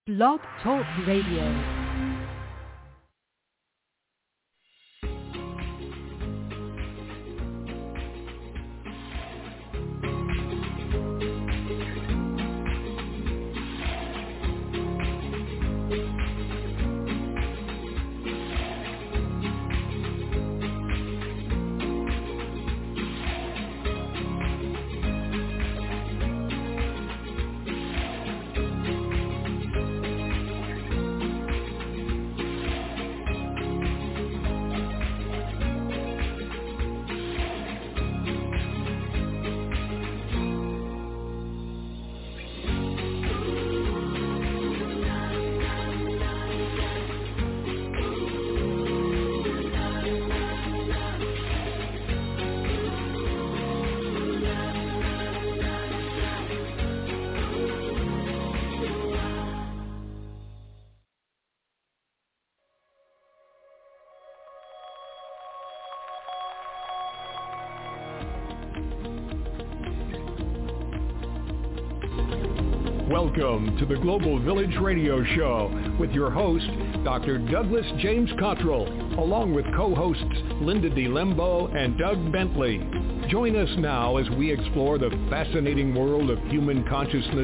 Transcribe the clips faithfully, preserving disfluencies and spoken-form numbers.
Blog Talk Radio. Welcome to the Global Village Radio Show with your host, Doctor Douglas James Cottrell, along with co-hosts Linda DeLembo and Doug Bentley. Join us now as we explore the fascinating world of human consciousness,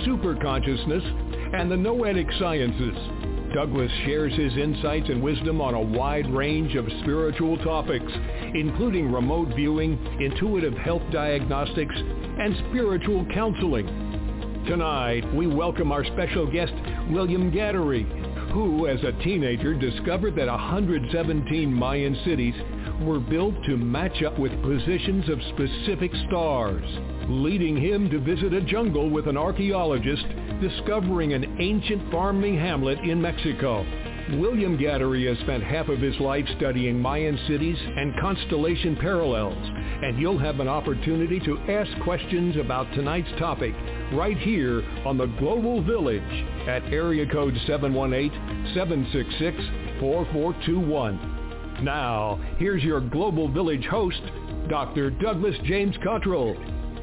superconsciousness, and the noetic sciences. Douglas shares his insights and wisdom on a wide range of spiritual topics, including remote viewing, intuitive health diagnostics, and spiritual counseling. Tonight, we welcome our special guest, William Gattery, who, as a teenager, discovered that one hundred seventeen Mayan cities were built to match up with positions of specific stars, leading him to visit a jungle with an archaeologist, discovering an ancient farming hamlet in Mexico. William Gattery has spent half of his life studying Mayan cities and constellation parallels, and you'll have an opportunity to ask questions about tonight's topic right here on the Global Village at area code seven one eight, seven six six, four four two one. Now, here's your Global Village host, Doctor Douglas James Cottrell.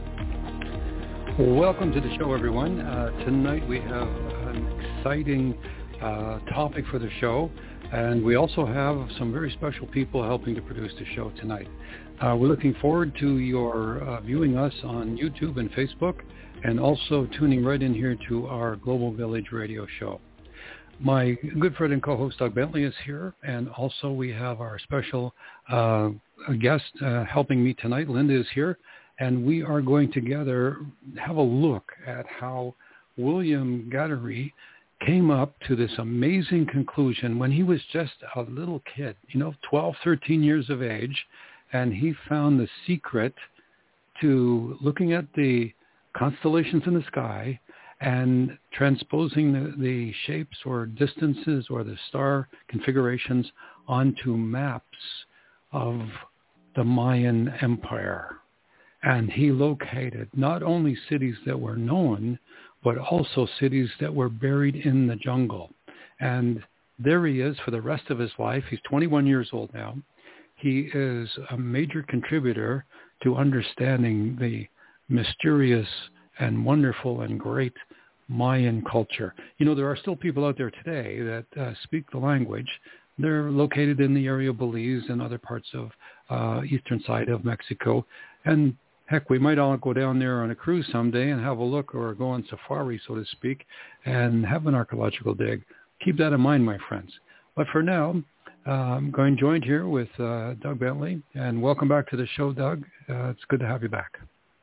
Welcome to the show, everyone. Uh, tonight we have an exciting uh, topic for the show, and we also have some very special people helping to produce the show tonight. Uh, we're looking forward to your uh, viewing us on YouTube and Facebook, and also tuning right in here to our Global Village Radio Show. My good friend and co-host Doug Bentley is here, and also we have our special uh, guest uh, helping me tonight. Linda is here, and we are going together have a look at how William Gattery came up to this amazing conclusion when he was just a little kid, you know, twelve, thirteen years of age, and he found the secret to looking at the constellations in the sky and transposing the, the shapes or distances or the star configurations onto maps of the Mayan Empire. And he located not only cities that were known, but also cities that were buried in the jungle. And there he is for the rest of his life. He's twenty-one years old now. He is a major contributor to understanding the mysterious and wonderful and great Mayan culture. You know, there are still people out there today that uh, speak the language. They're located in the area of Belize and other parts of uh, eastern side of Mexico. And heck, we might all go down there on a cruise someday and have a look, or go on safari, so to speak, and have an archaeological dig. Keep that in mind, my friends. But for now, uh, I'm going joined here with uh, Doug Bentley. And welcome back to the show, Doug. Uh, it's good to have you back.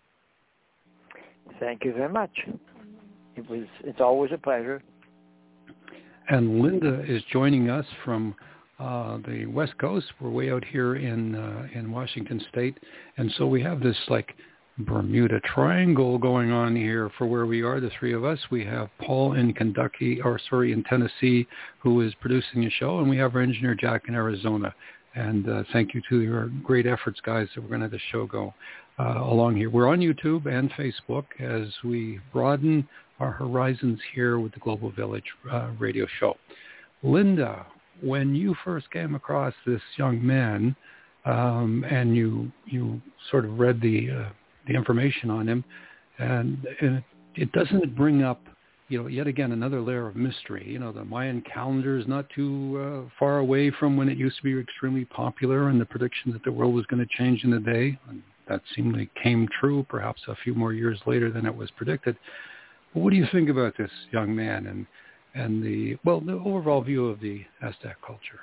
Thank you very much. It was. It's always a pleasure. And Linda is joining us from uh, the West Coast. We're way out here in uh, in Washington State, and so we have this like Bermuda Triangle going on here for where we are. The three of us. We have Paul in Kentucky, or sorry, in Tennessee, who is producing the show, and we have our engineer Jack in Arizona. And uh, thank you to your great efforts, guys, that we're going to have the show go uh, along here. We're on YouTube and Facebook as we broaden our horizons here with the Global Village uh, radio show. Linda, when you first came across this young man um, and you you sort of read the uh, the information on him, and, and it doesn't bring up you know, yet again, another layer of mystery. You know, the Mayan calendar is not too uh, far away from when it used to be extremely popular, and the prediction that the world was going to change in a day. And that seemingly came true, perhaps a few more years later than it was predicted. But what do you think about this young man and and the, well, the overall view of the Aztec culture?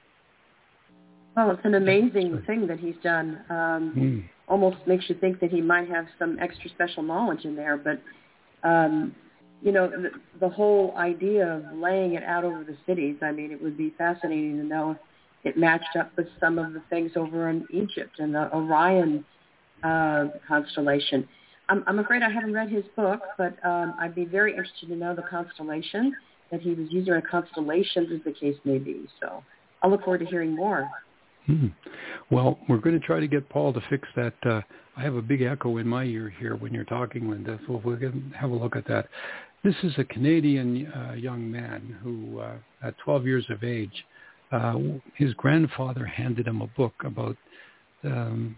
Well, it's an amazing thing that he's done. Um, mm. Almost makes you think that he might have some extra special knowledge in there. But, um, you know, the, the whole idea of laying it out over the cities, I mean, it would be fascinating to know if it matched up with some of the things over in Egypt and the Orion uh, constellation. I'm, I'm afraid I haven't read his book, but um, I'd be very interested to know the constellation that he was using, or constellations as the case may be. So I'll look forward to hearing more. Hmm. Well, we're going to try to get Paul to fix that. Uh, I have a big echo in my ear here when you're talking, Linda, so we're going to have a look at that. This is a Canadian uh, young man who, uh, at twelve years of age, uh, his grandfather handed him a book about um,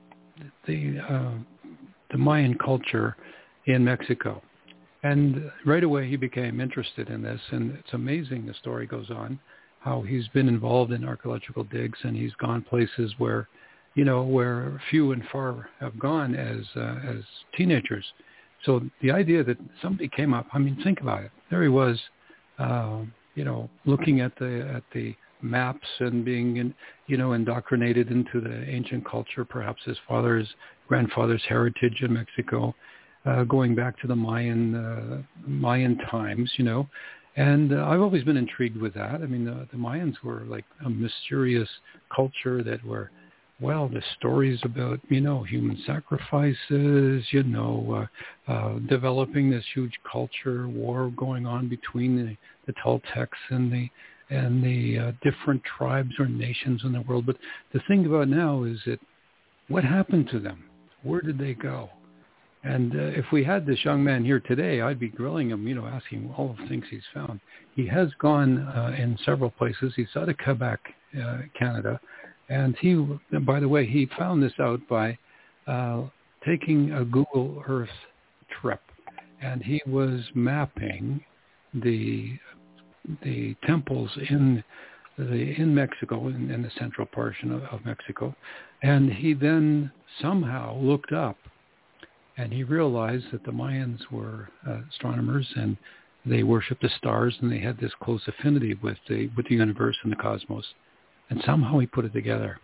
the uh, the Mayan culture in Mexico. And right away he became interested in this, and it's amazing, the story goes on, how he's been involved in archaeological digs, and he's gone places where, you know, where few and far have gone as uh, as teenagers. So the idea that somebody came up, I mean, think about it. There he was, uh, you know, looking at the at the maps and being, in, you know, indoctrinated into the ancient culture, perhaps his father's, grandfather's heritage in Mexico, uh, going back to the Mayan uh, Mayan times, you know. And uh, I've always been intrigued with that. I mean, the, the Mayans were like a mysterious culture that were, well, the stories about, you know, human sacrifices, you know, uh, uh, developing this huge culture, war going on between the, the Toltecs and the and the uh, different tribes or nations in the world. But the thing about now is that what happened to them? Where did they go? And uh, if we had this young man here today, I'd be grilling him, you know, asking him all the things he's found. He has gone uh, in several places. He's out of Quebec, uh, Canada. And he, by the way, he found this out by uh, taking a Google Earth trip. And he was mapping the the temples in the in Mexico, in, in the central portion of, of Mexico. And he then somehow looked up, and he realized that the Mayans were uh, astronomers, and they worshipped the stars, and they had this close affinity with the with the universe and the cosmos. And somehow he put it together.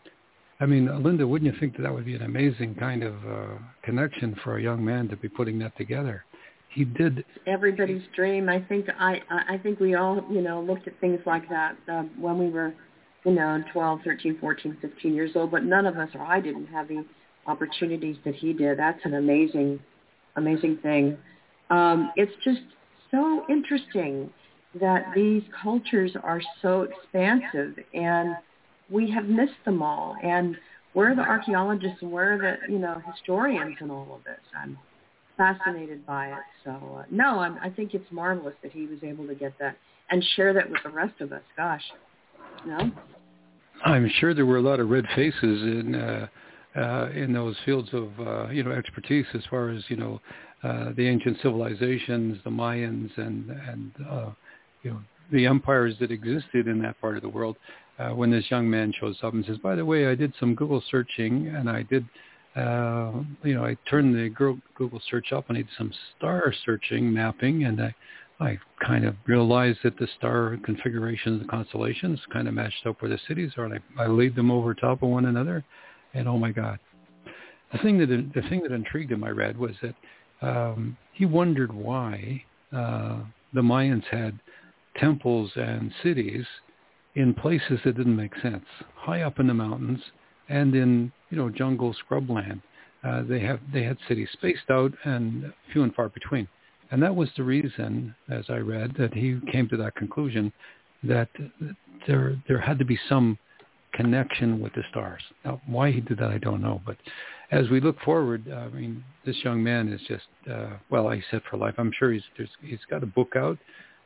I mean, Linda, wouldn't you think that that would be an amazing kind of uh, connection for a young man to be putting that together? He did. Everybody's dream. I think I I think we all, you know, looked at things like that uh, when we were, you know, twelve, thirteen, fourteen, fifteen years old. But none of us, or I didn't have the opportunities that he did. That's an amazing, amazing thing. Um, it's just so interesting that these cultures are so expansive, and we have missed them all. And where are the archaeologists and where are the, you know, historians in all of this? I'm fascinated by it. So, uh, no, I'm, I think it's marvelous that he was able to get that and share that with the rest of us. Gosh, no? I'm sure there were a lot of red faces in uh, uh, in those fields of, uh, you know, expertise as far as, you know, uh, the ancient civilizations, the Mayans, and, and uh, you know, the empires that existed in that part of the world. Uh, when this young man shows up and says, by the way, I did some Google searching, and I did, uh, you know, I turned the Google search up and I did some star searching, mapping, and I, I kind of realized that the star configurations, the constellations kind of matched up where the cities are, and I, I laid them over top of one another, and oh my God. The thing that the thing that intrigued him, I read, was that um, he wondered why uh, the Mayans had temples and cities in places that didn't make sense, high up in the mountains and in, you know, jungle scrubland. Uh, they have they had cities spaced out and few and far between. And that was the reason, as I read, that he came to that conclusion, that there there had to be some connection with the stars. Now, why he did that, I don't know. But as we look forward, I mean, this young man is just, uh, well, I said for life. I'm sure he's there's, he's got a book out.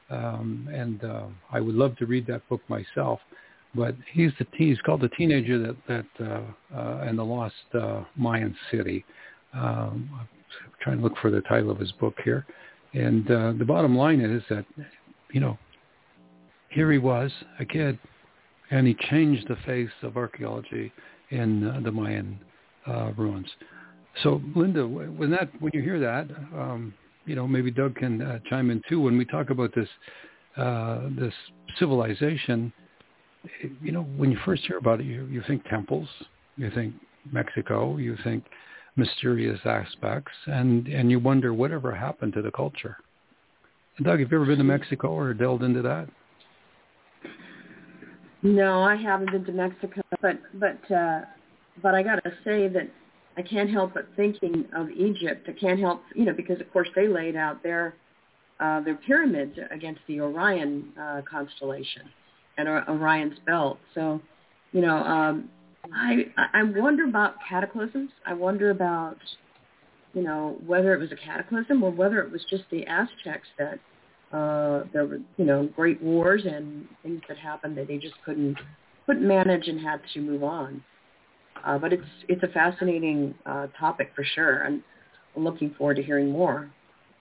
Um, and uh, I would love to read that book myself, but he's the he's called The Teenager that that uh, uh, and the Lost uh, Mayan City. Um, I'm trying to look for the title of his book here, And uh, the bottom line is that, you know, here he was, a kid, and he changed the face of archaeology in uh, the Mayan uh, ruins. So, Linda, when that when you hear that, um, you know, maybe Doug can uh, chime in too. When we talk about this uh, this civilization, you know, when you first hear about it, you, you think temples, you think Mexico, you think mysterious aspects, and, and you wonder whatever happened to the culture. Doug, have you ever been to Mexico or delved into that? No, I haven't been to Mexico, but but uh, but I got to say that I can't help but thinking of Egypt. I can't help, you know, because of course they laid out their uh, their pyramids against the Orion uh, constellation and Orion's belt. So, you know, um, I I wonder about cataclysms. I wonder about, you know, whether it was a cataclysm or whether it was just the Aztecs that uh, there were, you know, great wars and things that happened that they just couldn't couldn't manage and had to move on. Uh, but it's it's a fascinating uh, topic for sure, and I'm looking forward to hearing more.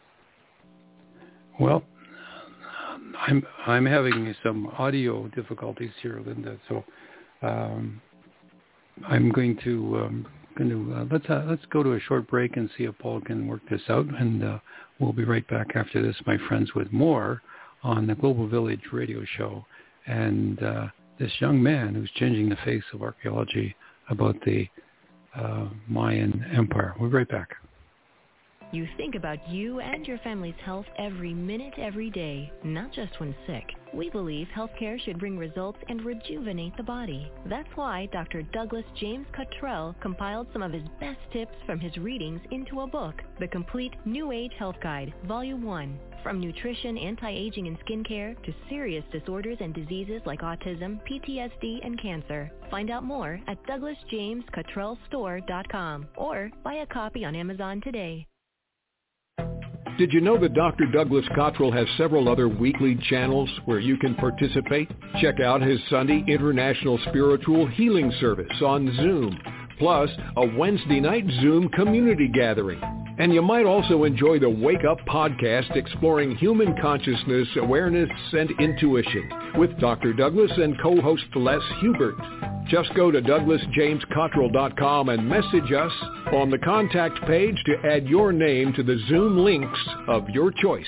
Well, I'm I'm having some audio difficulties here, Linda. So um, I'm going to um, going to uh, let's uh, let's go to a short break and see if Paul can work this out, and uh, we'll be right back after this, my friends, with more on the Global Village Radio Show and uh, this young man who's changing the face of archaeology about the uh, Mayan Empire. We'll be right back. You think about you and your family's health every minute, every day, not just when sick. We believe healthcare should bring results and rejuvenate the body. That's why Doctor Douglas James Cottrell compiled some of his best tips from his readings into a book, The Complete New Age Health Guide, Volume one. From nutrition, anti-aging, and skincare to serious disorders and diseases like autism, P T S D, and cancer. Find out more at douglas james cottrell store dot com or buy a copy on Amazon today. Did you know that Doctor Douglas Cottrell has several other weekly channels where you can participate? Check out his Sunday International Spiritual Healing Service on Zoom, plus a Wednesday night Zoom community gathering. And you might also enjoy the Wake Up podcast exploring human consciousness, awareness, and intuition with Doctor Douglas and co-host Les Hubert. Just go to douglas james cottrell dot com and message us on the contact page to add your name to the Zoom links of your choice.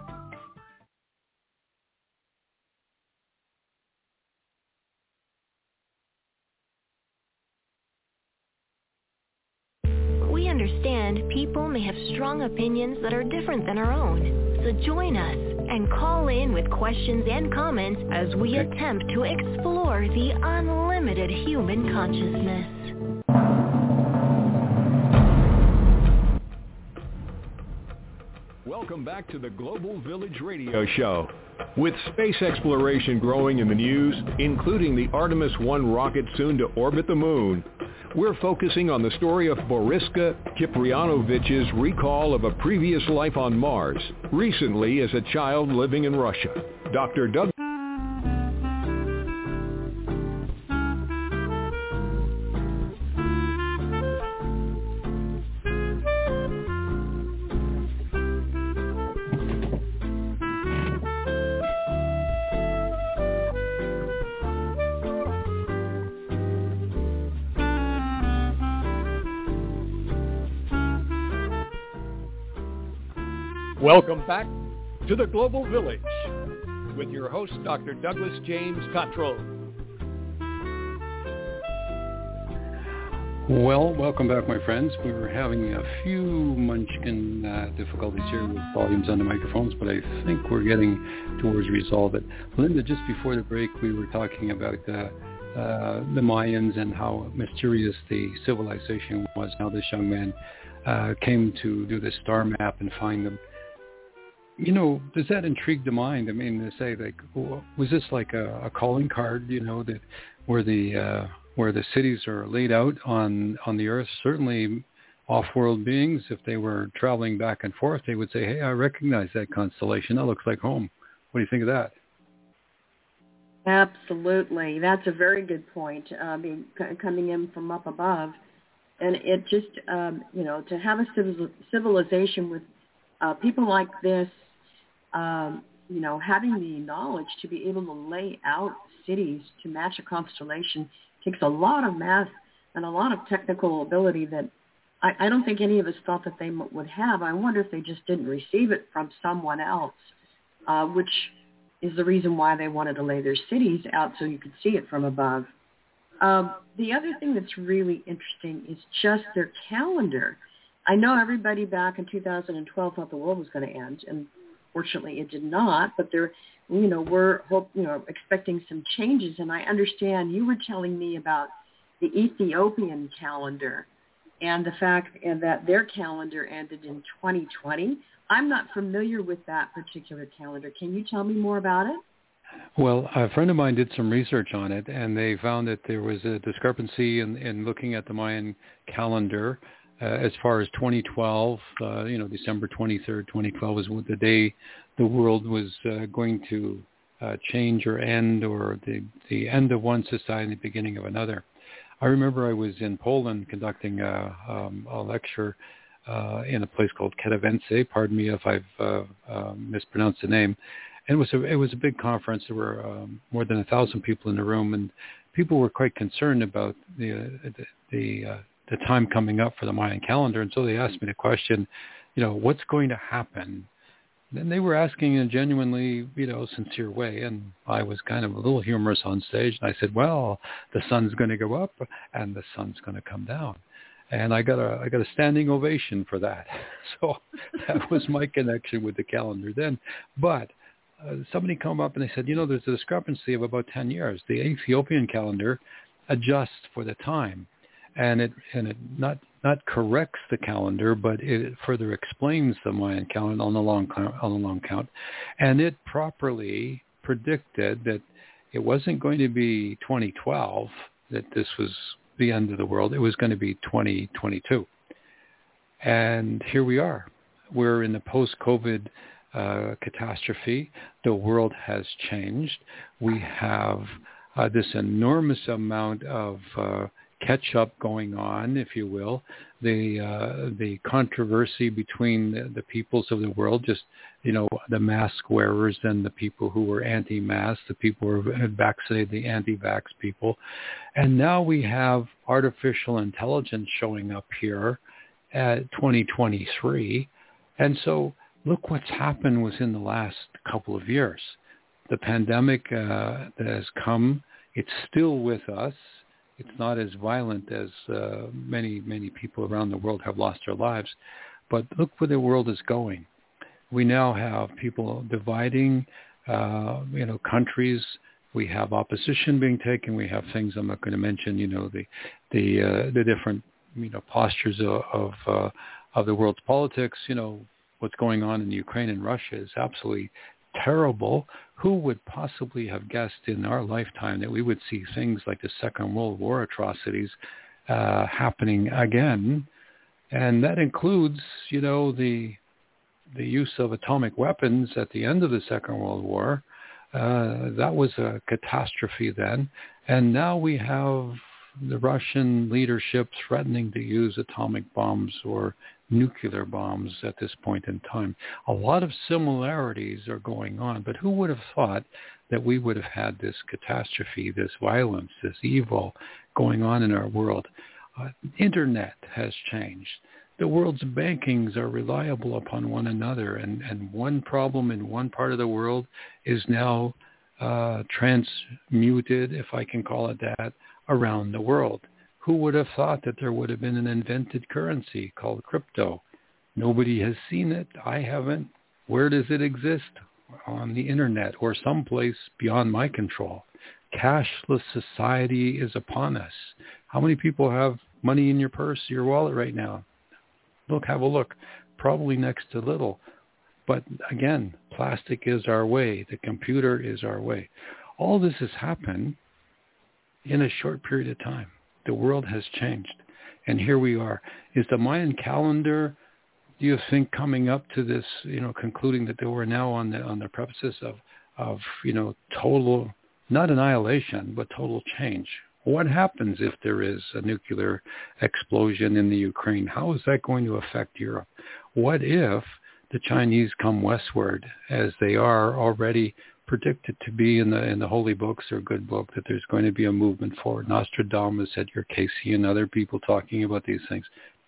We understand people may have strong opinions that are different than our own. So join us and call in with questions and comments as we attempt to explore the unlimited human consciousness. Welcome back to the Global Village Radio Show. With space exploration growing in the news, including the Artemis one rocket soon to orbit the moon, we're focusing on the story of Boriska Kiprianovich's recall of a previous life on Mars, recently as a child living in Russia. Doctor Doug. Welcome back to the Global Village with your host, Doctor Douglas James Cottrell. Well, welcome back, my friends. We were having a few munchkin uh, difficulties here with volumes on the microphones, but I think we're getting towards resolve it. Linda, just before the break, we were talking about uh, uh, the Mayans and how mysterious the civilization was. Now this young man uh, came to do this star map and find them. You know, does that intrigue the mind? I mean, to say, like, was this like a, a calling card, you know, that where the uh, where the cities are laid out on, on the Earth? Certainly off-world beings, if they were traveling back and forth, they would say, hey, I recognize that constellation. That looks like home. What do you think of that? Absolutely. That's a very good point, uh, being, coming in from up above. And it just, um, you know, to have a civil, civilization with uh, people like this, um, you know, having the knowledge to be able to lay out cities to match a constellation takes a lot of math and a lot of technical ability that I, I don't think any of us thought that they m- would have. I wonder if they just didn't receive it from someone else, uh, which is the reason why they wanted to lay their cities out so you could see it from above. Um, the other thing that's really interesting is just their calendar. I know everybody back in two thousand twelve thought the world was going to end, and fortunately it did not, but there, you know, we're hope, you know, expecting some changes. And I understand you were telling me about the Ethiopian calendar and the fact that their calendar ended in twenty twenty. I'm not familiar with that particular calendar. Can you tell me more about it? Well, a friend of mine did some research on it, and they found that there was a discrepancy in, in looking at the Mayan calendar uh, as far as twenty twelve. Uh, you know, December twenty-third, twenty twelve was the day the world was uh, going to uh, change or end, or the, the end of one society and the beginning of another. I remember I was in Poland conducting a, um, a lecture uh, in a place called Katowice. Pardon me if I've uh, uh, mispronounced the name. And it was a, it was a big conference. There were um, more than a thousand people in the room, and people were quite concerned about the uh, the the, uh, the time coming up for the Mayan calendar. And so they asked me the question, you know, what's going to happen? And they were asking in a genuinely, you know, sincere way. And I was kind of a little humorous on stage. And I said, well, the sun's going to go up and the sun's going to come down. And I got a I got a standing ovation for that. So that was my connection with the calendar then. But Uh, somebody come up and they said, you know, there's a discrepancy of about ten years. The Ethiopian calendar adjusts for the time, and it and it not not corrects the calendar, but it further explains the Mayan calendar on the long on the long count, and it properly predicted that it wasn't going to be twenty twelve that this was the end of the world. It was going to be twenty twenty-two, and here we are. We're in the post-COVID Uh, catastrophe. The world has changed. We have uh, this enormous amount of uh, catch-up going on, if you will. The uh, the controversy between the, the peoples of the world, just, you know, the mask wearers and the people who were anti-mask, the people who had vaccinated, the anti-vax people. And now we have artificial intelligence showing up here at twenty twenty-three. And so look what's happened within the last couple of years. The pandemic uh, that has come, it's still with us. It's not as violent as uh, many, many people around the world have lost their lives. But look where the world is going. We now have people dividing, uh, you know, countries. We have opposition being taken. We have things I'm not going to mention, you know, the the uh, the different, you know, postures of of, uh, of the world's politics, you know. What's going on in Ukraine and Russia is absolutely terrible. Who would possibly have guessed in our lifetime that we would see things like the Second World War atrocities uh, happening again? And that includes, you know, the the use of atomic weapons at the end of the Second World War. Uh, that was a catastrophe then. And now we have the Russian leadership threatening to use atomic bombs or nuclear bombs at this point in time. A lot of similarities are going on, but who would have thought that we would have had this catastrophe, this violence, this evil going on in our world? Uh, internet has changed. The world's bankings are reliable upon one another, and, and one problem in one part of the world is now uh, transmuted, if I can call it that, around the world. Who would have thought that there would have been an invented currency called crypto? Nobody has seen it. I haven't. Where does it exist? On the internet or someplace beyond my control. Cashless society is upon us. How many people have money in your purse, your wallet right now? Look, have a look. Probably next to little. But again, plastic is our way. The computer is our way. All this has happened in a short period of time. The world has changed. And here we are. Is the Mayan calendar, do you think, coming up to this, you know, concluding that they were now on the on the premises of, of, you know, total, not annihilation, but total change? What happens if there is a nuclear explosion in the Ukraine? How is that going to affect Europe? What if the Chinese come westward, as they are already predicted to be in the in the holy books or good book, that there's going to be a movement forward. Nostradamus, Edgar Casey, and other people talking about these things.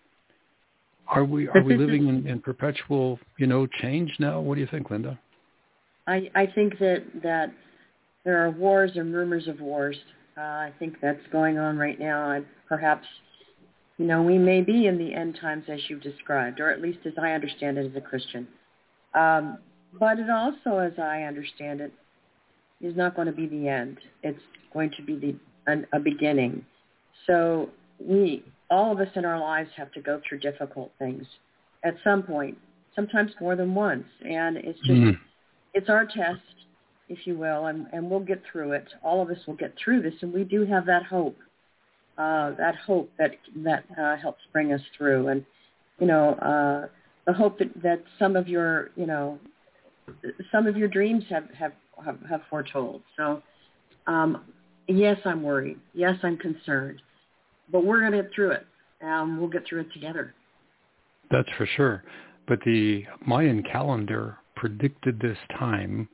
Are we are we living in, in perpetual, you know, change now? What do you think, Linda? I, I think that, that there are wars and rumors of wars. Uh, I think that's going on right now. And perhaps, you know, we may be in the end times as you've described, or at least as I understand it as a Christian. Um, but it also, as I understand it, is not going to be the end. It's going to be the an, a beginning. So we, all of us in our lives have to go through difficult things at some point, sometimes more than once. And it's just, mm. it's our test, if you will, and, and we'll get through it. All of us will get through this, and we do have that hope, uh, that hope that, that uh, helps bring us through. And, you know, uh, the hope that, that some of your, you know, some of your dreams have, have, have, have foretold. So, um, yes, I'm worried. Yes, I'm concerned. But we're going to get through it. Um, we'll get through it together. That's for sure. But the Mayan calendar predicted this time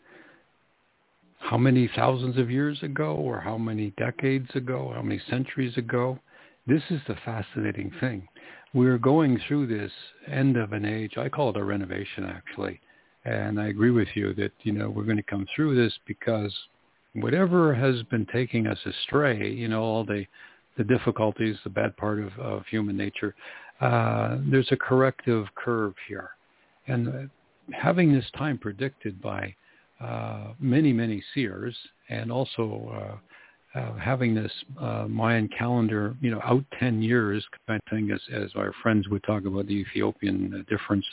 how many thousands of years ago, or how many decades ago, how many centuries ago? This is the fascinating thing. We're going through this end of an age. I call it a renovation, actually. And I agree with you that, you know, we're going to come through this because whatever has been taking us astray, you know, all the, the difficulties, the bad part of, of human nature, uh, there's a corrective curve here. And uh, having this time predicted by uh, many, many seers, and also uh, uh, having this uh, Mayan calendar, you know, out ten years, kind of thing, as, as our friends would talk about the Ethiopian difference.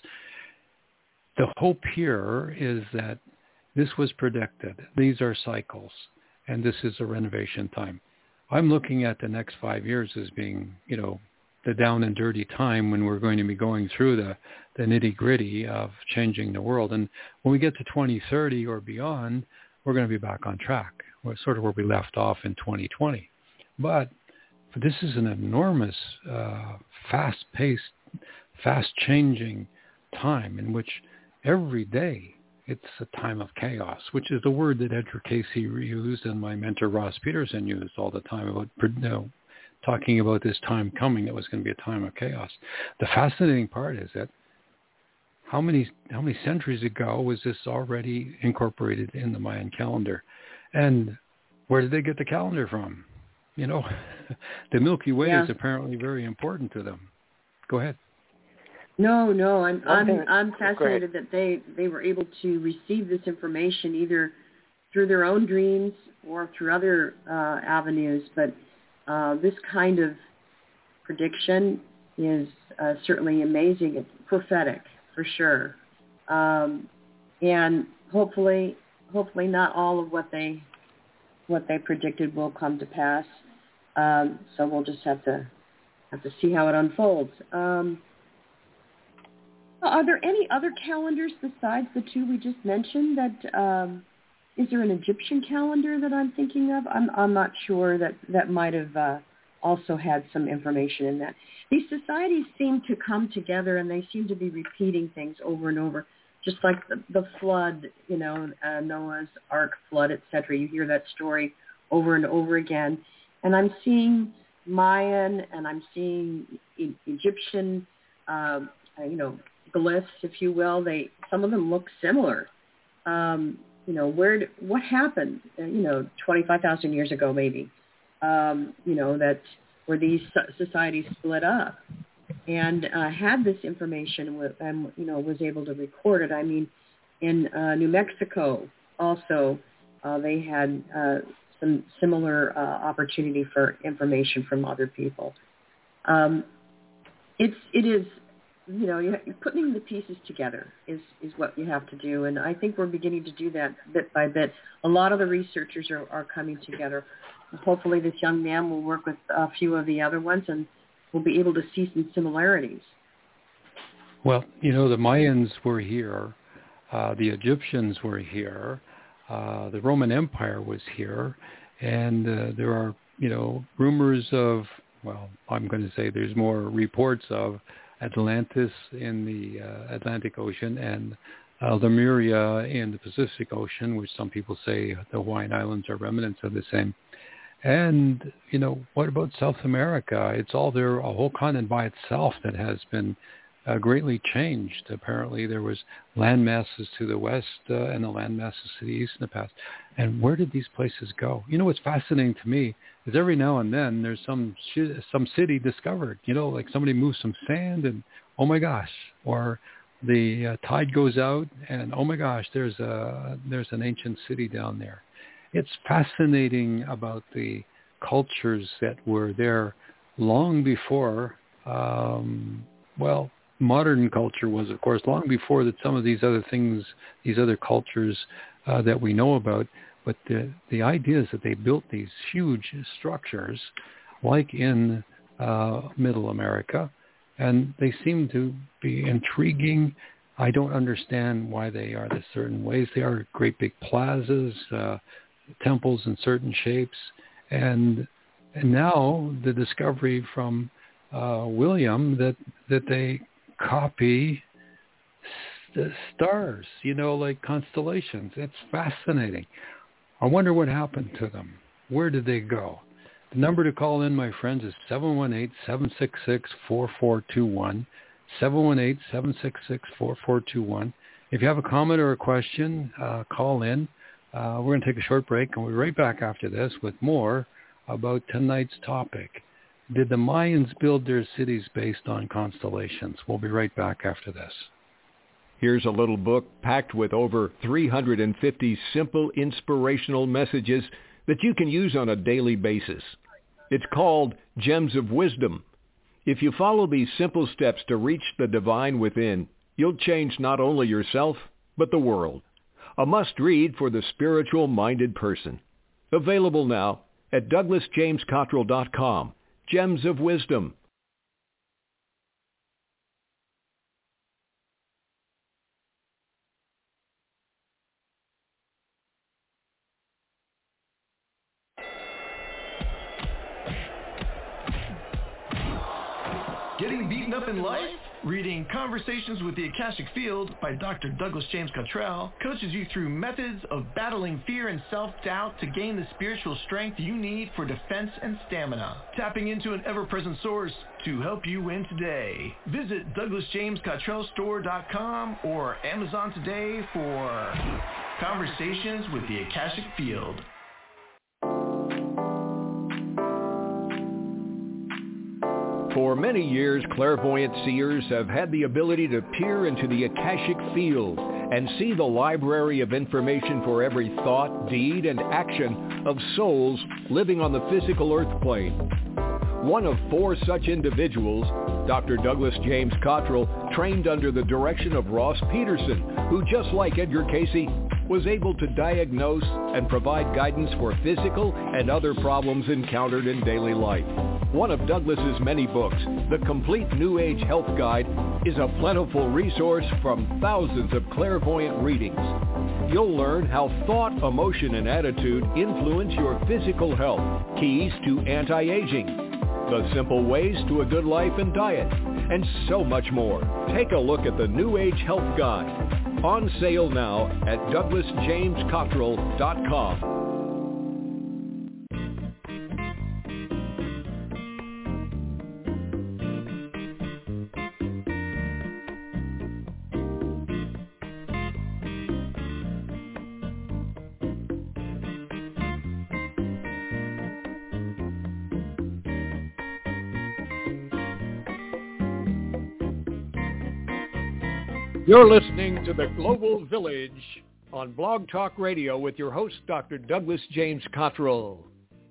The hope here is that this was predicted. These are cycles, and this is a renovation time. I'm looking at the next five years as being, you know, the down and dirty time when we're going to be going through the, the nitty-gritty of changing the world. And when we get to twenty thirty or beyond, we're going to be back on track. We're sort of where we left off in twenty twenty. But, but this is an enormous, uh, fast-paced, fast-changing time in which every day it's a time of chaos, which is the word that Edgar Casey used and my mentor Ross Peterson used all the time about, you know, talking about this time coming that was going to be a time of chaos. The fascinating part is that how many how many centuries ago was this already incorporated in the Mayan calendar? And where did they get the calendar from? You know, the Milky Way yeah. is apparently very important to them. Go ahead. No, no, I'm I'm I'm fascinated that they, they were able to receive this information either through their own dreams or through other uh, avenues. But uh, this kind of prediction is uh, certainly amazing. It's prophetic for sure, um, and hopefully, hopefully not all of what they what they predicted will come to pass. Um, so we'll just have to have to see how it unfolds. Um, Are there any other calendars besides the two we just mentioned? That um, is there an Egyptian calendar that I'm thinking of? I'm I'm not sure. That that might have uh, also had some information in that. These societies seem to come together, and they seem to be repeating things over and over, just like the, the flood, you know, uh, Noah's Ark flood, et cetera. You hear that story over and over again, and I'm seeing Mayan, and I'm seeing e- Egyptian, uh, you know, glyphs, if you will. They some of them look similar. Um, you know, where did, what happened? Uh, you know, twenty-five thousand years ago, maybe. Um, you know, that where these societies split up, and uh, had this information with, and you know, was able to record it. I mean, in uh, New Mexico, also, uh, they had uh, some similar uh, opportunity for information from other people. Um, it's it is. You know, you're putting the pieces together is, is what you have to do. And I think we're beginning to do that bit by bit. A lot of the researchers are, are coming together. Hopefully this young man will work with a few of the other ones, and we'll be able to see some similarities. Well, you know, the Mayans were here. Uh, the Egyptians were here. Uh, the Roman Empire was here. And uh, there are, you know, rumors of, well, I'm going to say there's more reports of Atlantis in the uh, Atlantic Ocean and uh, Lemuria in the Pacific Ocean, which some people say the Hawaiian Islands are remnants of the same. And, you know, what about South America? It's all there, a whole continent by itself that has been uh, greatly changed. Apparently there was land masses to the west uh, and the land masses to the east in the past. And where did these places go? You know, what's fascinating to me is every now and then there's some sh- some city discovered, you know, like somebody moves some sand and, oh my gosh, or the uh, tide goes out and, oh my gosh, there's a there's an ancient city down there. It's fascinating about the cultures that were there long before, um, well, modern culture was, of course, long before that some of these other things, these other cultures uh, that we know about. But the, the idea is that they built these huge structures like in uh, Middle America, and they seem to be intriguing. I don't understand why they are the certain ways. They are great big plazas, uh, temples in certain shapes, and and now the discovery from uh, William that that they copy st- stars, you know, like constellations. It's fascinating. I wonder what happened to them. Where did they go? The number to call in, my friends, is seven one eight, seven six six, four four two one, seven one eight, seven six six, four four two one. If you have a comment or a question, uh, call in. Uh, we're going to take a short break, and we'll be right back after this with more about tonight's topic. Did the Mayans build their cities based on constellations? We'll be right back after this. Here's a little book packed with over three hundred fifty simple inspirational messages that you can use on a daily basis. It's called Gems of Wisdom. If you follow these simple steps to reach the divine within, you'll change not only yourself, but the world. A must-read for the spiritual-minded person. Available now at douglas james cottrell dot com. Gems of Wisdom. Getting beaten up in life? Reading Conversations with the Akashic Field by Doctor Douglas James Cottrell coaches you through methods of battling fear and self-doubt to gain the spiritual strength you need for defense and stamina. Tapping into an ever-present source to help you win today. Visit douglas james cottrell store dot com or Amazon today for Conversations with the Akashic Field. For many years, clairvoyant seers have had the ability to peer into the Akashic field and see the library of information for every thought, deed, and action of souls living on the physical earth plane. One of four such individuals, Doctor Douglas James Cottrell, trained under the direction of Ross Peterson, who, just like Edgar Cayce, was able to diagnose and provide guidance for physical and other problems encountered in daily life. One of Douglas's many books, The Complete New Age Health Guide, is a plentiful resource from thousands of clairvoyant readings. You'll learn how thought, emotion, and attitude influence your physical health, keys to anti-aging, the simple ways to a good life and diet, and so much more. Take a look at the New Age Health Guide. On sale now at douglas james cottrell dot com. You're listening to The Global Village on Blog Talk Radio with your host, Doctor Douglas James Cottrell.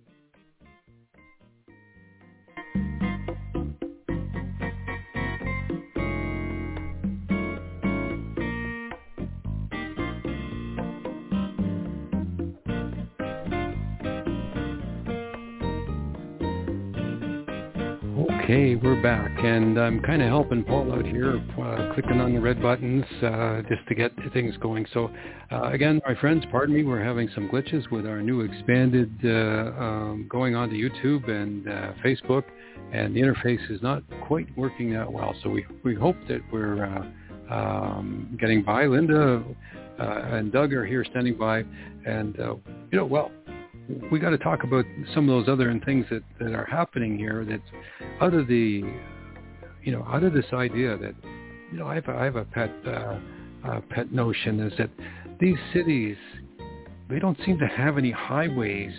Okay, we're back, and I'm kind of helping Paul out here, uh, clicking on the red buttons uh, just to get things going. So, uh, again, my friends, pardon me, we're having some glitches with our new expanded uh, um, going on to YouTube and uh, Facebook. and the interface is not quite working that well. So we we hope that we're uh, um, getting by. Linda uh, and Doug are here standing by, and uh, you know, well, we got to talk about some of those other things that, that are happening here. That out of the, you know, out of this idea that, you know, I have a, I have a pet uh, uh, pet notion is that these cities, they don't seem to have any highways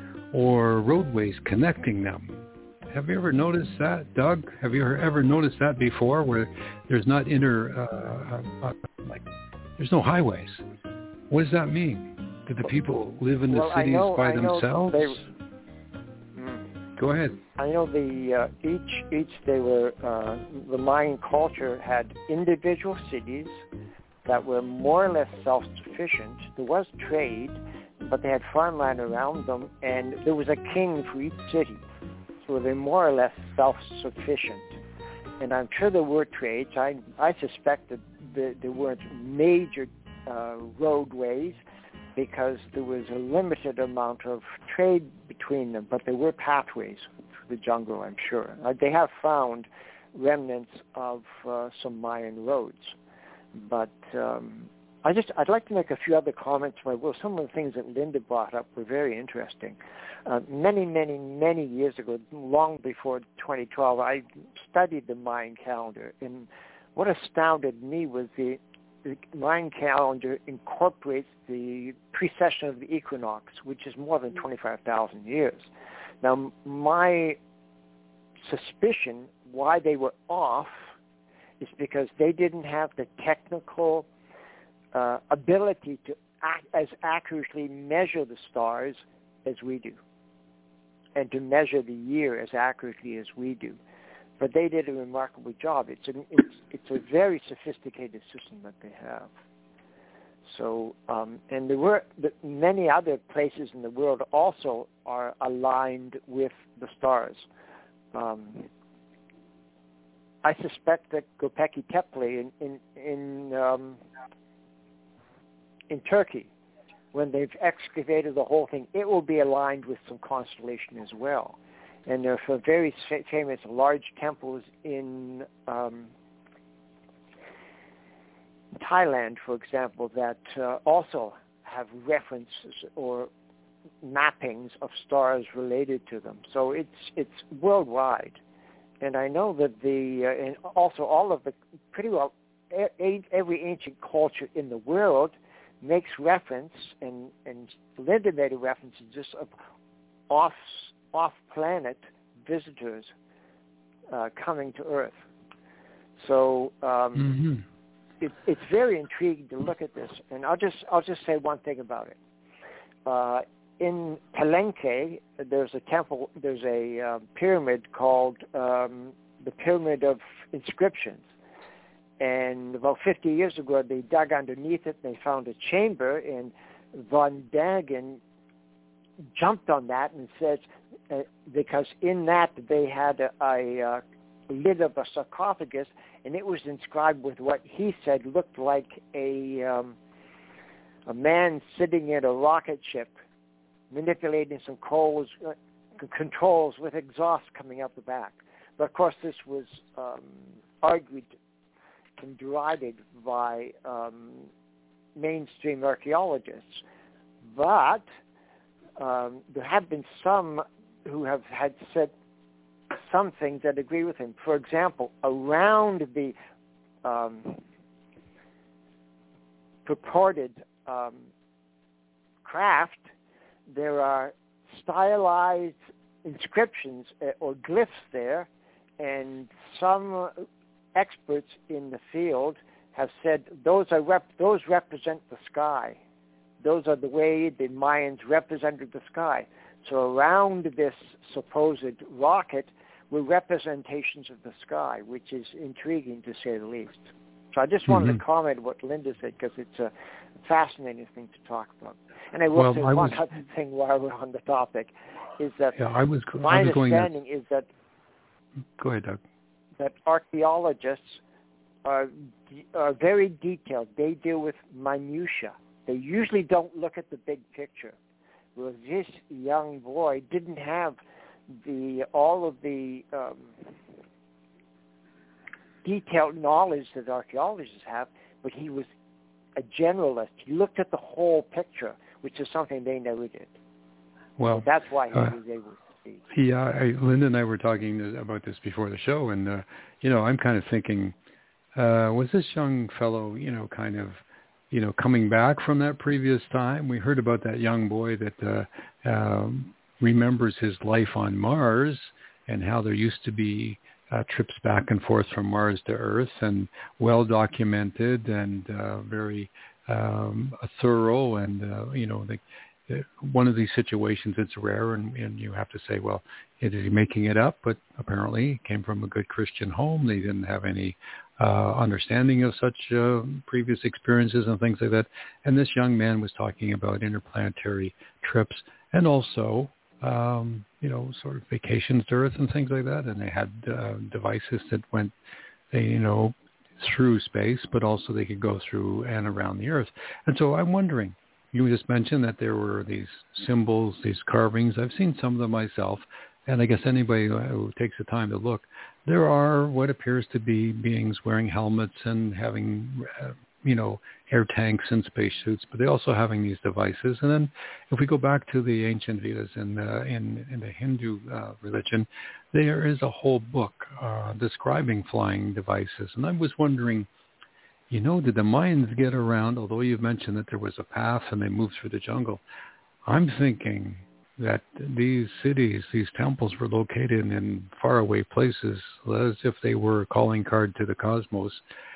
or roadways connecting them. Have you ever noticed that, Doug? Have you ever noticed that before, where there's not inter, uh, uh, like, there's no highways? What does that mean? Do the people live in the well, cities know, by I themselves? They, mm, Go ahead. I know the uh, each each they were uh, the Mayan culture had individual cities that were more or less self-sufficient. There was trade, but they had farmland around them, and there was a king for each city. So they're more or less self-sufficient. And I'm sure there were trades. I I suspect that there, there weren't major uh, roadways, because there was a limited amount of trade between them, but there were pathways through the jungle, I'm sure. Uh, they have found remnants of uh, some Mayan roads. But um, I just, I'd like to make a few other comments. Well, some of the things that Linda brought up were very interesting. Uh, many, many, many years ago, long before twenty twelve, I studied the Mayan calendar, and what astounded me was the The Mayan calendar incorporates the precession of the equinox, which is more than twenty-five thousand years. Now, my suspicion why they were off is because they didn't have the technical uh, ability to act as accurately measure the stars as we do, and to measure the year as accurately as we do. But they did a remarkable job. It's a, it's, it's a very sophisticated system that they have. So, um, and there were the, many other places in the world also are aligned with the stars. Um, I suspect that Göbekli Tepe in in in, um, in Turkey, when they've excavated the whole thing, it will be aligned with some constellation as well. And there are very famous large temples in um, Thailand, for example, that uh, also have references or mappings of stars related to them. So it's it's worldwide. And I know that the uh, and also all of the pretty well a, every ancient culture in the world makes reference, and and Linda made a reference just of off. off-planet visitors uh, coming to Earth. So um, mm-hmm. it, it's very intriguing to look at this. And I'll just I'll just say one thing about it. Uh, in Palenque, there's a temple, there's a uh, pyramid called um, the Pyramid of Inscriptions. And about fifty years ago, they dug underneath it, and they found a chamber, and Van Dagen jumped on that and says, Uh, because in that they had a, a, a lid of a sarcophagus, and it was inscribed with what he said looked like a um, a man sitting in a rocket ship, manipulating some controls, uh, controls with exhaust coming out the back. But of course, this was um, argued and derided by um, mainstream archaeologists. But um, there have been some who have had said some things that agree with him. For example, around the um, purported um, craft, there are stylized inscriptions uh, or glyphs there, and some experts in the field have said those are rep- those represent the sky. Those are the way the Mayans represented the sky. So around this supposed rocket were representations of the sky, which is intriguing to say the least. So I just wanted mm-hmm. to comment what Linda said, because it's a fascinating thing to talk about. And I will well, say I one was, other thing while we're on the topic, is that yeah, I was, my I was understanding going is that Go ahead, Doug. that archaeologists are are very detailed. They deal with minutia. They usually don't look at the big picture. Well, this young boy didn't have the all of the um, detailed knowledge that archaeologists have, but he was a generalist. He looked at the whole picture, which is something they never did. Well, so that's why he uh, was able to speak. Yeah, I, Linda and I were talking about this before the show, and, uh, you know, I'm kind of thinking, uh, was this young fellow, you know, kind of, you know, coming back from that previous time? We heard about that young boy that uh, um, remembers his life on Mars and how there used to be uh, trips back and forth from Mars to Earth, and well documented and uh, very um, thorough, and uh, you know, the, the, one of these situations, it's rare, and, and you have to say, well, is he making it up? But apparently, he came from a good Christian home. They didn't have any uh, understanding of such uh, previous experiences and things like that. And this young man was talking about interplanetary trips, and also Um, you know, sort of vacations to Earth and things like that. And they had uh, devices that went, they, you know, through space, but also they could go through and around the Earth. And so I'm wondering, you just mentioned that there were these symbols, these carvings. I've seen some of them myself. And I guess anybody who takes the time to look, there are what appears to be beings wearing helmets and having, uh, you know, air tanks and spacesuits, but they're also having these devices. And then if we go back to the ancient Vedas in, uh, in, in the Hindu uh, religion, there is a whole book uh, describing flying devices. And I was wondering, you know, did the Mayans get around, although you've mentioned that there was a path and they moved through the jungle, I'm thinking that these cities, these temples were located in faraway places, as if they were a calling card to the cosmos,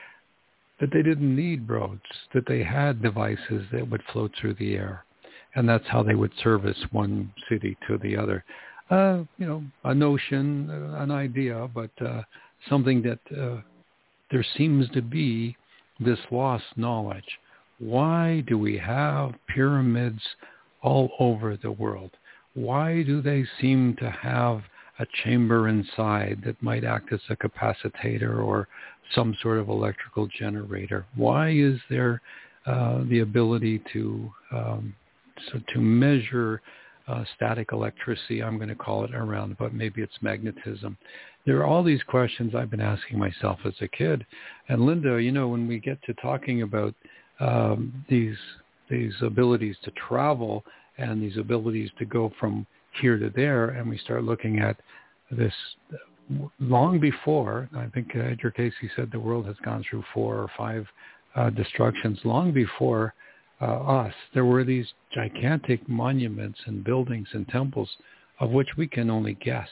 that they didn't need roads, that they had devices that would float through the air. And that's how they would service one city to the other. Uh, you know, a notion, uh, an idea, but uh, something that uh, there seems to be this lost knowledge. Why do we have pyramids all over the world? Why do they seem to have a chamber inside that might act as a capacitator or some sort of electrical generator? Why is there uh, the ability to um, so to measure uh, static electricity, I'm going to call it around, but maybe it's magnetism? There are all these questions I've been asking myself as a kid. And Linda, you know, when we get to talking about um, these these abilities to travel and these abilities to go from here to there, and we start looking at this long before, I think Edgar Casey said the world has gone through four or five uh, destructions, long before uh, us, there were these gigantic monuments and buildings and temples of which we can only guess.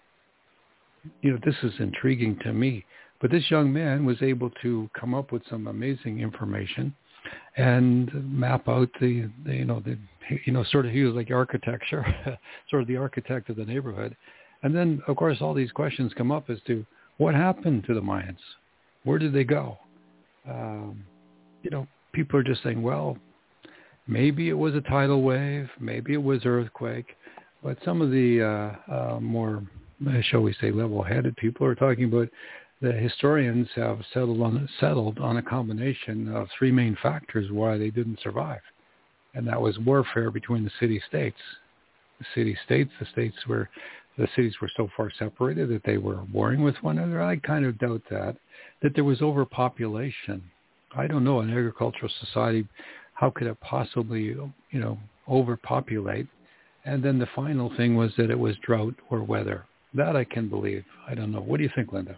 You know, this is intriguing to me. But this young man was able to come up with some amazing information and map out the, the you know, the, you know, sort of, he was like architecture, sort of the architect of the neighborhood. And then, of course, all these questions come up as to what happened to the Mayans? Where did they go? Um, you know, people are just saying, well, maybe it was a tidal wave, maybe it was earthquake, but some of the uh, uh, more, shall we say, level-headed people are talking about the historians have settled on settled on a combination of three main factors why they didn't survive, and that was warfare between the city-states. The city-states, the states were, the cities were so far separated that they were warring with one another. I kind of doubt that. That there was overpopulation. I don't know, an agricultural society, how could it possibly, you know, overpopulate? And then the final thing was that it was drought or weather. That I can believe. I don't know. What do you think, Linda?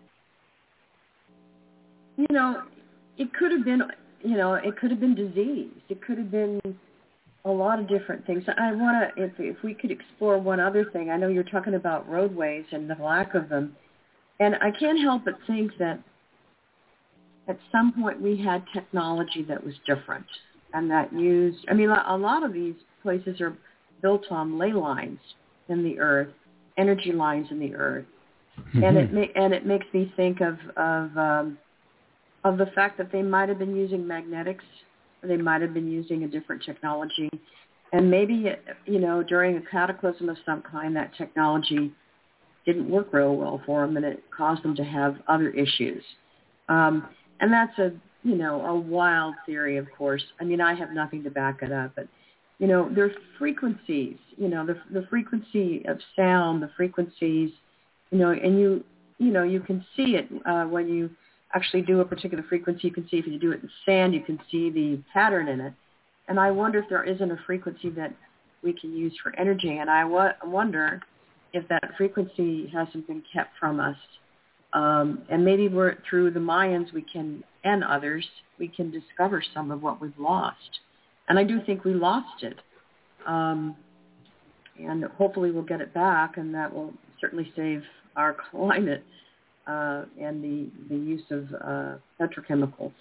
You know, it could have been, you know, it could have been disease. It could have been a lot of different things. I want to, if, if we could explore one other thing. I know you're talking about roadways and the lack of them. And I can't help but think that at some point we had technology that was different and that used, I mean, a lot of these places are built on ley lines in the earth, energy lines in the earth. Mm-hmm. And it ma- and it makes me think of, of, um, of the fact that they might have been using magnetics, or they might have been using a different technology. And maybe, you know, during a cataclysm of some kind, that technology didn't work real well for them, and it caused them to have other issues. Um, and that's a, you know, a wild theory, of course. I mean, I have nothing to back it up, but, you know, there's frequencies, you know, the the frequency of sound, the frequencies, you know, and you, you know, you can see it uh, when you actually do a particular frequency. You can see if you do it in sand, you can see the pattern in it. And I wonder if there isn't a frequency that we can use for energy. And I wa- wonder if that frequency hasn't been kept from us. Um, and maybe we're through the Mayans we can, and others, we can discover some of what we've lost. And I do think we lost it. Um, and hopefully we'll get it back, and that will certainly save our climate uh, and the, the use of uh, petrochemicals.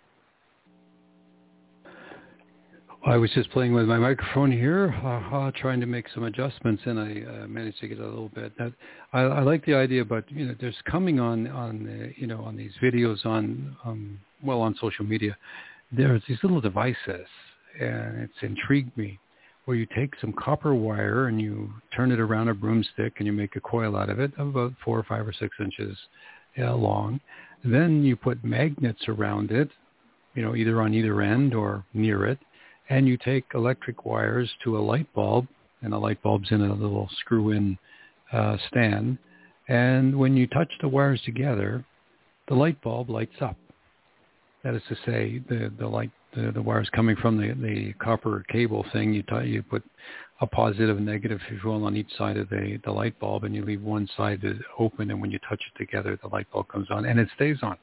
I was just playing with my microphone here, uh, uh, trying to make some adjustments, and I uh, managed to get a little bit. That, I, I like the idea, but you know, there's coming on on uh, you know on these videos on um, well on social media. There's these little devices, and it's intrigued me, where you take some copper wire and you turn it around a broomstick, and you make a coil out of it, about four or five or six inches uh, long. Then you put magnets around it, you know, either on either end or near it. And you take electric wires to a light bulb, and the light bulb's in a little screw-in uh, stand. And when you touch the wires together, the light bulb lights up. That is to say, the the light the, the wires coming from the, the copper cable thing, you t- you put a positive and negative, if you will, on each side of the, the light bulb, and you leave one side open. And when you touch it together, the light bulb comes on, and it stays on.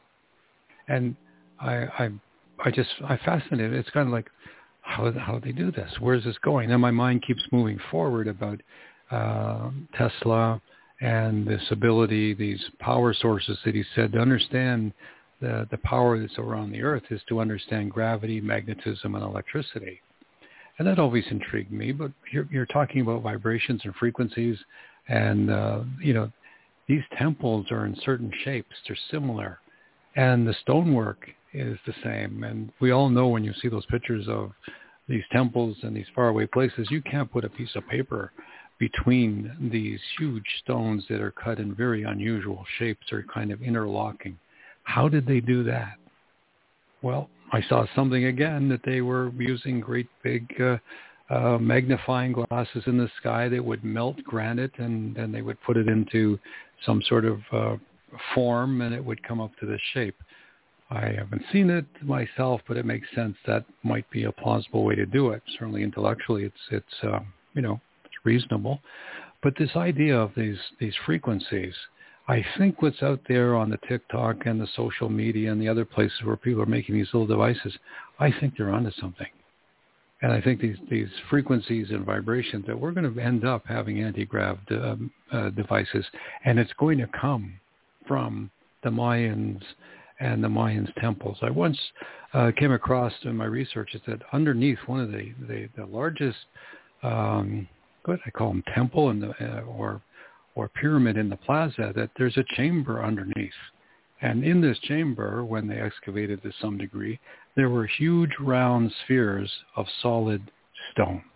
And I I I just I fascinated. It's kind of like, How how do they do this? Where is this going? And my mind keeps moving forward about uh, Tesla and this ability, these power sources that he said to understand the the power that's around the Earth is to understand gravity, magnetism, and electricity. And that always intrigued me. But you're, you're talking about vibrations and frequencies, and uh, you know, these temples are in certain shapes. They're similar, and the stonework is the same. And we all know when you see those pictures of these temples and these faraway places, you can't put a piece of paper between these huge stones that are cut in very unusual shapes or kind of interlocking. How did they do that? Well, I saw something again that they were using great big uh, uh, magnifying glasses in the sky that would melt granite, and then they would put it into some sort of uh, form, and it would come up to this shape. I haven't seen it myself, but it makes sense that might be a plausible way to do it. Certainly intellectually, it's it's uh, you know it's reasonable. But this idea of these these frequencies, I think what's out there on the TikTok and the social media and the other places where people are making these little devices, I think they're onto something. And I think these these frequencies and vibrations that we're going to end up having anti-grav um, uh, devices, and it's going to come from the Mayans and the Mayans temples. I once uh, came across in my research is that underneath one of the, the, the largest, um, what I call them, temple in the, uh, or or pyramid in the plaza, that there's a chamber underneath. And in this chamber, when they excavated to some degree, there were huge round spheres of solid stone.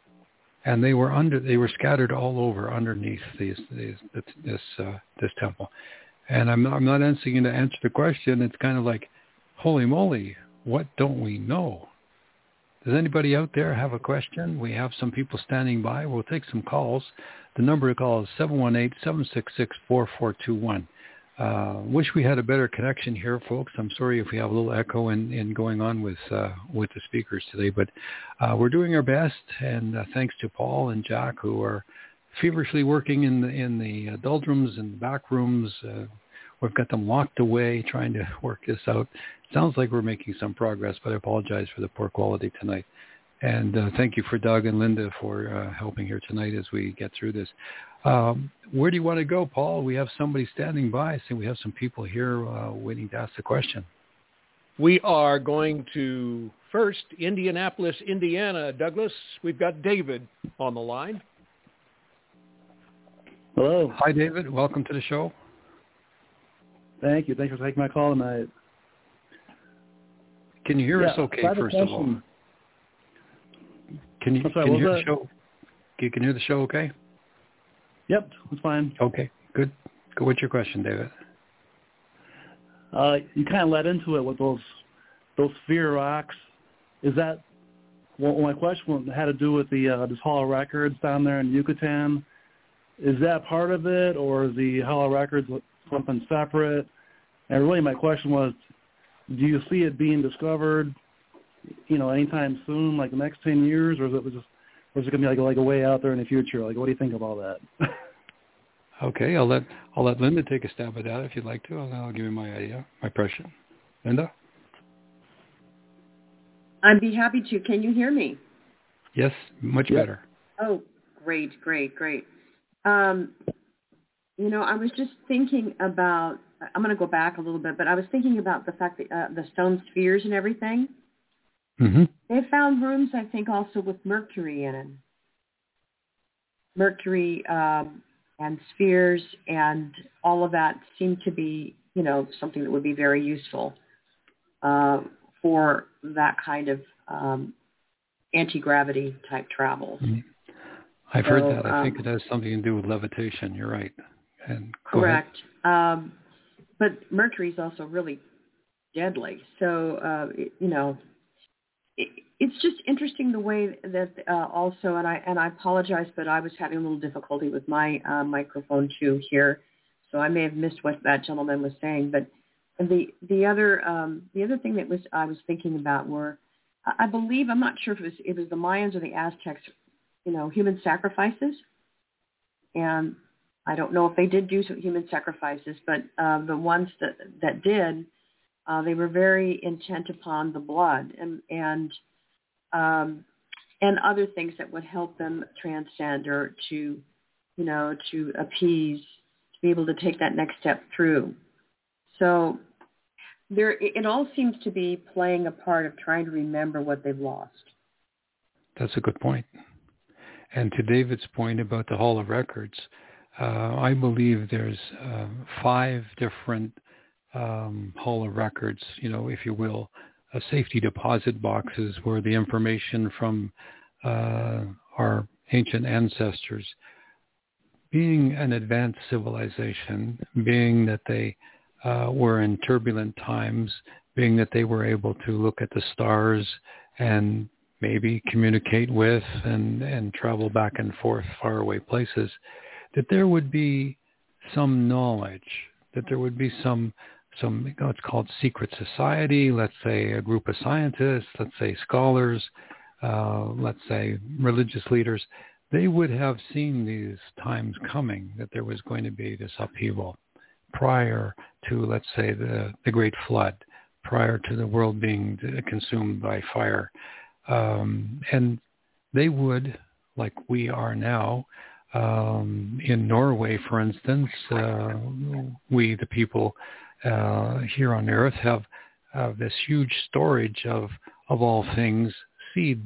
And they were under they were scattered all over underneath these, these this uh, this temple. And I'm not, I'm not answering to answer the question. It's kind of like, holy moly, what don't we know? Does anybody out there have a question? We have some people standing by. We'll take some calls. The number to call is seven one eight, seven six six, four four two one. Uh, wish we had a better connection here, folks. I'm sorry if we have a little echo in, in going on with uh, with the speakers today, but uh, we're doing our best. And uh, thanks to Paul and Jack, who are feverishly working in the in the doldrums and back rooms. Uh, we've got them locked away trying to work this out. Sounds like we're making some progress, but I apologize for the poor quality tonight. And uh, thank you for Doug and Linda for uh, helping here tonight as we get through this. Um, where do you want to go, Paul? We have somebody standing by. I see we have some people here uh, waiting to ask the question. We are going to first Indianapolis, Indiana. Douglas, we've got David on the line. Hello. Hi, David. Welcome to the show. Thank you. Thanks for taking my call tonight. Can you hear yeah, us okay, first question. of all? Can you, sorry, can you hear that? the show? You can hear the show okay? Yep, that's fine. Okay, good. Go with your question, David. Uh, you kind of led into it with those those sphere rocks. Is that well, my question had to do with the uh, this Hall of Records down there in Yucatan. Is that part of it, or is the Hall of Records something separate? And really, my question was, do you see it being discovered, you know, anytime soon, like the next ten years, or is it just, or is it going to be like like a way out there in the future? Like, what do you think about that? Okay, I'll let I'll let Linda take a stab at that if you'd like to. I'll, I'll give you my idea, my impression. Linda? I'd be happy to. Can you hear me? Yes, much yep. better. Oh, great, great, great. Um, you know, I was just thinking about, I'm going to go back a little bit, but I was thinking about the fact that uh, the stone spheres and everything. Mm-hmm. They found rooms, I think, also with mercury in it. Mercury um, and spheres and all of that seemed to be, you know, something that would be very useful uh, for that kind of um, anti-gravity type travel. Mm-hmm. I've so, heard that. I um, think it has something to do with levitation. You're right. And correct. Um, but mercury is also really deadly. So, uh, it, you know, it, it's just interesting the way that uh, also, and I and I apologize, but I was having a little difficulty with my uh, microphone too here, so I may have missed what that gentleman was saying. But the the other um, the other thing that was I was thinking about were, I believe, I'm not sure if it was it was the Mayans or the Aztecs, you know, human sacrifices, and I don't know if they did do some human sacrifices, but uh, the ones that that did, uh, they were very intent upon the blood and and um, and other things that would help them transcend or to, you know, to appease, to be able to take that next step through. So there, it all seems to be playing a part of trying to remember what they've lost. That's a good point. And to David's point about the Hall of Records, uh, I believe there's uh, five different um, Hall of Records, you know, if you will, uh, safety deposit boxes where the information from uh, our ancient ancestors, being an advanced civilization, being that they uh, were in turbulent times, being that they were able to look at the stars and maybe communicate with and, and travel back and forth faraway places, that there would be some knowledge, that there would be some, some you know, it's called secret society, let's say a group of scientists, let's say scholars, uh, let's say religious leaders. They would have seen these times coming, that there was going to be this upheaval prior to, let's say, the, the Great Flood, prior to the world being consumed by fire. Um, and they would, like we are now, um, in Norway, for instance, uh, we, the people uh, here on Earth, have, have this huge storage of, of all things, seeds.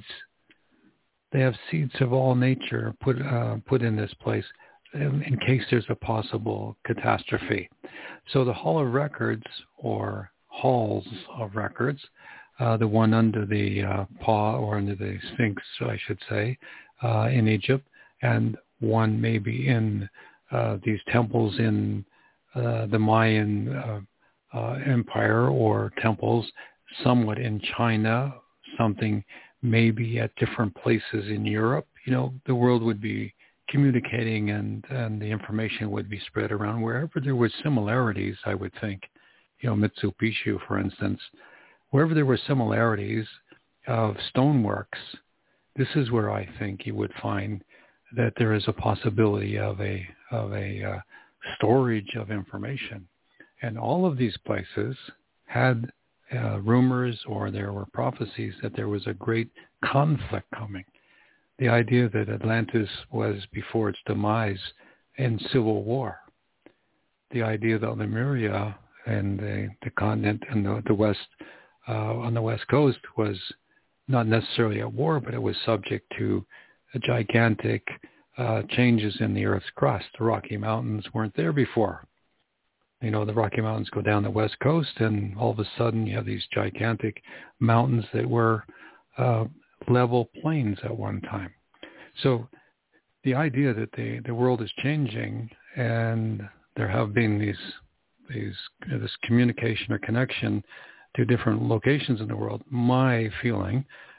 They have seeds of all nature put uh, put in this place in, in case there's a possible catastrophe. So the Hall of Records, or halls of records, uh, the one under the uh, paw or under the Sphinx, I should say, uh, in Egypt, and one maybe in uh, these temples in uh, the Mayan uh, uh, Empire, or temples somewhat in China, something maybe at different places in Europe. You know, the world would be communicating, and, and the information would be spread around wherever there were similarities, I would think. You know, Machu Picchu, for instance, wherever there were similarities of stoneworks, this is where I think you would find that there is a possibility of a of a uh, storage of information. And all of these places had uh, rumors, or there were prophecies that there was a great conflict coming. The idea that Atlantis was before its demise in civil war. The idea that Lemuria and the, the continent and the, the west uh, on the west coast was not necessarily at war, but it was subject to a gigantic uh, changes in the Earth's crust. The Rocky Mountains weren't there before. You know, the Rocky Mountains go down the west coast, and all of a sudden you have these gigantic mountains that were uh, level plains at one time. So the idea that the, the world is changing, and there have been these these uh, this communication or connection to different locations in the world, my feeling,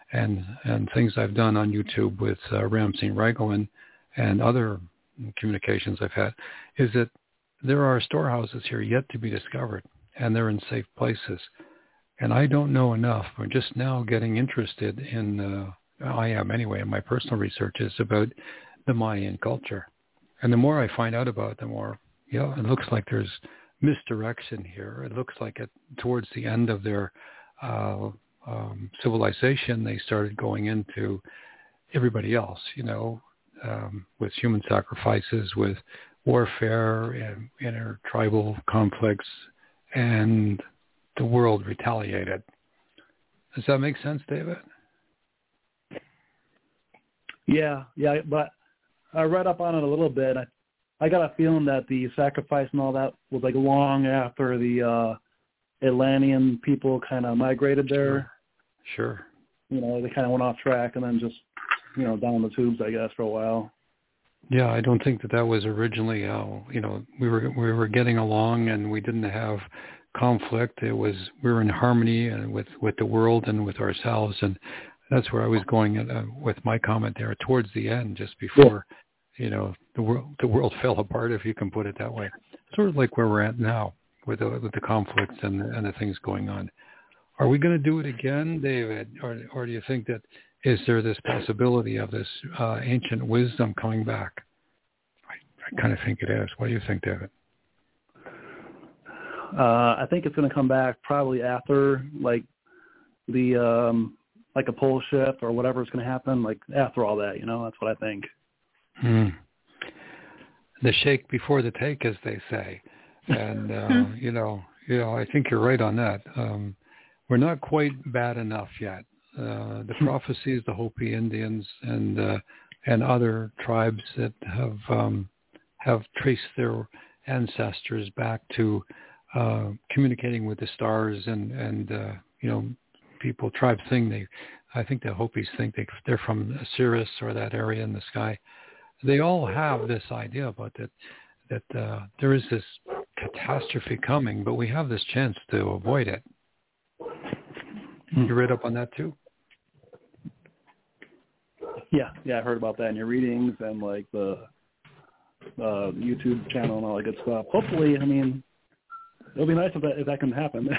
and and things I've done on YouTube with uh, Ramsey Raglan and other communications I've had, is that there are storehouses here yet to be discovered, and they're in safe places. And I don't know enough. We're just now getting interested in, uh, I am anyway, in my personal researches about the Mayan culture. And the more I find out about it, the more, you know, it looks like there's misdirection here. It looks like it, towards the end of their uh, um, civilization, they started going into everybody else, you know, um, with human sacrifices, with warfare and intertribal conflicts, and the world retaliated. Does that make sense, David? Yeah, yeah, but I read up on it a little bit. I, I got a feeling that the sacrifice and all that was like long after the uh, Atlantean people kind of migrated there. Sure. sure. You know, they kind of went off track and then just, you know, down the tubes, I guess, for a while. Yeah, I don't think that that was originally how, you know, we were we were getting along and we didn't have conflict. It was, we were in harmony with, with the world and with ourselves. And that's where I was going uh, with my comment there towards the end, just before, yeah. you know, the world, the world fell apart, if you can put it that way. Sort of like where we're at now with the, with the conflicts and, and the things going on. Are we going to do it again, David? Or, or do you think that, is there this possibility of this uh, ancient wisdom coming back? I, I kind of think it is. What do you think, David? Uh, I think it's going to come back probably after, like, the, um, like a pole shift or whatever's going to happen, like after all that, you know, that's what I think. Hmm. The shake before the take, as they say. And, uh, you know, you know, I think you're right on that. Um, we're not quite bad enough yet. Uh, the prophecies, the Hopi Indians and, uh, and other tribes that have, um, have traced their ancestors back to, uh, communicating with the stars and, and, uh, you know, people, tribes think they, I think the Hopis think they, they're from Sirius or that area in the sky. They all have this idea about that, that, uh, there is this catastrophe coming, but we have this chance to avoid it. You read up on that too? Yeah, yeah, I heard about that in your readings and like the uh, YouTube channel and all that good stuff. Hopefully, I mean, it'll be nice if that if that can happen.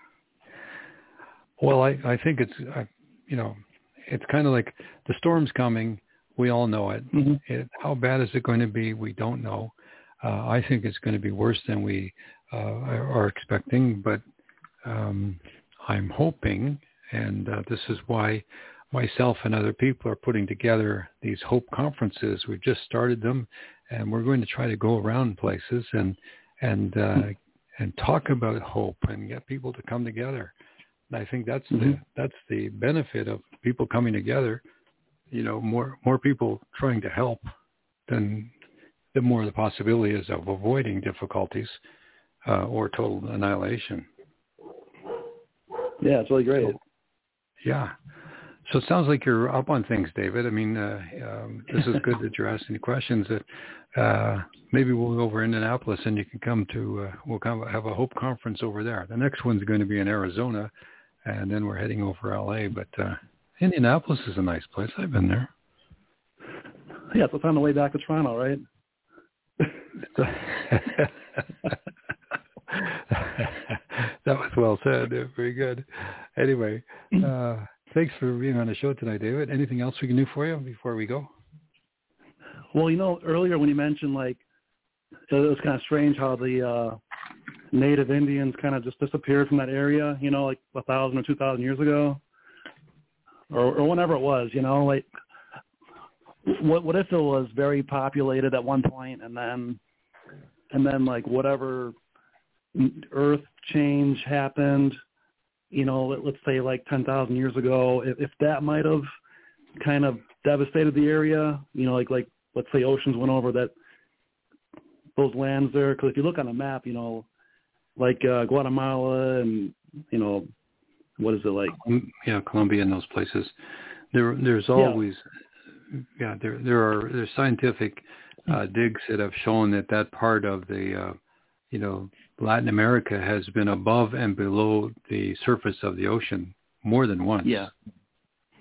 Well, I, I think it's, I, you know, it's kind of like the storm's coming. We all know it. Mm-hmm. it. How bad is it going to be? We don't know. Uh, I think it's going to be worse than we uh, are expecting, but um, I'm hoping, and uh, this is why myself and other people are putting together these Hope conferences. We've just started them, and we're going to try to go around places and and uh, and talk about hope and get people to come together. And I think that's mm-hmm. the that's the benefit of people coming together. You know, more more people trying to help, than the more the possibility is of avoiding difficulties uh, or total annihilation. Yeah, it's really great. So, yeah. So it sounds like you're up on things, David. I mean, uh, um, this is good that you're asking the questions. That uh, maybe we'll go over Indianapolis and you can come to, uh, we'll come have a Hope conference over there. The next one's going to be in Arizona, and then we're heading over L A. But uh, Indianapolis is a nice place. I've been there. Yeah, so it's on the way back to Toronto, right? That was well said. Very good. Anyway, uh, thanks for being on the show tonight, David. Anything else we can do for you before we go? Well, you know, earlier when you mentioned, like, it was kind of strange how the uh, native Indians kind of just disappeared from that area, you know, like a thousand or two thousand years ago, or, or whenever it was, you know, like, what what if it was very populated at one point, and then, and then like whatever earth change happened, you know, let, let's say like ten thousand years ago, if, if that might have kind of devastated the area, you know, like, like let's say oceans went over that, those lands there. Because if you look on a map, you know, like uh, Guatemala and, you know, what is it like? Yeah, Colombia and those places. There, there's always, yeah, yeah there, there are there's scientific uh, digs that have shown that that part of the, uh, you know, Latin America has been above and below the surface of the ocean more than once. Yeah.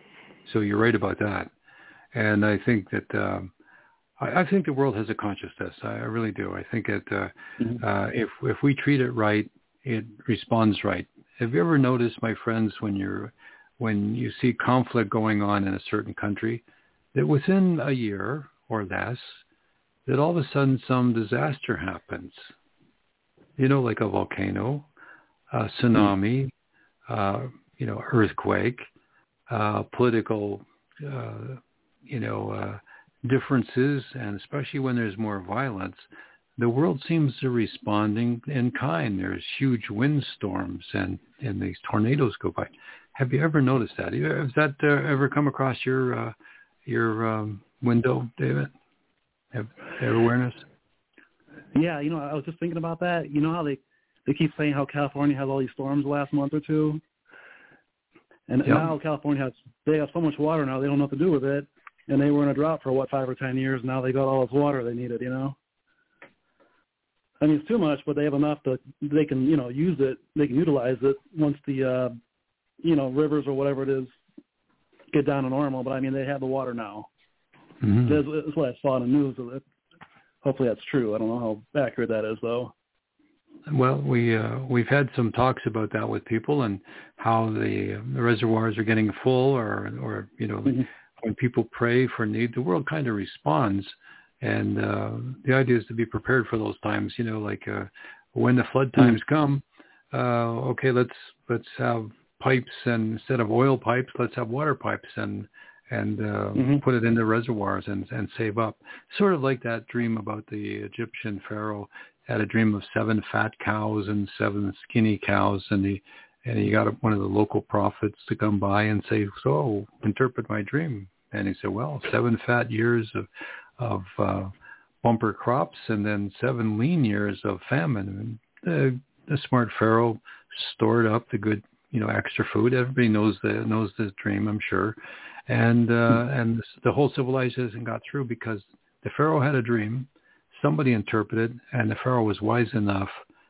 So you're right about that. And I think that um, I, I think the world has a consciousness. I, I really do. I think that uh, mm-hmm. uh, if if we treat it right, it responds right. Have you ever noticed, my friends, when you're when you see conflict going on in a certain country, that within a year or less, that all of a sudden some disaster happens? You know, like a volcano, a tsunami, uh, you know, earthquake, uh, political, uh, you know, uh, differences, and especially when there's more violence, the world seems to be responding in kind. There's huge windstorms and, and these tornadoes go by. Have you ever noticed that? Has that uh, ever come across your uh, your um, window, David? Have, have awareness? Yeah, you know, I was just thinking about that. You know how they, they keep saying how California has all these storms the last month or two? And yep. now California has, they have so much water now, they don't know what to do with it. And they were in a drought for, what, five or ten years. Now they got all this water they needed, you know? I mean, it's too much, but they have enough that they can, you know, use it. They can utilize it once the, uh, you know, rivers or whatever it is get down to normal. But, I mean, they have the water now. Mm-hmm. That's, that's what I saw in the news. Hopefully that's true. I don't know how accurate that is, though. Well, we, uh, we've had some talks about that with people and how the, uh, the reservoirs are getting full or, or you know, mm-hmm. when people pray for need, the world kind of responds. And uh, the idea is to be prepared for those times, you know, like uh, when the flood times mm-hmm. come, uh, okay, let's let's have pipes, and instead of oil pipes, let's have water pipes and and uh, mm-hmm. put it in the reservoirs and, and save up. Sort of like that dream about the Egyptian pharaoh had a dream of seven fat cows and seven skinny cows, and he and he got one of the local prophets to come by and say, so interpret my dream. And he said, well, seven fat years of of uh, bumper crops and then seven lean years of famine. And the, the smart pharaoh stored up the good, you know, extra food. Everybody knows the knows the dream, I'm sure. And uh, and the whole civilization got through because the pharaoh had a dream, somebody interpreted, and the pharaoh was wise enough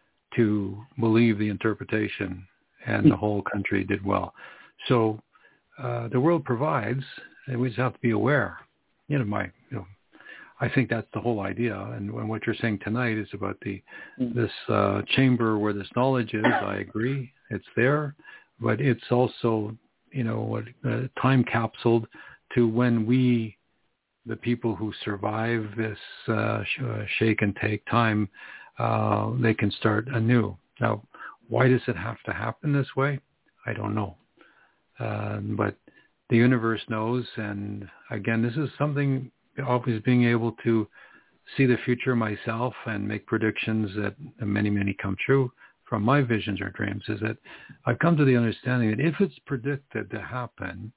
to believe the interpretation, and the whole country did well. So uh, the world provides, and we just have to be aware. You know, my, you know, I think that's the whole idea. And what you're saying tonight is about the this uh, chamber where this knowledge is. I agree, it's there, but it's also, you know, what uh, time capsuled to when we, the people who survive this uh, sh- uh, shake and take time, uh, they can start anew. Now, why does it have to happen this way? I don't know, uh, but the universe knows. And again, this is something. Always being able to see the future myself and make predictions that many, many come true from my visions or dreams is that I've come to the understanding that if it's predicted to happen,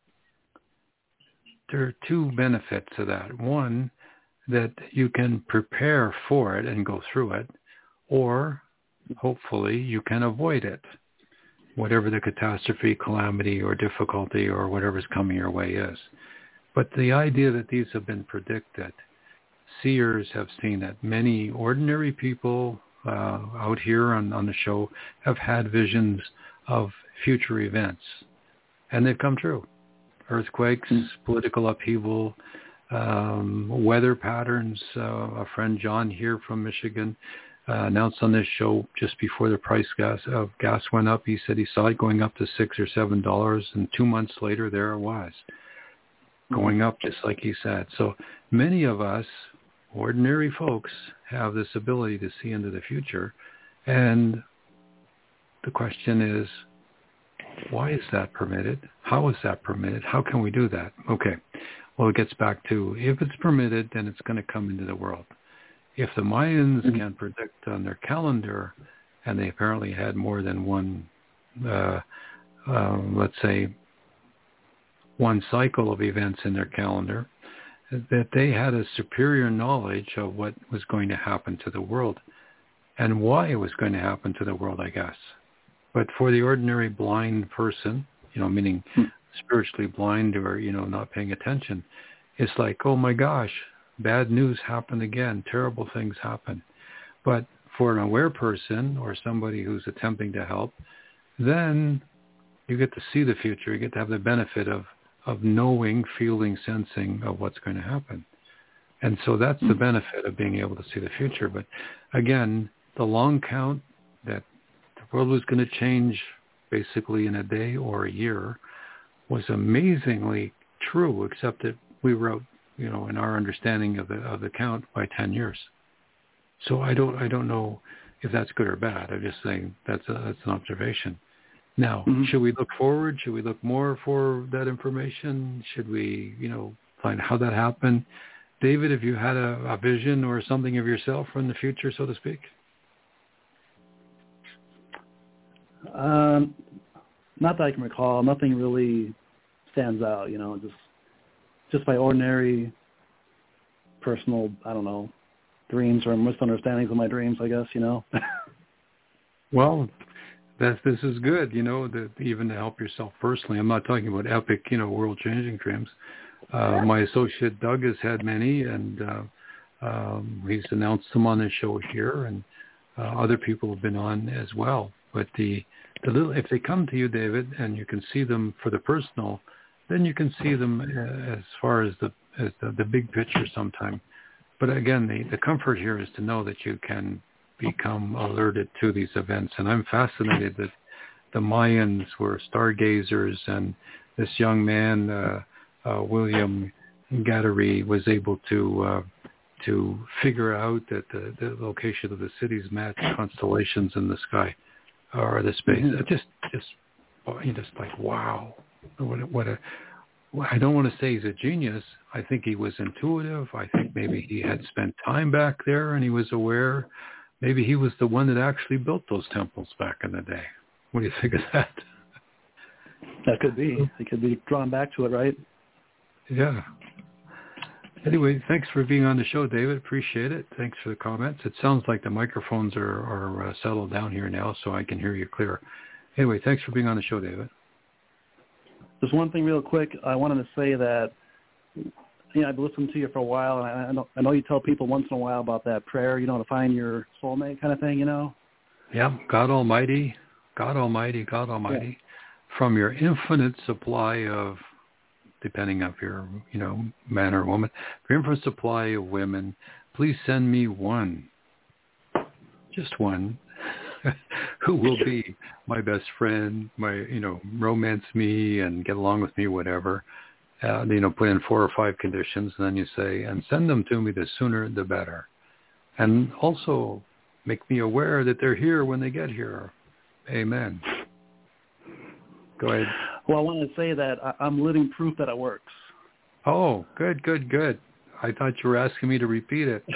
there are two benefits to that. One, that you can prepare for it and go through it, or hopefully you can avoid it, whatever the catastrophe, calamity, or difficulty, or whatever's coming your way is. But the idea that these have been predicted, seers have seen it. Many ordinary people uh, out here on, on the show have had visions of future events, and they've come true. Earthquakes, mm. political upheaval, um, weather patterns. Uh, a friend, John, here from Michigan, uh, announced on this show just before the price gas, of gas went up. He said he saw it going up to six or seven dollars, and two months later, there it was. Going up just like he said. So many of us, ordinary folks, have this ability to see into the future. And the question is, why is that permitted? How is that permitted? How can we do that? Okay. Well, it gets back to, if it's permitted, then it's going to come into the world. If the Mayans mm-hmm. can predict on their calendar, and they apparently had more than one, uh, uh, let's say, one cycle of events in their calendar, that they had a superior knowledge of what was going to happen to the world and why it was going to happen to the world, I guess. But for the ordinary blind person, you know, meaning hmm. spiritually blind or, you know, not paying attention, it's like, oh my gosh, bad news happened again, terrible things happen. But for an aware person or somebody who's attempting to help, then you get to see the future. You get to have the benefit of of knowing, feeling, sensing of what's going to happen. And so that's the benefit of being able to see the future. But again, the long count that the world was going to change basically in a day or a year was amazingly true, except that we wrote, you know, in our understanding of the of the count by ten years. So I don't I don't know if that's good or bad. I'm just saying that's a, that's an observation. Now, mm-hmm. should we look forward? Should we look more for that information? Should we, you know, find how that happened? David, have you had a, a vision or something of yourself from the future, so to speak? Um, not that I can recall. Nothing really stands out, you know, just just my ordinary personal, I don't know, dreams or misunderstandings of my dreams, I guess, you know. Well, that's, this is good, you know, that even to help yourself personally. I'm not talking about epic, you know, world-changing dreams. Uh, my associate Doug has had many, and uh, um, he's announced them on his show here, and uh, other people have been on as well. But the, the little, if they come to you, David, and you can see them for the personal, then you can see them as far as the as the, the big picture sometime. But again, the, the comfort here is to know that you can become alerted to these events. And I'm fascinated that the Mayans were stargazers, and this young man, uh, uh, William Gattery, was able to uh, to figure out that the, the location of the cities match constellations in the sky or the space. Mm-hmm. Just, just, you just like, wow. What a, what a, I don't want to say he's a genius. I think he was intuitive. I think maybe he had spent time back there and he was aware. Maybe he was the one that actually built those temples back in the day. What do you think of that? That could be. He could be drawn back to it, right? Yeah. Anyway, thanks for being on the show, David. Appreciate it. Thanks for the comments. It sounds like the microphones are, are uh, settled down here now, so I can hear you clear. Anyway, thanks for being on the show, David. Just one thing real quick. I wanted to say that, you know, I've listened to you for a while, and I know, I know you tell people once in a while about that prayer, you know, to find your soulmate kind of thing, you know? Yeah, God Almighty, God Almighty, God Almighty, yeah. From your infinite supply of, depending on if you're, you know, man or woman, your infinite supply of women, please send me one, just one, who will be my best friend, my, you know, romance me and get along with me, whatever. Uh, you know, put in four or five conditions, and then you say, and send them to me the sooner the better. And also make me aware that they're here when they get here. Amen. Go ahead. Well, I wanted to say that I, I'm living proof that it works. Oh, good, good, good. I thought you were asking me to repeat it.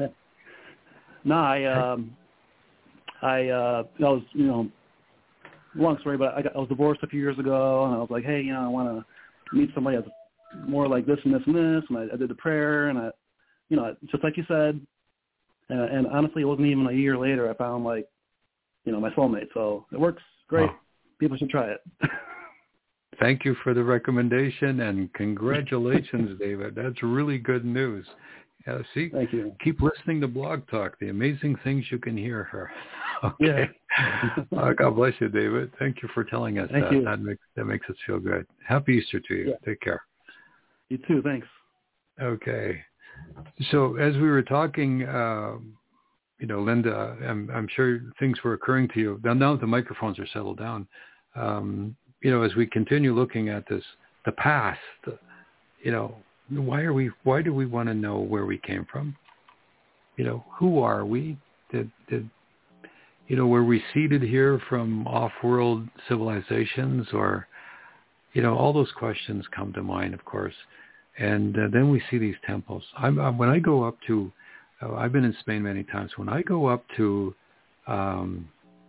no, I... Um, I, uh, I was, you know, long story, but I, got, I was divorced a few years ago, and I was like, hey, you know, I want to meet somebody that's more like this and this and this, and I, I did the prayer, and I, you know, just like you said, and, and honestly, it wasn't even a year later I found, like, you know, my soulmate, so it works great. Oh. People should try it. Thank you for the recommendation, and congratulations, David. That's really good news. Yeah, see, Thank you. Keep listening to Blog Talk, the amazing things you can hear her. Okay. Yeah. uh, God bless you, David. Thank you for telling us Thank that. You. That makes, that makes us feel good. Happy Easter to you. Yeah. Take care. You too. Thanks. Okay. So as we were talking, uh, you know, Linda, I'm, I'm sure things were occurring to you. Now, now that the microphones are settled down, um, you know, as we continue looking at this, the past, you know, why are we? Why do we want to know where we came from? You know, who are we? Did, did you know, were we seeded here from off-world civilizations, or, you know, all those questions come to mind, of course. And uh, then we see these temples. I'm, uh, when I go up to, uh, I've been in Spain many times. When I go up to um,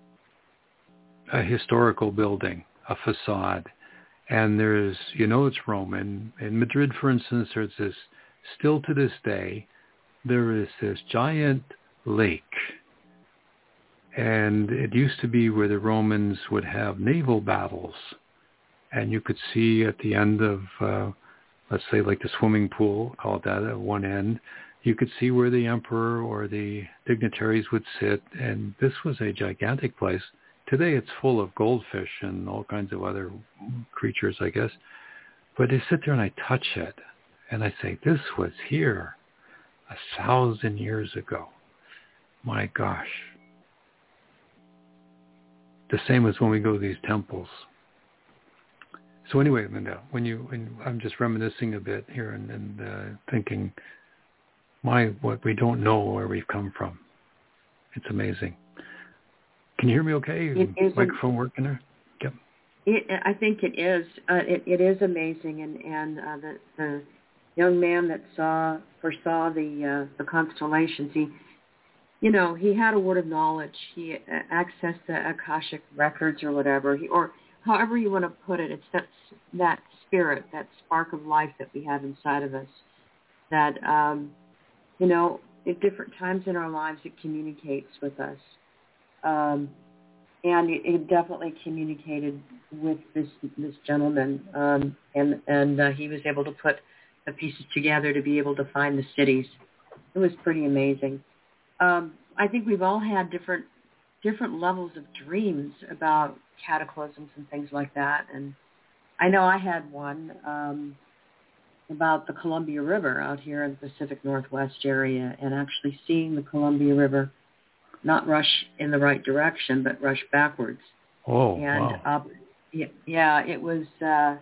a historical building, a facade, and there's, you know, it's Roman. In Madrid, for instance, there's this, still to this day, there is this giant lake. And it used to be where the Romans would have naval battles. And you could see at the end of, uh, let's say like the swimming pool, call it that, at one end, you could see where the emperor or the dignitaries would sit. And this was a gigantic place. Today it's full of goldfish and all kinds of other creatures, I guess. But I sit there and I touch it, and I say, this was here a thousand years ago. My gosh. The same as when we go to these temples. So anyway, Linda, when you, when I'm just reminiscing a bit here and, and uh, thinking, my, what we don't know where we've come from. It's amazing. Can you hear me okay? It Microphone working there? Yep. It, I think it is. Uh, it, it is amazing, and and uh, the the young man that saw foresaw the uh, the constellations, he, you know, he had a word of knowledge. He uh, accessed the Akashic records or whatever, he, or however you want to put it. It's that that spirit, that spark of life that we have inside of us. That um, you know, at different times in our lives, it communicates with us. Um, and it, it definitely communicated with this this gentleman, um, and and uh, he was able to put the pieces together to be able to find the cities. It was pretty amazing. Um, I think we've all had different different levels of dreams about cataclysms and things like that, and I know I had one um, about the Columbia River out here in the Pacific Northwest area, and actually seeing the Columbia River not rush in the right direction, but rush backwards. Oh, and wow. up, yeah, yeah, it was uh,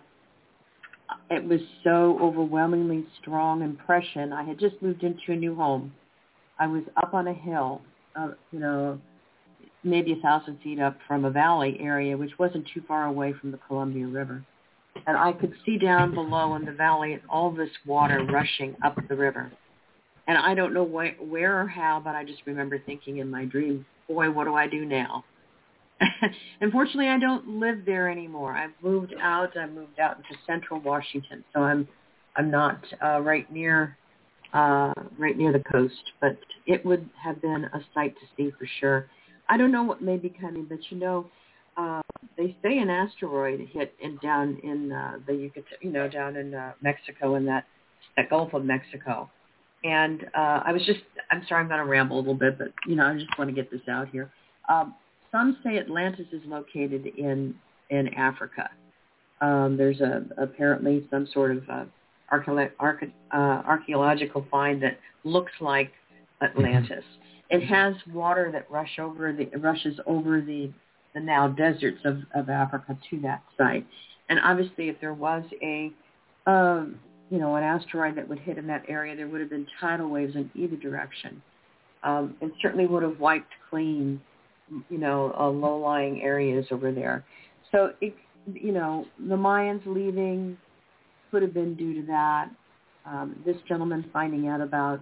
it was so overwhelmingly strong impression. I had just moved into a new home. I was up on a hill, uh, you know, maybe a thousand feet up from a valley area, which wasn't too far away from the Columbia River. And I could see down below in the valley all this water rushing up the river. And I don't know wh- where or how, but I just remember thinking in my dream, boy, what do I do now? Unfortunately, I don't live there anymore. I've moved out. I moved out into central Washington, so I'm I'm not uh, right near uh, right near the coast. But it would have been a sight to see for sure. I don't know what may be coming, but you know, uh, they say an asteroid hit in down in uh, the Yucatan, you know, down in uh, Mexico, in that that Gulf of Mexico. And uh, I was just, I'm sorry, I'm going to ramble a little bit, but, you know, I just want to get this out here. Um, some say Atlantis is located in in Africa. Um, there's a, apparently some sort of uh, archae- archae- uh, archaeological find that looks like Atlantis. It has water that rush over the, rushes over the, the now deserts of, of Africa to that site. And obviously if there was a... Um, you know, an asteroid that would hit in that area, there would have been tidal waves in either direction. Um, and certainly would have wiped clean, you know, uh, low-lying areas over there. So, it, you know, the Mayans leaving could have been due to that. Um, this gentleman finding out about,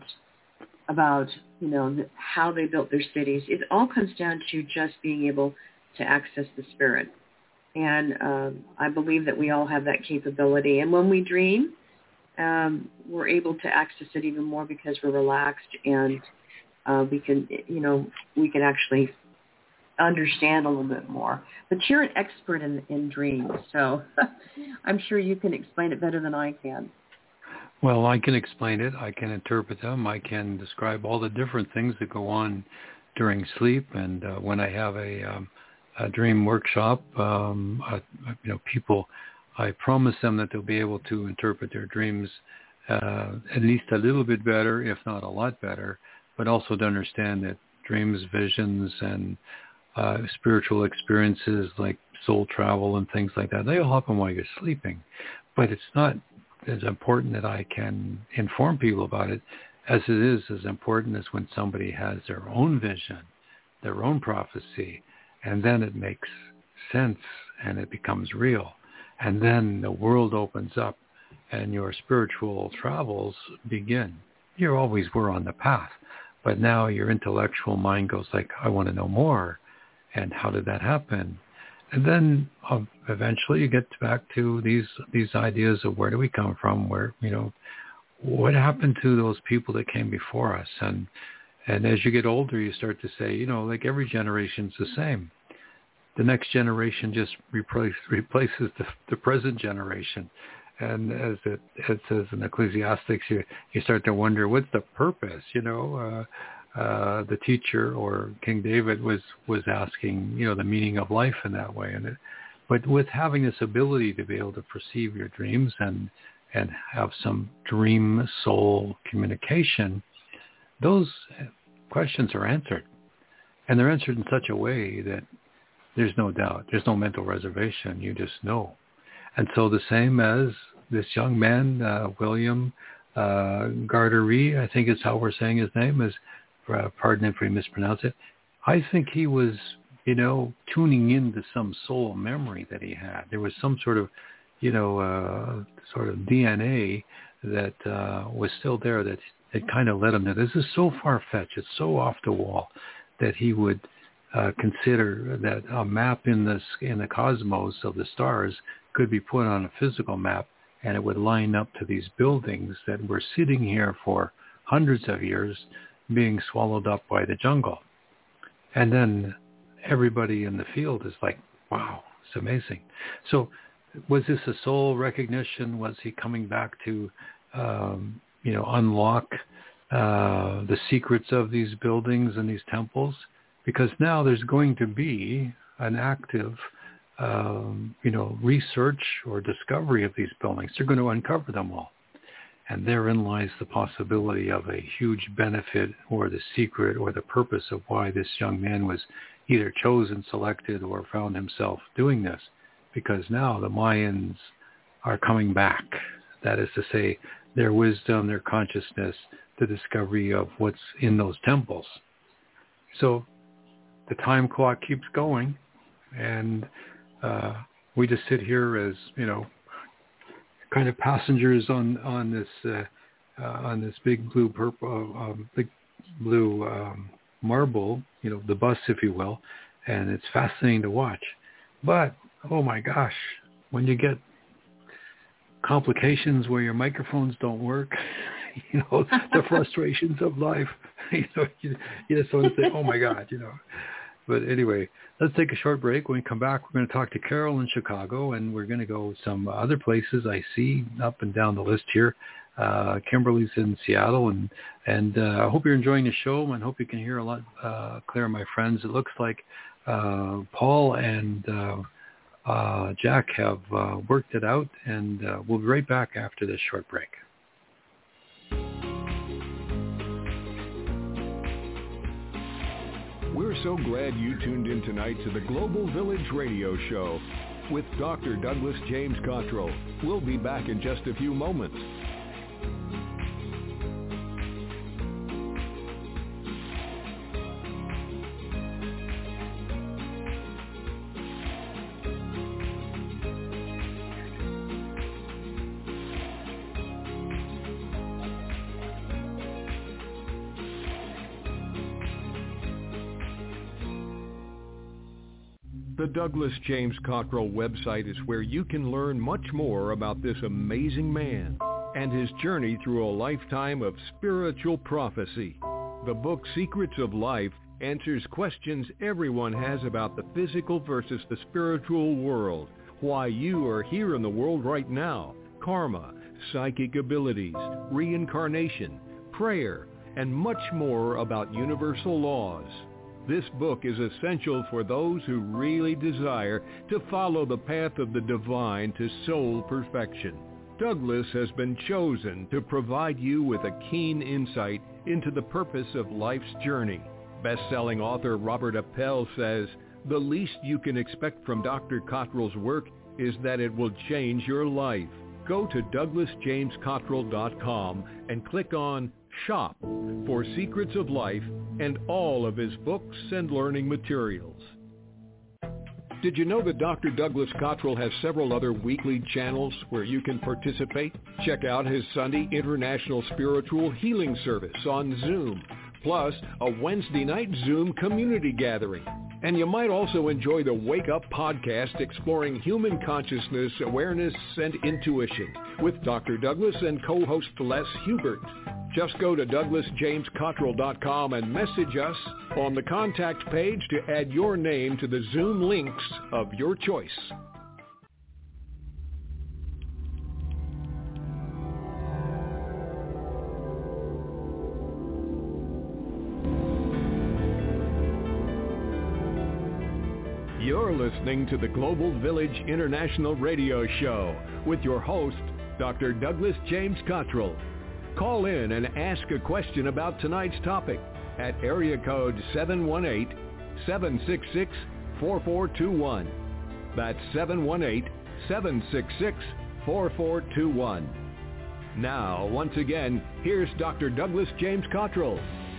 about you know, the, how they built their cities. It all comes down to just being able to access the spirit. And um, I believe that we all have that capability. And when we dream, Um, we're able to access it even more because we're relaxed, and uh, we can, you know, we can actually understand a little bit more. But you're an expert in, in dreams, so I'm sure you can explain it better than I can. Well, I can explain it. I can interpret them. I can describe all the different things that go on during sleep. And uh, when I have a, um, a dream workshop, um, uh, you know, people... I promise them that they'll be able to interpret their dreams uh, at least a little bit better, if not a lot better, but also to understand that dreams, visions, and uh, spiritual experiences like soul travel and things like that, they all happen while you're sleeping. But it's not as important that I can inform people about it as it is as important as when somebody has their own vision, their own prophecy, and then it makes sense and it becomes real. And then the world opens up and your spiritual travels begin. You always were on the path, but now your intellectual mind goes like, I want to know more. And how did that happen? And then uh, eventually you get back to these these ideas of where do we come from? Where, you know, what happened to those people that came before us? And and as you get older, you start to say, you know, like every generation's the same. The next generation just replace, replaces the, the present generation. And as it, it says in Ecclesiastics, you, you start to wonder, what's the purpose? You know, uh, uh, the teacher or King David was, was asking, you know, the meaning of life in that way. And it, But with having this ability to be able to perceive your dreams and and have some dream soul communication, those questions are answered. And they're answered in such a way that there's no doubt. There's no mental reservation. You just know. And so the same as this young man, uh, William uh, Gardery, I think is how we're saying his name, is, uh, pardon if we mispronounce it. I think he was, you know, tuning into some soul memory that he had. There was some sort of, you know, uh, sort of D N A that uh, was still there that, that kind of led him to, this is so far-fetched, it's so off the wall, that he would uh, consider that a map in the, in the cosmos of the stars could be put on a physical map, and it would line up to these buildings that were sitting here for hundreds of years being swallowed up by the jungle. And then everybody in the field is like, wow, it's amazing. So was this a soul recognition? Was he coming back to, um, you know, unlock uh, the secrets of these buildings and these temples? Because now there's going to be an active, um, you know, research or discovery of these buildings. They're going to uncover them all. And therein lies the possibility of a huge benefit or the secret or the purpose of why this young man was either chosen, selected, or found himself doing this. Because now the Mayans are coming back. That is to say, their wisdom, their consciousness, the discovery of what's in those temples. So the time clock keeps going, and uh, we just sit here as, you know, kind of passengers on on this uh, uh, on this big blue purple, uh, um, big blue um, marble, you know, the bus, if you will, and it's fascinating to watch. But oh my gosh, when you get complications where your microphones don't work, you know, the frustrations of life, you know, you, you just want to say, oh my God, you know. But anyway, let's take a short break. When we come back, we're going to talk to Carol in Chicago, and we're going to go some other places I see up and down the list here. Uh, Kimberly's in Seattle, and and uh, I hope you're enjoying the show, and hope you can hear a lot uh, clearer, my friends. It looks like uh, Paul and uh, uh, Jack have uh, worked it out, and uh, we'll be right back after this short break. We're so glad you tuned in tonight to the Global Village Radio Show with Doctor Douglas James Cottrell. We'll be back in just a few moments. The Douglas James Cottrell website is where you can learn much more about this amazing man and his journey through a lifetime of spiritual prophecy. The book Secrets of Life answers questions everyone has about the physical versus the spiritual world, why you are here in the world right now, karma, psychic abilities, reincarnation, prayer, and much more about universal laws. This book is essential for those who really desire to follow the path of the divine to soul perfection. Douglas has been chosen to provide you with a keen insight into the purpose of life's journey. Best-selling author Robert Appel says, "The least you can expect from Doctor Cottrell's work is that it will change your life." Go to douglas james cottrell dot com and click on Shop for Secrets of Life and all of his books and learning materials. Did you know that Doctor Douglas Cottrell has several other weekly channels where you can participate? Check out his Sunday International Spiritual Healing Service on Zoom, plus a Wednesday night Zoom community gathering. And you might also enjoy the Wake Up podcast exploring human consciousness, awareness, and intuition with Doctor Douglas and co-host Les Hubert. Just go to douglas james cottrell dot com and message us on the contact page to add your name to the Zoom links of your choice. You're listening to the Global Village International Radio Show with your host, Doctor Douglas James Cottrell. Call in and ask a question about tonight's topic at area code seven one eight, seven six six, four four two one. That's seven one eight, seven six six, four four two one. Now, once again, here's Doctor Douglas James Cottrell.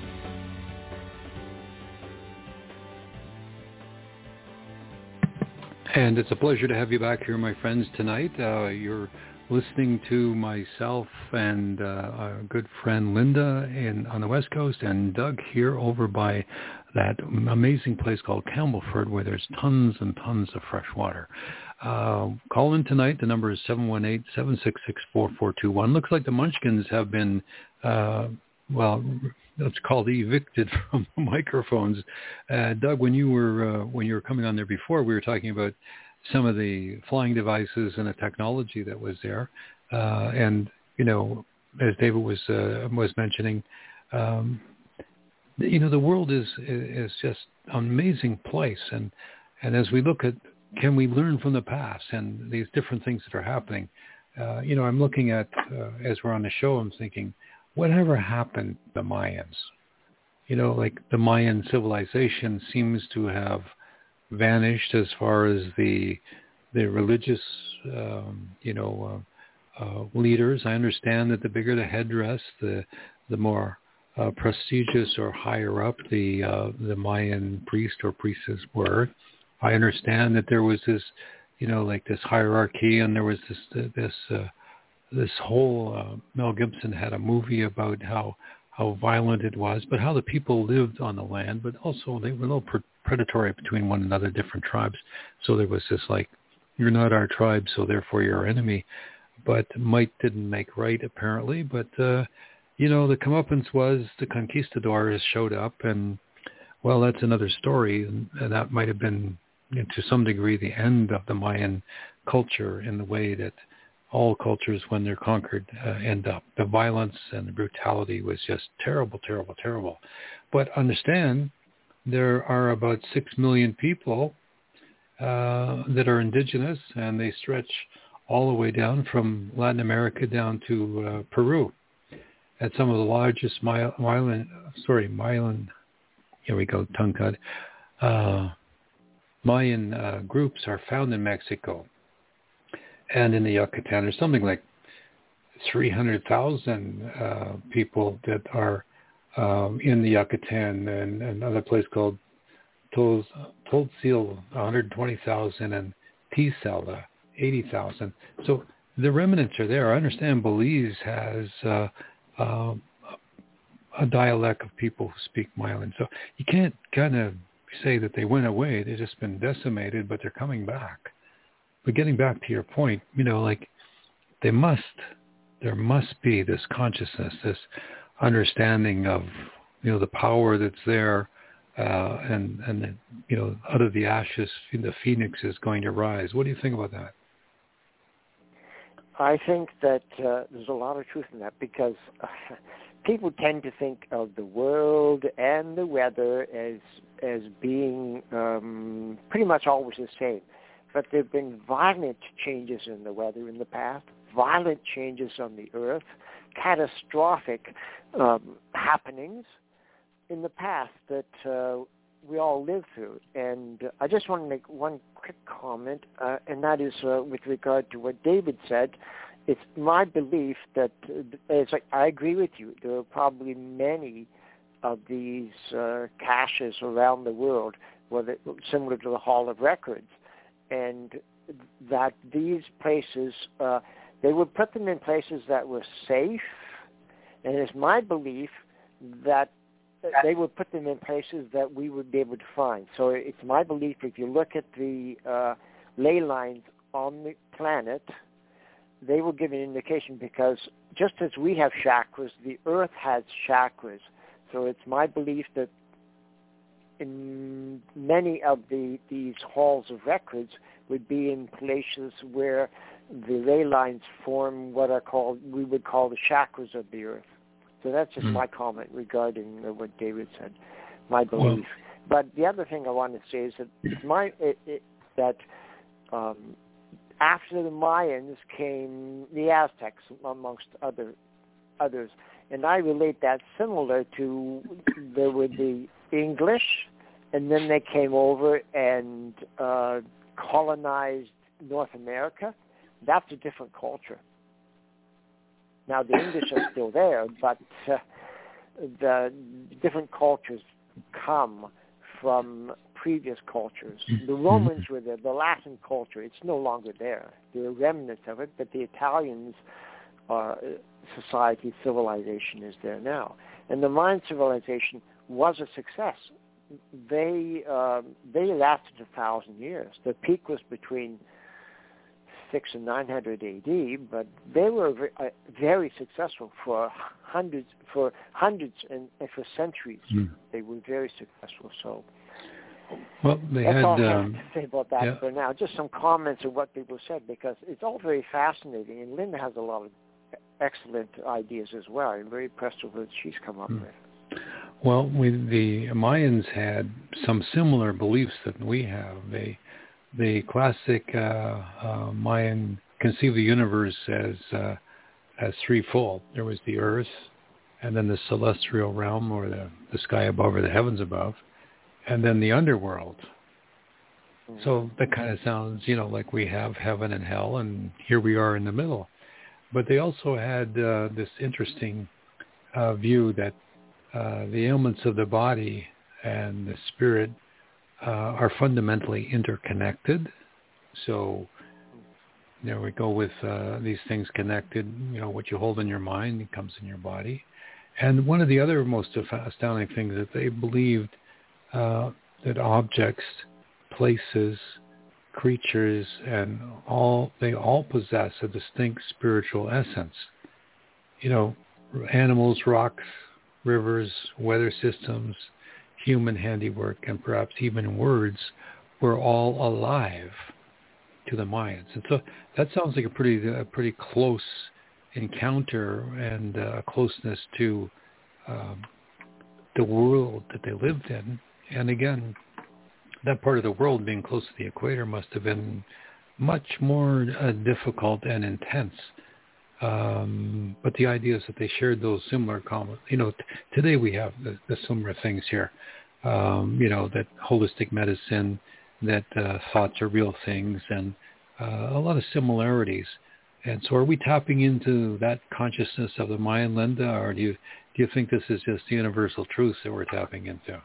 And it's a pleasure to have you back here, my friends, tonight. Uh, you're listening to myself and uh, our good friend Linda in, on the West Coast, and Doug here over by that amazing place called Campbellford, where there's tons and tons of fresh water. Uh, call in tonight. The number is seven one eight, seven six six, four four two one. Looks like the Munchkins have been, uh, well, it's called evicted from microphones. Uh, Doug, when you were uh, when you were coming on there before, we were talking about some of the flying devices and the technology that was there. Uh, and, you know, as David was uh, was mentioning, um, you know, the world is is just an amazing place. And, and as we look at, can we learn from the past and these different things that are happening? Uh, you know, I'm looking at, uh, as we're on the show, I'm thinking, whatever happened to the Mayans? You know, like the Mayan civilization seems to have vanished as far as the the religious, um, you know, uh, uh, leaders. I understand that the bigger the headdress, the the more uh, prestigious or higher up the uh, the Mayan priest or priestess were. I understand that there was this, you know, like this hierarchy, and there was this this. Uh, This whole, uh, Mel Gibson had a movie about how, how violent it was, but how the people lived on the land, but also they were a little pre- predatory between one another, different tribes. So there was this like, you're not our tribe, so therefore you're our enemy. But might didn't make right, apparently. But, uh, you know, the comeuppance was the conquistadors showed up, and, well, that's another story, and, and that might have been, you know, to some degree, the end of the Mayan culture in the way that all cultures, when they're conquered, uh, end up. The violence and the brutality was just terrible, terrible, terrible. But understand, there are about six million people uh, that are indigenous, and they stretch all the way down from Latin America down to uh, Peru. At some of the largest Mayan, sorry, Mayan, here we go, tongue cut, uh, Mayan uh, groups are found in Mexico. And in the Yucatan, there's something like three hundred thousand uh, people that are um, in the Yucatan, and another place called Tolsil, one hundred twenty thousand, and Tizela, eighty thousand. So the remnants are there. I understand Belize has uh, uh, a dialect of people who speak Mayan. So you can't kind of say that they went away. They've just been decimated, but they're coming back. But getting back to your point, you know, like they must, there must be this consciousness, this understanding of, you know, the power that's there, uh, and, and the, you know, out of the ashes, the phoenix is going to rise. What do you think about that? I think that uh, there's a lot of truth in that, because uh, people tend to think of the world and the weather as as being um, pretty much always the same. But there have been violent changes in the weather in the past, violent changes on the earth, catastrophic um, happenings in the past that uh, we all lived through. And uh, I just want to make one quick comment, uh, and that is uh, with regard to what David said. It's my belief that, uh, it's like, I agree with you, there are probably many of these uh, caches around the world, whether, similar to the Hall of Records, and that these places, uh, they would put them in places that were safe, and it's my belief that they would put them in places that we would be able to find. So it's my belief, if you look at the uh, ley lines on the planet, they will give an indication, because just as we have chakras, the earth has chakras. So it's my belief that in many of the these halls of records would be in places where the ley lines form what are called, we would call the chakras of the earth. So that's just mm. my comment regarding uh, what David said, my belief. But the other thing I want to say is that it's my it, it, that um, after the Mayans came the Aztecs, amongst other others, and I relate that similar to there were the English, and then they came over and uh, colonized North America. That's a different culture. Now the English are still there, but uh, the different cultures come from previous cultures. The Romans were there, the Latin culture, it's no longer there. There are remnants of it, but the Italians uh, society, civilization is there now. And the Mayan civilization was a success. They uh, they lasted a thousand years. The peak was between six and nine hundred A D, but they were very, uh, very successful for hundreds, for hundreds and, and for centuries. Mm. They were very successful. So, well, they that's had. all I have Um, to say about that yeah. for now. Just some comments of what people said, because it's all very fascinating, and Linda has a lot of excellent ideas as well. I'm very impressed with what she's come up mm. with. Well, we, the Mayans had some similar beliefs that we have. They The classic uh, uh, Mayan conceived the universe as uh, as threefold. There was the earth, and then the celestial realm, or the, the sky above, or the heavens above, and then the underworld. So that kind of sounds, you know, like we have heaven and hell, and here we are in the middle. But they also had uh, this interesting uh, view that uh, the ailments of the body and the spirit Uh, are fundamentally interconnected. So there we go with uh, these things connected. You know, what you hold in your mind, it comes in your body. And one of the other most astounding things that they believed uh, that objects, places, creatures, and all they all possess a distinct spiritual essence. You know, animals, rocks, rivers, weather systems, human handiwork, and perhaps even words were all alive to the Mayans. And so that sounds like a pretty a pretty close encounter and uh, closeness to um, the world that they lived in. And again, that part of the world being close to the equator must have been much more uh, difficult and intense. Um, but the idea is that they shared those similar common, you know, t- today we have the, the similar things here, um, you know, that holistic medicine, that uh, thoughts are real things, and uh, a lot of similarities. And so are we tapping into that consciousness of the Mayan, Linda, or do you, do you think this is just universal truths that we're tapping into?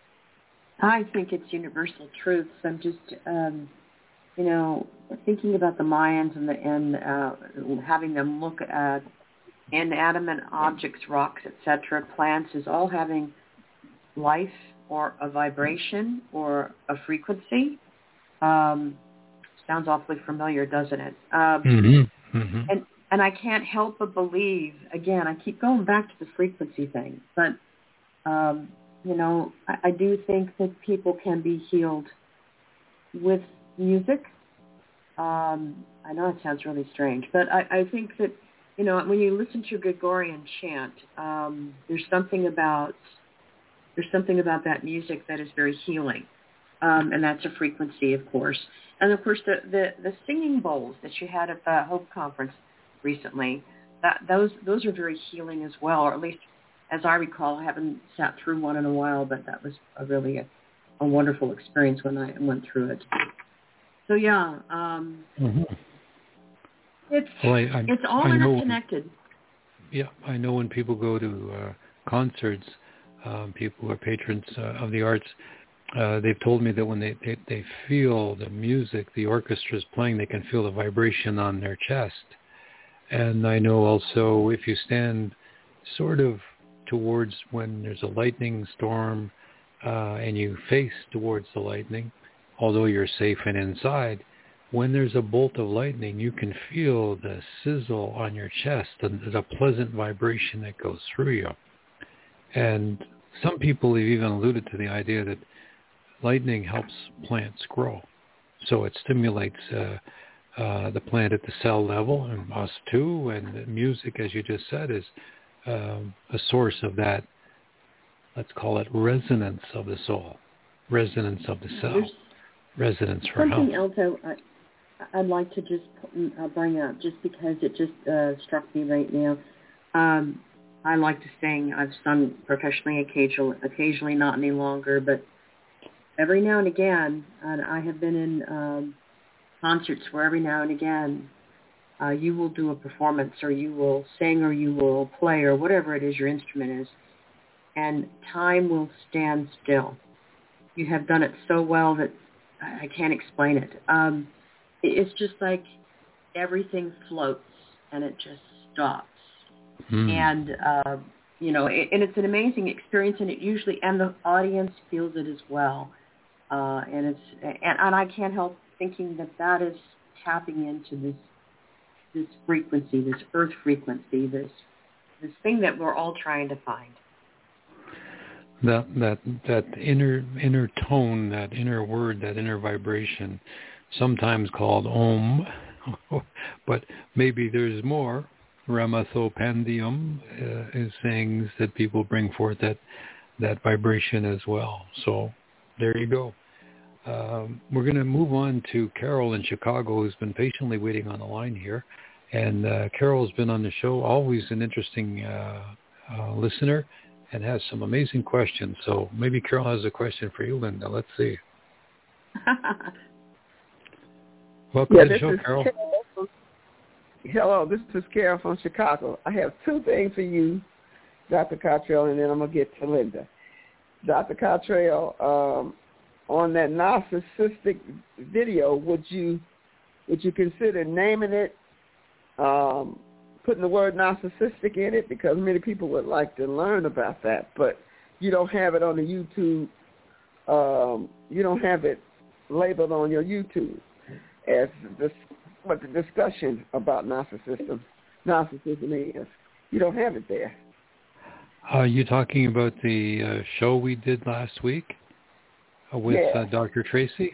I think it's universal truths. I'm just, um, you know, thinking about the Mayans and, the, and uh, having them look at inanimate objects, rocks, et cetera, plants as all having life or a vibration or a frequency. Um, sounds awfully familiar, doesn't it? Um, mm-hmm. Mm-hmm. And and I can't help but believe, again, I keep going back to the frequency thing, but, um, you know, I, I do think that people can be healed with music. Um, I know it sounds really strange, but I, I think that, you know, when you listen to Gregorian chant, um, there's something about there's something about that music that is very healing, um, and that's a frequency, of course. And of course, the, the, the singing bowls that you had at the Hope Conference recently, that those those are very healing as well, or at least as I recall. I haven't sat through one in a while, but that was a really a, a wonderful experience when I went through it. So yeah, um, mm-hmm. it's well, I, I, it's all I interconnected. Know, yeah, I know when people go to uh, concerts, um, people who are patrons uh, of the arts, uh, they've told me that when they, they, they feel the music, the orchestra is playing, they can feel the vibration on their chest. And I know also if you stand sort of towards when there's a lightning storm uh, and you face towards the lightning, although you're safe and inside, when there's a bolt of lightning, you can feel the sizzle on your chest and the pleasant vibration that goes through you. And some people have even alluded to the idea that lightning helps plants grow. So it stimulates uh, uh, the plant at the cell level, and us too, and the music, as you just said, is um, a source of that, let's call it resonance of the soul. resonance of the cell. There's resonance for something health. else I, I'd like to just uh, bring up, just because it just uh, struck me right now. Um, I like to sing. I've sung professionally occasionally, occasionally not any longer, but every now and again, and I have been in um, concerts where every now and again uh, you will do a performance, or you will sing, or you will play, or whatever it is your instrument is, and time will stand still. You have done it so well that I can't explain it. Um, it's just like everything floats and it just stops. Mm. And, uh, you know, it, and it's an amazing experience, and it usually, and the audience feels it as well. Uh, and it's, and, and I can't help thinking that that is tapping into this, this frequency, this earth frequency, this, this thing that we're all trying to find. That that that inner inner tone, that inner word, that inner vibration, sometimes called Om, but maybe there's more. Ramathopandium uh, is things that people bring forth that that vibration as well. So there you go. Um, we're going to move on to Carol in Chicago, who's been patiently waiting on the line here. And uh, Carol's been on the show, always an interesting uh, uh, listener, and has some amazing questions. So maybe Carol has a question for you, Linda. Let's see. Welcome yeah, to the show, Carol. Carol from, hello, this is Carol from Chicago. I have two things for you, Doctor Cottrell, and then I'm going to get to Linda. Doctor Cottrell, um, on that narcissistic video, would you would you consider naming it, um, putting the word narcissistic in it, because many people would like to learn about that, but you don't have it on the YouTube. Um, you don't have it labeled on your YouTube as this, what the discussion about narcissism, narcissism is. You don't have it there. Are you talking about the uh, show we did last week uh, with yes. uh, Doctor Tracy?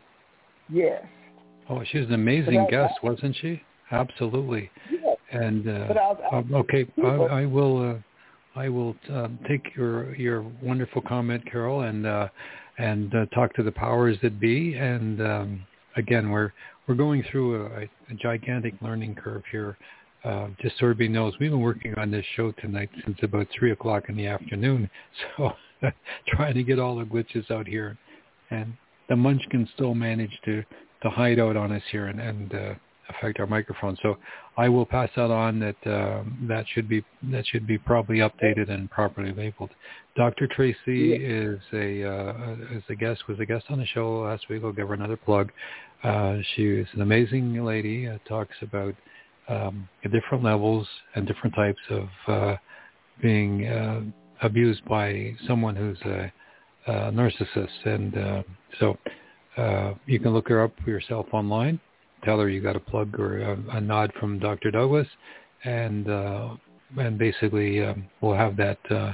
Yes. Oh, she was an amazing I, guest, wasn't she? Absolutely. Yes. And uh, I was, I, um, okay, I, I will. Uh, I will uh, take your your wonderful comment, Carol, and uh, and uh, talk to the powers that be. And um, again, we're we're going through a, a gigantic learning curve here. Uh, just so everybody knows, we've been working on this show tonight since about three o'clock in the afternoon. So trying to get all the glitches out here, and the Munchkin still managed to to hide out on us here and and. Uh, affect our microphone. So I will pass that on. That um, that should be that should be probably updated and properly labeled. Doctor Tracy yeah. is a uh, is a guest was a guest on the show last week. I'll give her another plug. Uh, she is an amazing lady. Uh, talks about um, different levels and different types of uh, being uh, abused by someone who's a, a narcissist. And uh, so uh, you can look her up for yourself online. Tell her you got a plug or a, a nod from Doctor Douglas, and uh, and basically um, we'll have that uh,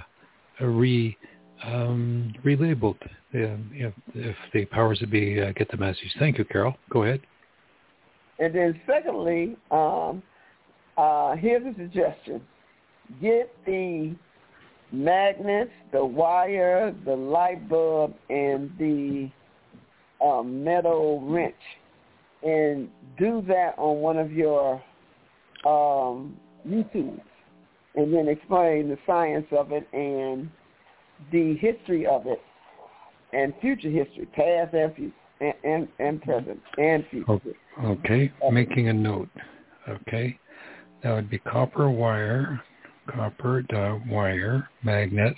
re um, relabeled uh, if, if the powers that be uh, get the message. Thank you, Carol. Go ahead. And then secondly, um, uh, here's a suggestion: get the magnets, the wire, the light bulb, and the uh, metal wrench. And do that on one of your um, YouTubes, and then explain the science of it and the history of it, and future history, past and future, and, and, and present and future. Okay, making a note. Okay, that would be copper wire, copper uh, wire magnets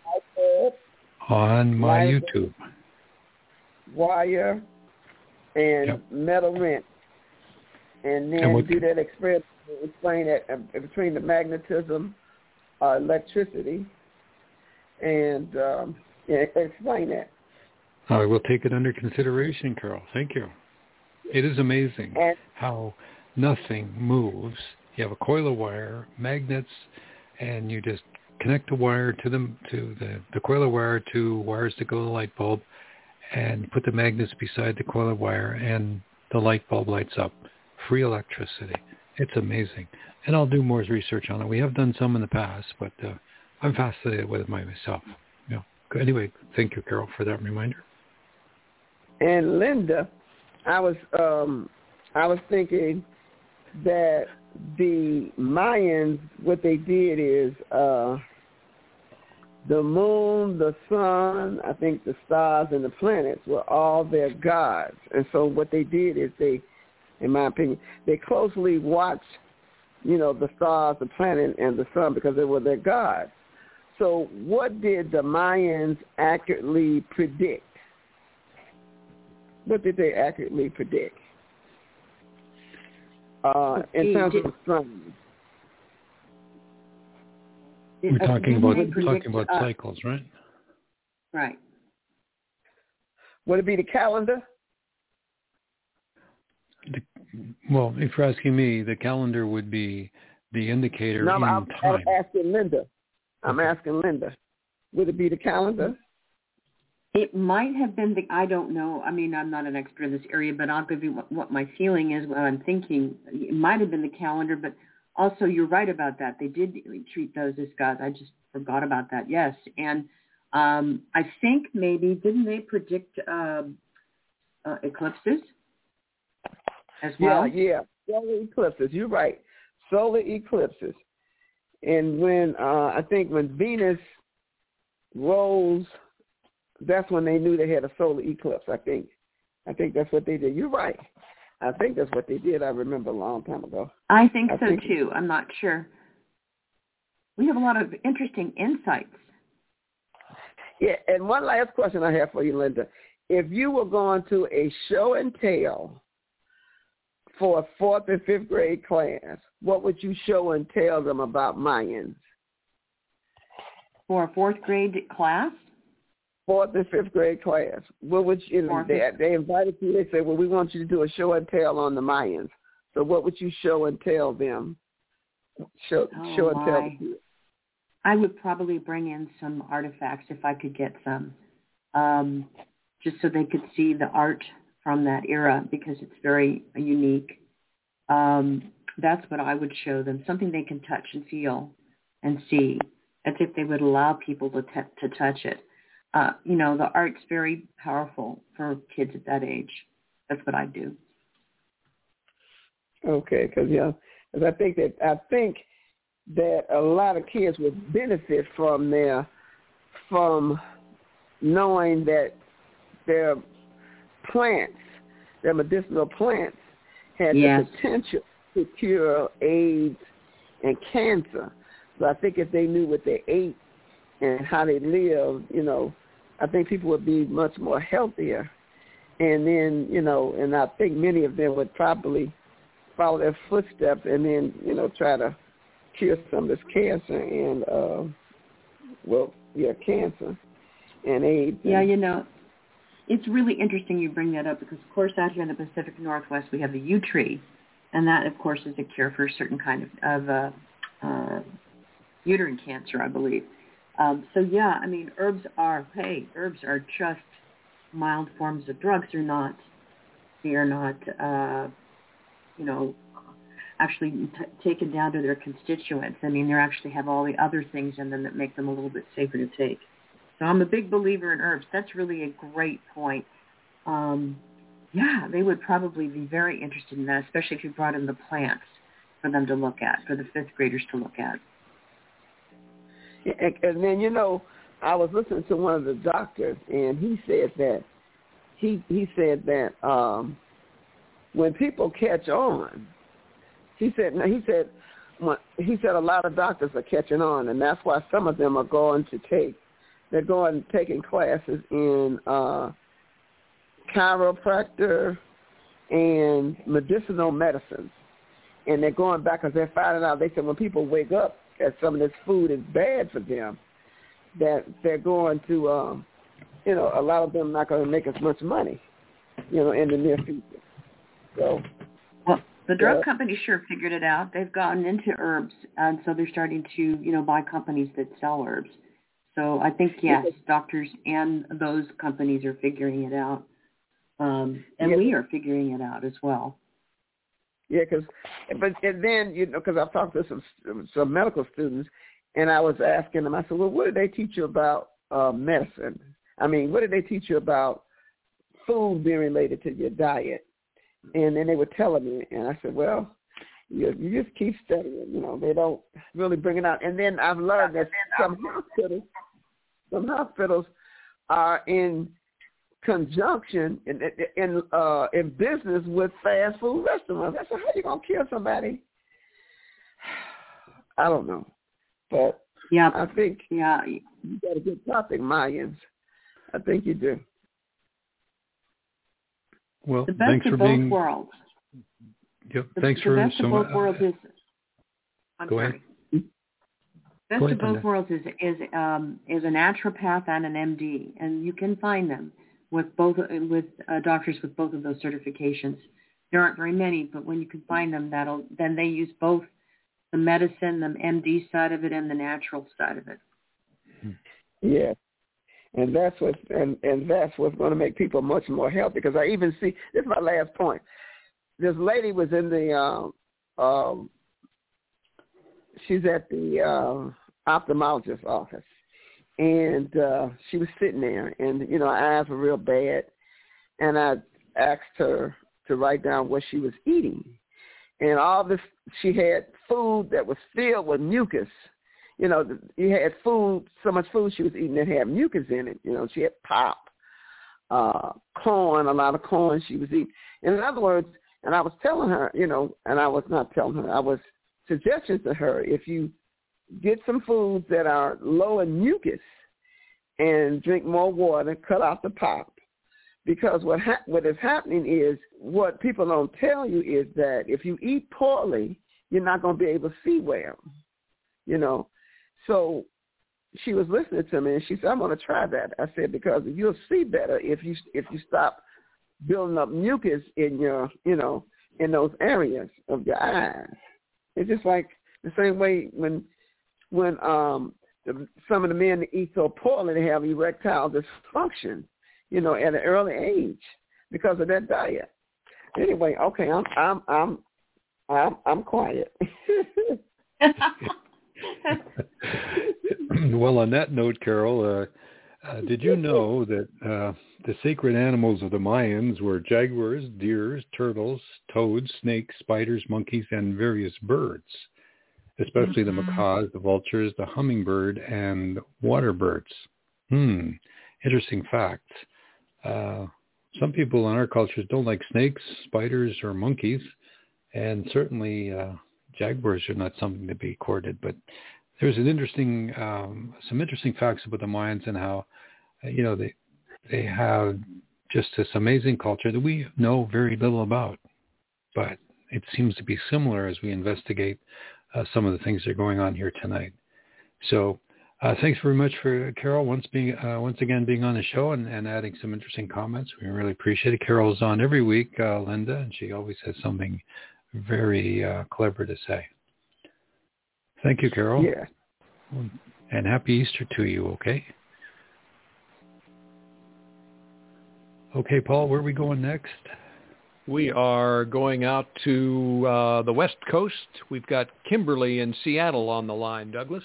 on my YouTube. Wire. And yep. metal wrench, and then and do that experiment, explain that uh, between the magnetism, uh, electricity, and um, yeah, explain that. I will take it under consideration, Carol. Thank you. It is amazing and, how nothing moves. You have a coil of wire, magnets, and you just connect the wire to them to the, the coil of wire to wires that go to the light bulb, and put the magnets beside the coil of wire, and the light bulb lights up. Free electricity. It's amazing. And I'll do more research on it. We have done some in the past, but uh, I'm fascinated with it myself. Yeah. Anyway, thank you, Carol, for that reminder. And Linda, I was um, I was thinking that the Mayans, what they did is uh, the moon, the sun, I think the stars and the planets were all their gods. And so what they did is they, in my opinion, they closely watched, you know, the stars, the planet, and the sun because they were their gods. So what did the Mayans accurately predict? What did they accurately predict uh, in terms of astronomy? We're talking about predict, talking about uh, cycles, right? Right. Would it be the calendar? The, well, if you're asking me, the calendar would be the indicator no, in I'm, time. I'm asking Linda. I'm okay. asking Linda. Would it be the calendar? It might have been the, I don't know. I mean, I'm not an expert in this area, but I'll give you what, what my feeling is, what I'm thinking. It might have been the calendar, but also you're right about that. They did treat those as gods. I just forgot about that, yes. And um, I think maybe, didn't they predict uh, uh, eclipses as well? Yeah, yeah. Solar eclipses. You're right. Solar eclipses. And when, uh, I think when Venus rose, that's when they knew they had a solar eclipse, I think. I think that's what they did. You're right. I think that's what they did. I remember a long time ago. I think I so, think too. I'm not sure. We have a lot of interesting insights. Yeah, and one last question I have for you, Linda. If you were going to a show and tell for a fourth and fifth grade class, what would you show and tell them about Mayans? For a fourth grade class? Fourth and fifth grade class. What would you, you know, they, they invited you, they said, well, we want you to do a show and tell on the Mayans. So what would you show and tell them? Show, oh show and tell my. them. I would probably bring in some artifacts if I could get some, um, just so they could see the art from that era because it's very unique. Um, that's what I would show them, something they can touch and feel and see, as if they would allow people to, t- to touch it. Uh, you know, the art's very powerful for kids at that age. That's what I do. Okay, because yeah, because I think that I think that a lot of kids would benefit from their from knowing that their plants, their medicinal plants, had yes. the potential to cure AIDS and cancer. So I think if they knew what they ate and how they lived, you know, I think people would be much more healthier. And then, you know, and I think many of them would probably follow their footsteps and then, you know, try to cure some of this cancer and, uh, well, yeah, cancer and AIDS. Yeah, you know, it's really interesting you bring that up because, of course, out here in the Pacific Northwest, we have the yew tree. And that, of course, is a cure for a certain kind of, of uh, uh, uterine cancer, I believe. Um, so, yeah, I mean, herbs are, hey, herbs are just mild forms of drugs. They're not, they are not, uh, you know, actually t- taken down to their constituents. I mean, they actually have all the other things in them that make them a little bit safer to take. So I'm a big believer in herbs. That's really a great point. Um, yeah, they would probably be very interested in that, especially if you brought in the plants for them to look at, for the fifth graders to look at. And, and then, you know, I was listening to one of the doctors, and he said that he he said that um, when people catch on, he said he said when, he said a lot of doctors are catching on, and that's why some of them are going to take they're going taking classes in uh, chiropractor and medicinal medicine, and they're going back because they're finding out. They said when people wake up that some of this food is bad for them, that they're going to, um, you know, a lot of them not going to make as much money, you know, in the near future. So, well, the drug uh, companies sure figured it out. They've gotten into herbs, and so they're starting to, you know, buy companies that sell herbs. So I think, yes, doctors and those companies are figuring it out, um, and yeah. we are figuring it out as well. Yeah, because, but and then, you know, because I've talked to some some medical students, and I was asking them, I said, well, what did they teach you about uh, medicine? I mean, what did they teach you about food being related to your diet. And then they were telling me, and I said, well, you, you just keep studying. You know, they don't really bring it out. And then I've learned that some hospitals, some hospitals are in conjunction in in uh, in business with fast food restaurants. I said, how you gonna kill somebody? I don't know, but yeah, I think yeah, you got a good topic, Mayans. I think you do. Well, the best thanks of for both being. worlds. Yep. The, thanks the for best some. of both uh, worlds is. I'm go sorry. ahead. Best Go of ahead, both Linda. worlds is is um, is a naturopath and an M D, and you can find them with both with uh, doctors with both of those certifications. There aren't very many, but when you can find them, that'll then they use both the medicine, the M D side of it, and the natural side of it. Yeah, and that's what and, and that's what's going to make people much more healthy. Because I even see this is my last point. This lady was in the. Um, um, She's at the uh, ophthalmologist's office, and uh, she was sitting there, and, you know, her eyes were real bad, and I asked her to write down what she was eating, and all this, she had food that was filled with mucus. You know, you had food, so much food she was eating that had mucus in it. You know, she had pop, uh, corn, a lot of corn she was eating. And in other words, and I was telling her, you know, and I was not telling her, I was suggestions to her, if you get some foods that are low in mucus and drink more water, cut out the pop. Because what ha- what is happening is, what people don't tell you is that if you eat poorly, you're not going to be able to see well, you know. So she was listening to me, and she said, I'm going to try that. I said, because you'll see better if you if you stop building up mucus in your, you know, in those areas of your eyes. It's just like the same way when when um, the, some of the men that eat so poorly, they have erectile dysfunction, you know, at an early age because of that diet. Anyway, okay, I'm I'm I'm I'm, I'm quiet. Well, on that note, Carol, uh, uh, did you know that uh, the sacred animals of the Mayans were jaguars, deers, turtles, toads, snakes, spiders, monkeys, and various birds, especially mm-hmm. the macaws, the vultures, the hummingbird, and water birds? Hmm, interesting facts. Uh, some people in our cultures don't like snakes, spiders, or monkeys, and certainly uh, jaguars are not something to be courted. But there's an interesting, um, some interesting facts about the Mayans and how, you know, they they have just this amazing culture that we know very little about, but it seems to be similar as we investigate uh, some of the things that are going on here tonight. So uh, thanks very much for Carol once being uh, once again being on the show and, and adding some interesting comments. We really appreciate it. Carol's on every week, uh, Linda, and she always has something very uh, clever to say. Thank you, Carol. Yeah. And happy Easter to you, okay? Okay, Paul, where are we going next? We are going out to uh, the West Coast. We've got Kimberly in Seattle on the line. Douglas?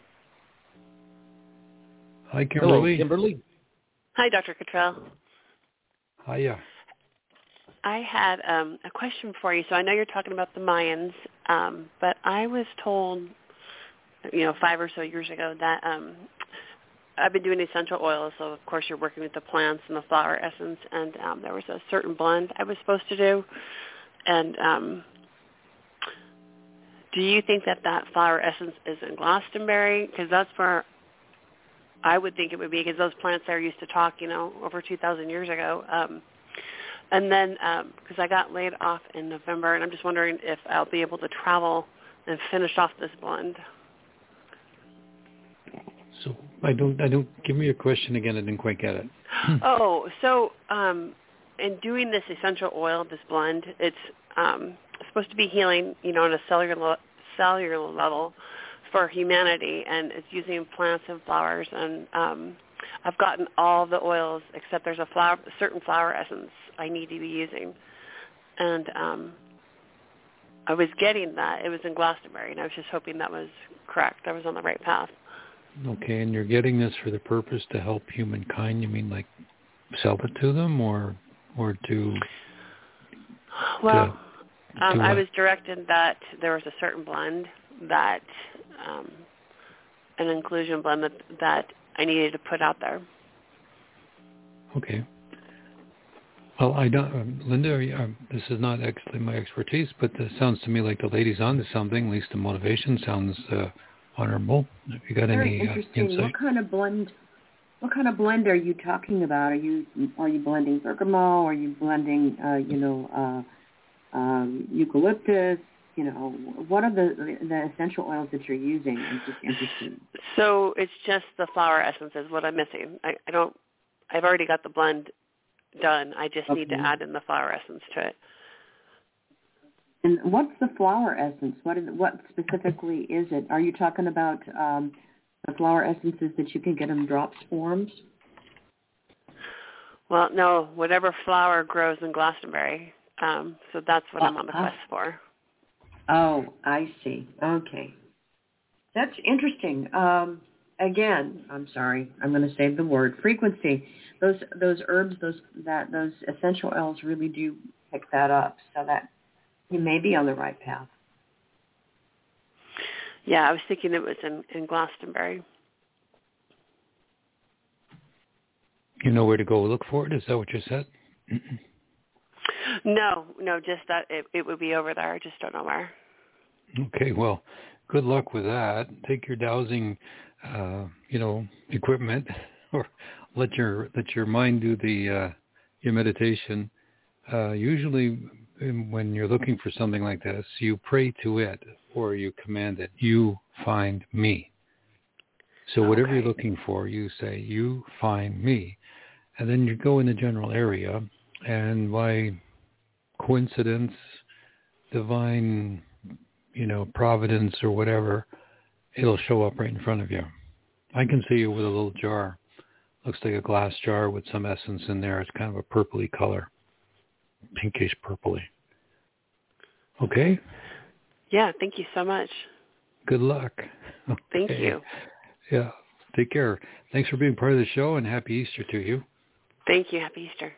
Hi, Kimberly. Hello, Kimberly. Hi, Doctor Cottrell. Hiya. I had um, a question for you. So I know you're talking about the Mayans, um, but I was told, you know, five or so years ago that um, I've been doing essential oils. So, of course, you're working with the plants and the flower essence. And um, there was a certain blend I was supposed to do. And um, do you think that that flower essence is in Glastonbury? Because that's where I would think it would be, because those plants there used to talk, you know, over two thousand years ago. Um, and then, because um, I got laid off in November, and I'm just wondering if I'll be able to travel and finish off this blend. So I don't, I don't, give me your question again. I didn't quite get it. Oh, so um, in doing this essential oil, this blend, it's um, supposed to be healing, you know, on a cellular cellular level for humanity, and it's using plants and flowers. And um, I've gotten all the oils except there's a flower, a certain flower essence I need to be using, and um, I was getting that. It was in Glastonbury, and I was just hoping that was correct. I was on the right path. Okay, and you're getting this for the purpose to help humankind? You mean like sell it to them, or or to? Well, to, um, to I was directed that there was a certain blend that, um, an inclusion blend that, that I needed to put out there. Okay. Well, I don't, um, Linda, are you, um, this is not actually my expertise, but it sounds to me like the lady's onto something. At least the motivation sounds uh, honorable. Have you got Very any uh, interesting. insight? What kind of blend? What kind of blend are you talking about? Are you are you blending bergamot? Are you blending, uh, you know, uh, um, eucalyptus? You know, what are the the essential oils that you're using? I'm just interested. So it's just the flower essences. What I'm missing. I, I don't. I've already got the blend done. I just Okay. need to add in the flower essence to it. And what's the flower essence? What is what specifically is it? Are you talking about um, the flower essences that you can get in drops forms? Well, no, whatever flower grows in Glastonbury. Um, so that's what uh, I'm on the quest for. Oh, I see. Okay. That's interesting. Um, again, I'm sorry. I'm going to say the word frequency. Those those herbs, those that those essential oils really do pick that up, so that you may be on the right path. Yeah, I was thinking it was in, in Glastonbury. You know where to go look for it? Is that what you said? No, no, just that it, it would be over there. I just don't know where. Okay, well, good luck with that. Take your dowsing, uh, you know, equipment, or let your let your mind do the uh, your meditation. Uh, usually, when you're looking for something like this, you pray to it or you command it. You find me. So whatever okay. you're looking for, you say, you find me. And then you go in the general area, and by coincidence, divine, you know, providence or whatever, it'll show up right in front of you. I can see you with a little jar. Looks like a glass jar with some essence in there. It's kind of a purpley color, pinkish purpley. Okay? Yeah, thank you so much. Good luck. Okay. Thank you. Yeah, take care. Thanks for being part of the show, and happy Easter to you. Thank you. Happy Easter.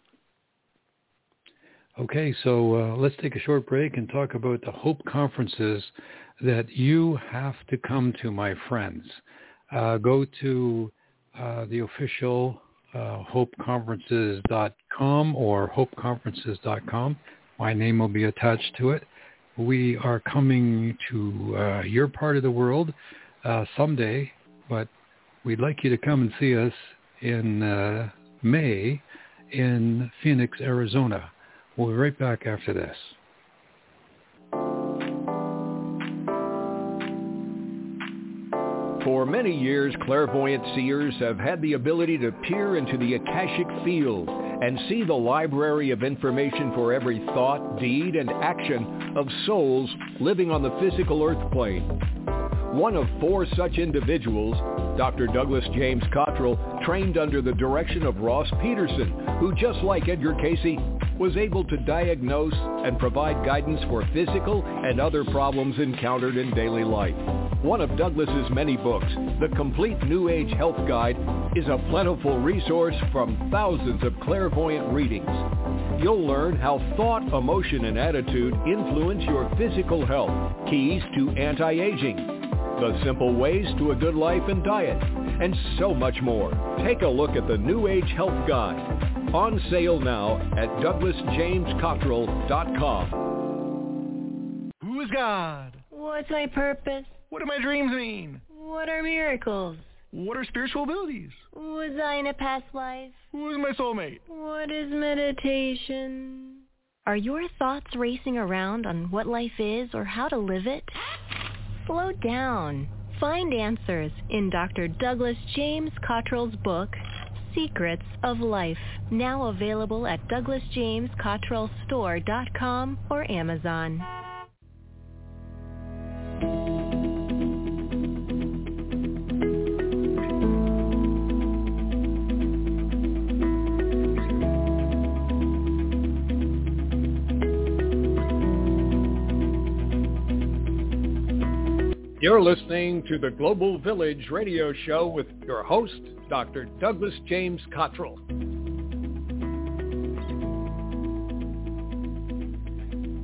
Okay, so uh, let's take a short break and talk about the Hope Conferences that you have to come to, my friends. Uh, go to uh, the official uh, hope conferences dot com or hope conferences dot com. My name will be attached to it. We are coming to uh, your part of the world uh, someday, but we'd like you to come and see us in uh, May in Phoenix, Arizona. We'll be right back after this. For many years, clairvoyant seers have had the ability to peer into the Akashic field and see the library of information for every thought, deed, and action of souls living on the physical earth plane. One of four such individuals, Doctor Douglas James Cottrell, trained under the direction of Ross Peterson, who, just like Edgar Cayce, was able to diagnose and provide guidance for physical and other problems encountered in daily life. One of Douglas's many books, The Complete New Age Health Guide, is a plentiful resource from thousands of clairvoyant readings. You'll learn how thought, emotion, and attitude influence your physical health, keys to anti-aging, the simple ways to a good life and diet, and so much more. Take a look at the New Age Health Guide. On sale now at douglas james cottrell dot com. Who is God? What's my purpose? What do my dreams mean? What are miracles? What are spiritual abilities? Was I in a past life? Who is my soulmate? What is meditation? Are your thoughts racing around on what life is or how to live it? Slow down. Find answers in Doctor Douglas James Cottrell's book, Secrets of Life, now available at douglas james cottrell store dot com or Amazon. You're listening to the Global Village Radio Show with your host, Doctor Douglas James Cottrell.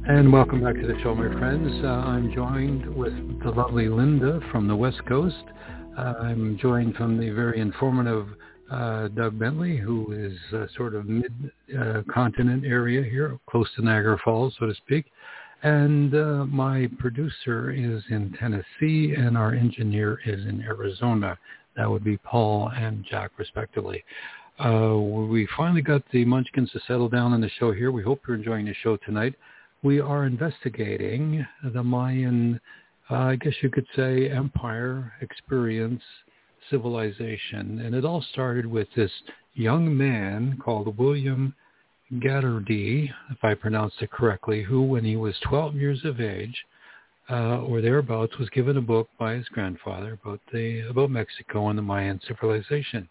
And welcome back to the show, my friends. Uh, I'm joined with the lovely Linda from the West Coast. Uh, I'm joined from the very informative uh, Doug Bentley, who is uh, sort of mid-continent uh, area here, close to Niagara Falls, so to speak. And uh, my producer is in Tennessee, and our engineer is in Arizona. That would be Paul and Jack, respectively. Uh, we finally got the Munchkins to settle down on the show here. We hope you're enjoying the show tonight. We are investigating the Mayan, uh, I guess you could say, empire, experience, civilization. And it all started with this young man called William Gatardee, if I pronounced it correctly, who, when he was twelve years of age, uh, or thereabouts, was given a book by his grandfather about the about Mexico and the Mayan civilization.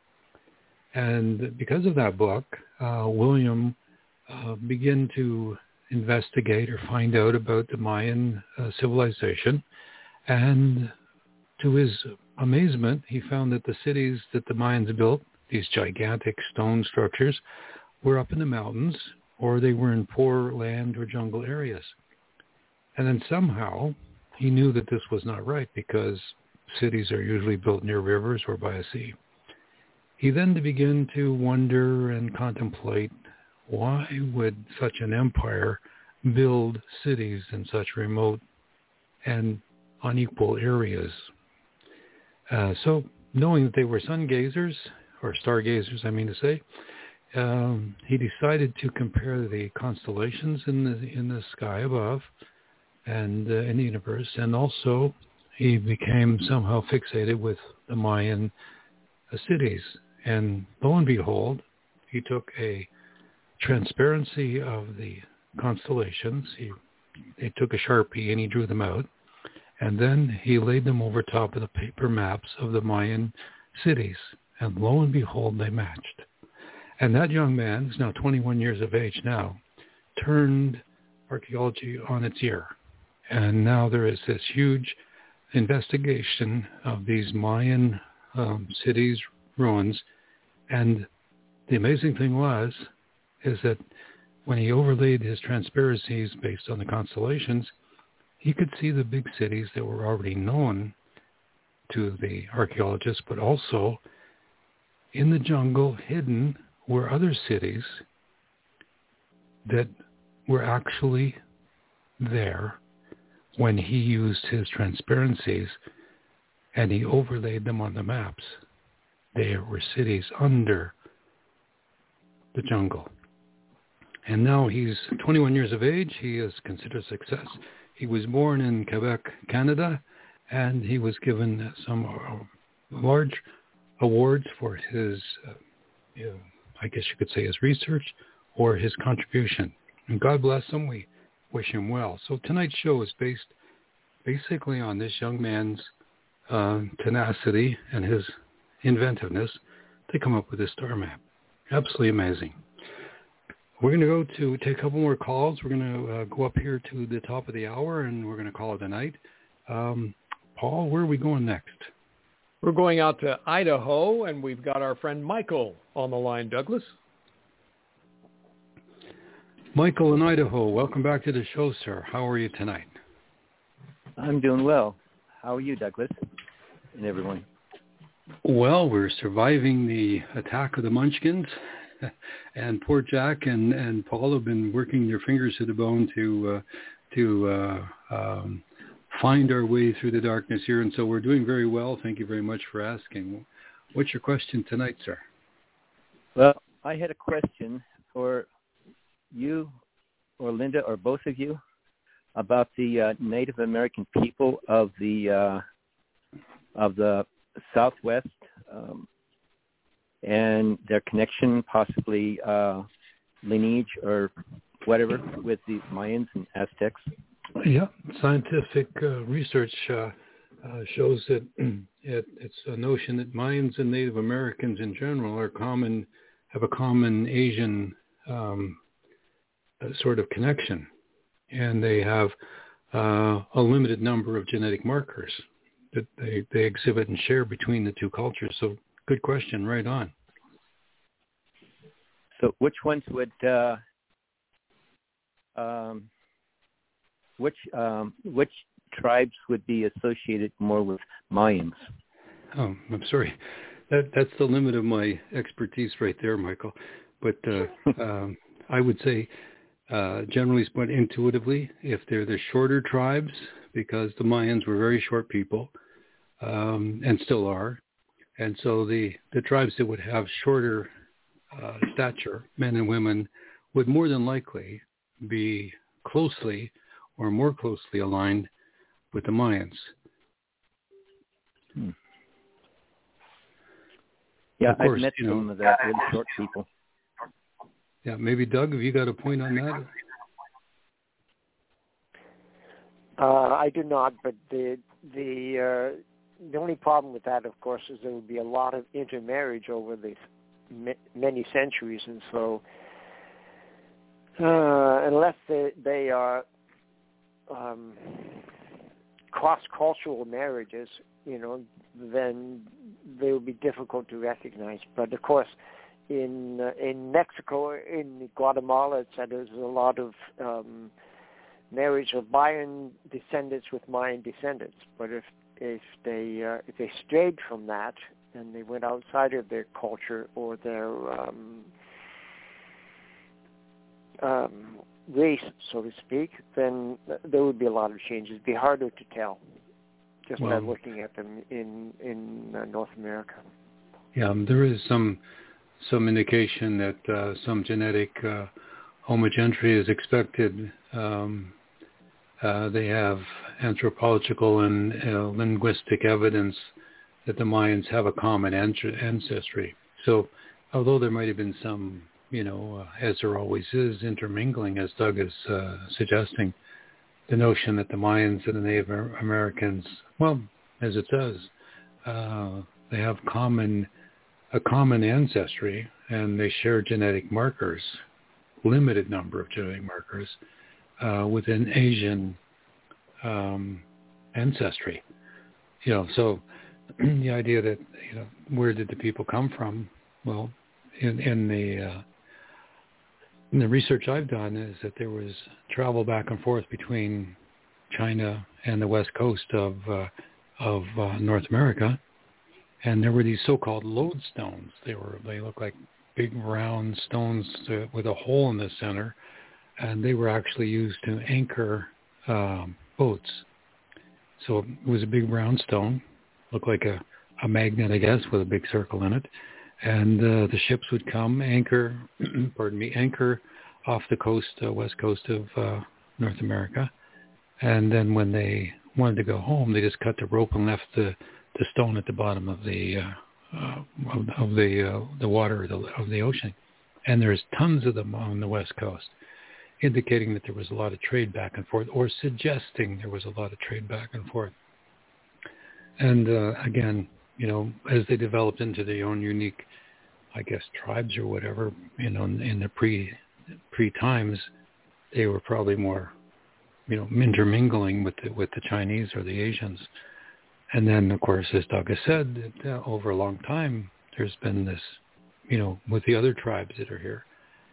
And because of that book, uh, William uh, began to investigate or find out about the Mayan uh, civilization. And to his amazement, he found that the cities that the Mayans built, these gigantic stone structures, were up in the mountains, or they were in poor land or jungle areas. And then somehow he knew that this was not right, because cities are usually built near rivers or by a sea. He then began to wonder and contemplate, why would such an empire build cities in such remote and unequal areas? Uh, so knowing that they were sun gazers, or stargazers, I mean to say, um, he decided to compare the constellations in the in the sky above and uh, in the universe, and also he became somehow fixated with the Mayan uh, cities. And lo and behold, he took a transparency of the constellations. He, he took a Sharpie and he drew them out. And then he laid them over top of the paper maps of the Mayan cities. And lo and behold, they matched. And that young man, who's now twenty-one years of age now, turned archaeology on its ear. And now there is this huge investigation of these Mayan um, cities, ruins. And the amazing thing was, is that when he overlaid his transparencies based on the constellations, he could see the big cities that were already known to the archaeologists, but also in the jungle, hidden, were other cities that were actually there when he used his transparencies and he overlaid them on the maps. There were cities under the jungle. And now he's twenty-one years of age. He is considered a success. He was born in Quebec, Canada, and he was given some uh, large awards for his, uh, you know, I guess you could say his research or his contribution. And God bless him. We wish him well. So tonight's show is based basically on this young man's uh, tenacity and his inventiveness to come up with this star map. Absolutely amazing. We're going to go to take a couple more calls. We're going to uh, go up here to the top of the hour, and we're going to call it a night. Um, Paul, where are we going next? We're going out to Idaho, and we've got our friend Michael on the line, Douglas. Michael in Idaho, welcome back to the show, sir. How are you tonight? I'm doing well. How are you, Douglas, and everyone? Well, we're surviving the attack of the Munchkins. And poor Jack and, and Paul have been working their fingers to the bone to uh, to uh, um, find our way through the darkness here. And so we're doing very well. Thank you very much for asking. What's your question tonight, sir? Well, I had a question for you or Linda or both of you about the uh, Native American people of the uh, of the Southwest. Um, and their connection, possibly uh, lineage or whatever, with the Mayans and Aztecs? Yeah, scientific uh, research uh, uh, shows that it, it's a notion that Mayans and Native Americans in general are common, have a common Asian um, uh, sort of connection, and they have uh, a limited number of genetic markers that they, they exhibit and share between the two cultures. So good question, right on. So which ones would uh, um, which um, which tribes would be associated more with Mayans? Oh, I'm sorry. That that's the limit of my expertise right there, Michael. But uh, um, I would say, uh, generally speaking, intuitively, if they're the shorter tribes, because the Mayans were very short people, um, and still are, and so the, the tribes that would have shorter uh, stature, men and women, would more than likely be closely or more closely aligned with the Mayans. Hmm. Yeah, of course, I've met you know, some of that really short people. Yeah, maybe Doug, have you got a point on that? Uh, I do not, but the the uh, the only problem with that, of course, is there would be a lot of intermarriage over the many centuries, and so uh, unless they, they are um, cross-cultural marriages, you know, then they would be difficult to recognize. But of course, in uh, in Mexico, in Guatemala, et cetera, there's a lot of um, marriage of Mayan descendants with Mayan descendants. But if if they uh, if they strayed from that and they went outside of their culture or their um, um, race, so to speak, then there would be a lot of changes. It'd be harder to tell just well, by looking at them in in uh, North America. Yeah, um, there is some some indication that uh, some genetic uh, homogentry is expected. Um, uh, they have anthropological and uh, linguistic evidence that the Mayans have a common ancestry. So, although there might have been some, you know, uh, as there always is, intermingling, as Doug is uh, suggesting, the notion that the Mayans and the Native Americans, well, as it says, uh, they have common a common ancestry, and they share genetic markers, limited number of genetic markers, uh, within Asian um, ancestry. You know, so the idea that, you know, where did the people come from? Well, in, in the uh, in the research I've done is that there was travel back and forth between China and the west coast of uh, of uh, North America. And there were these so-called lodestones. They were they looked like big round stones to, with a hole in the center, and they were actually used to anchor um, boats. So it was a big round stone, looked like a, a magnet, I guess, with a big circle in it. And uh, the ships would come anchor, pardon me, anchor off the coast, uh, west coast of uh, North America. And then when they wanted to go home, they just cut the rope and left the the stone at the bottom of the uh, uh, of, of the uh, the water of the, of the ocean, and there's tons of them on the west coast, indicating that there was a lot of trade back and forth, or suggesting there was a lot of trade back and forth. And uh, again, you know, as they developed into their own unique, I guess, tribes or whatever, you know, in, in the pre pre times, they were probably more, you know, intermingling with the, with the Chinese or the Asians. And then, of course, as Doug has said, uh, over a long time, there's been this, you know, with the other tribes that are here.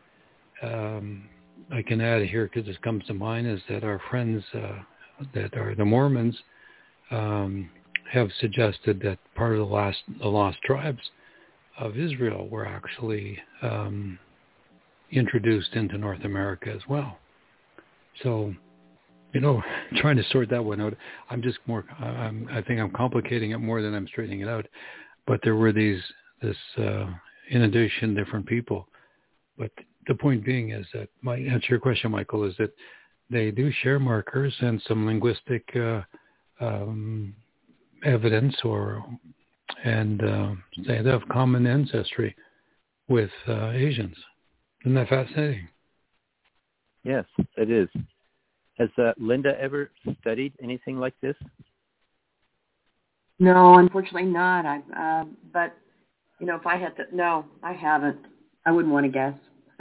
Um, I can add here, because this comes to mind, is that our friends uh, that are the Mormons um, have suggested that part of the last the lost tribes of Israel were actually um, introduced into North America as well. So, you know, trying to sort that one out. I'm just more, I'm, I think I'm complicating it more than I'm straightening it out. But there were these, this uh, inundation of different people. But the point being is that, my answer your question, Michael, is that they do share markers and some linguistic uh, um, evidence, or and uh, they have common ancestry with uh, Asians. Isn't that fascinating? Yes, it is. Has uh, Linda ever studied anything like this? No, unfortunately not. I, uh, but you know, if I had to, no, I haven't. I wouldn't want to guess.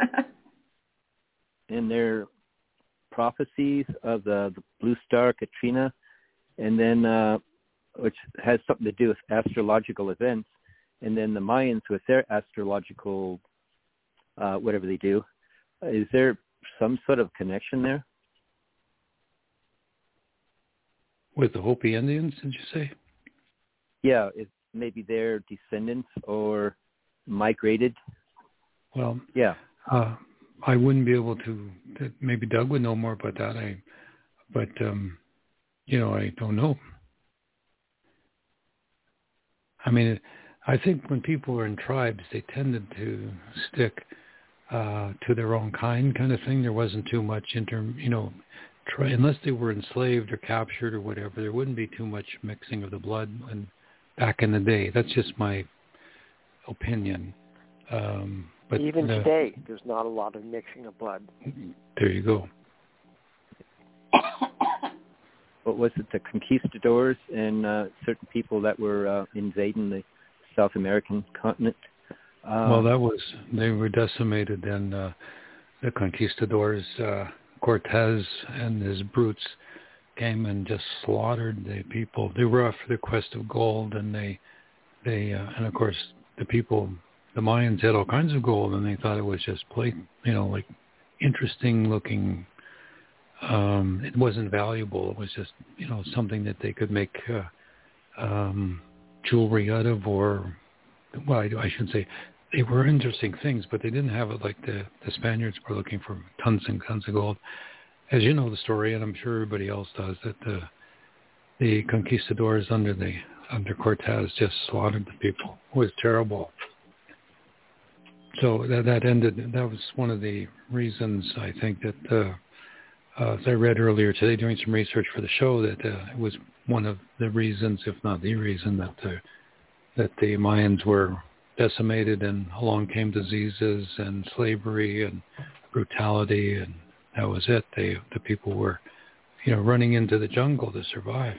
And their prophecies of the, the blue star Katrina, and then uh, which has something to do with astrological events, and then the Mayans with their astrological uh, whatever they do. Is there some sort of connection there? With the Hopi Indians, did you say? Yeah, if maybe their descendants or migrated. Well, yeah, uh, I wouldn't be able to. Maybe Doug would know more about that. I, but um, you know, I don't know. I mean, I think when people were in tribes, they tended to stick uh, to their own kind, kind of thing. There wasn't too much inter, you know, try, unless they were enslaved or captured or whatever. There wouldn't be too much mixing of the blood. And back in the day, that's just my opinion. Um, but even the, today, there's not a lot of mixing of blood. There you go. What was it, the conquistadors and uh, certain people that were uh, invading the South American continent? Uh, well, that was, they were decimated, and uh, the conquistadors, uh, Cortez and his brutes came and just slaughtered the people. They were after the quest of gold, and they, they, uh, and of course, the people, the Mayans had all kinds of gold, and they thought it was just plate, you know, like interesting looking. Um, it wasn't valuable. It was just, you know, something that they could make uh, um, jewelry out of, or, well, I, I shouldn't say, they were interesting things, but they didn't have it like the, the Spaniards were looking for tons and tons of gold. As you know the story, and I'm sure everybody else does, that the the conquistadors under the under Cortez just slaughtered the people. It was terrible. So that that ended. That was one of the reasons I think that. Uh, Uh, as I read earlier today, doing some research for the show, that uh, it was one of the reasons, if not the reason, that the, that the Mayans were decimated, and along came diseases and slavery and brutality, and that was it. They, the people were, you know, running into the jungle to survive.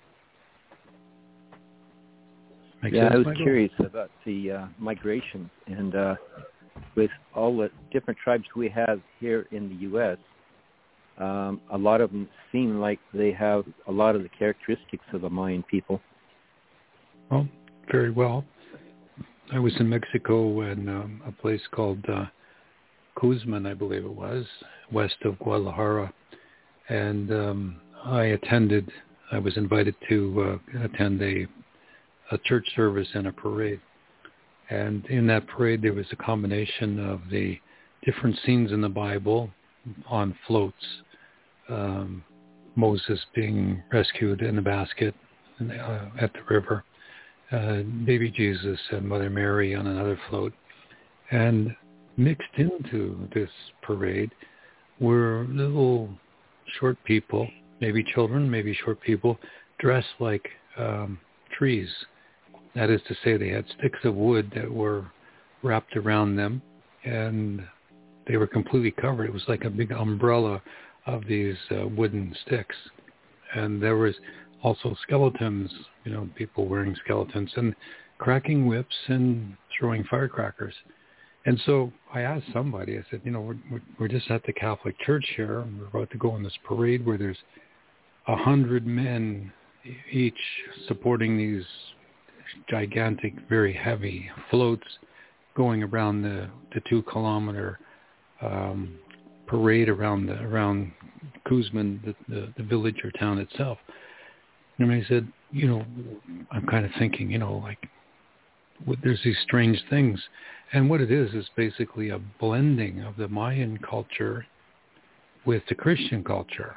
Make yeah, sense, I was Michael? curious about the uh, migration, and uh, with all the different tribes we have here in the U S, Um, a lot of them seem like they have a lot of the characteristics of the Mayan people. Well, very well. I was in Mexico in um, a place called uh, Cuzman, I believe it was, west of Guadalajara. And um, I attended, I was invited to uh, attend a, a church service and a parade. And in that parade, there was a combination of the different scenes in the Bible on floats, um, Moses being rescued in a basket uh, at the river, uh, baby Jesus and Mother Mary on another float. And mixed into this parade were little short people, maybe children, maybe short people, dressed like um, trees. That is to say, they had sticks of wood that were wrapped around them, and they were completely covered. It was like a big umbrella of these uh, wooden sticks. And there was also skeletons, you know, people wearing skeletons and cracking whips and throwing firecrackers. And so I asked somebody, I said, you know, we're, we're just at the Catholic Church here, and we're about to go on this parade where there's a hundred men each supporting these gigantic, very heavy floats going around the, the two kilometer um, parade around the, around Cuzman, the, the, the village or town itself. And I said, you know, I'm kind of thinking, you know, like, there's these strange things. And what it is is basically a blending of the Mayan culture with the Christian culture.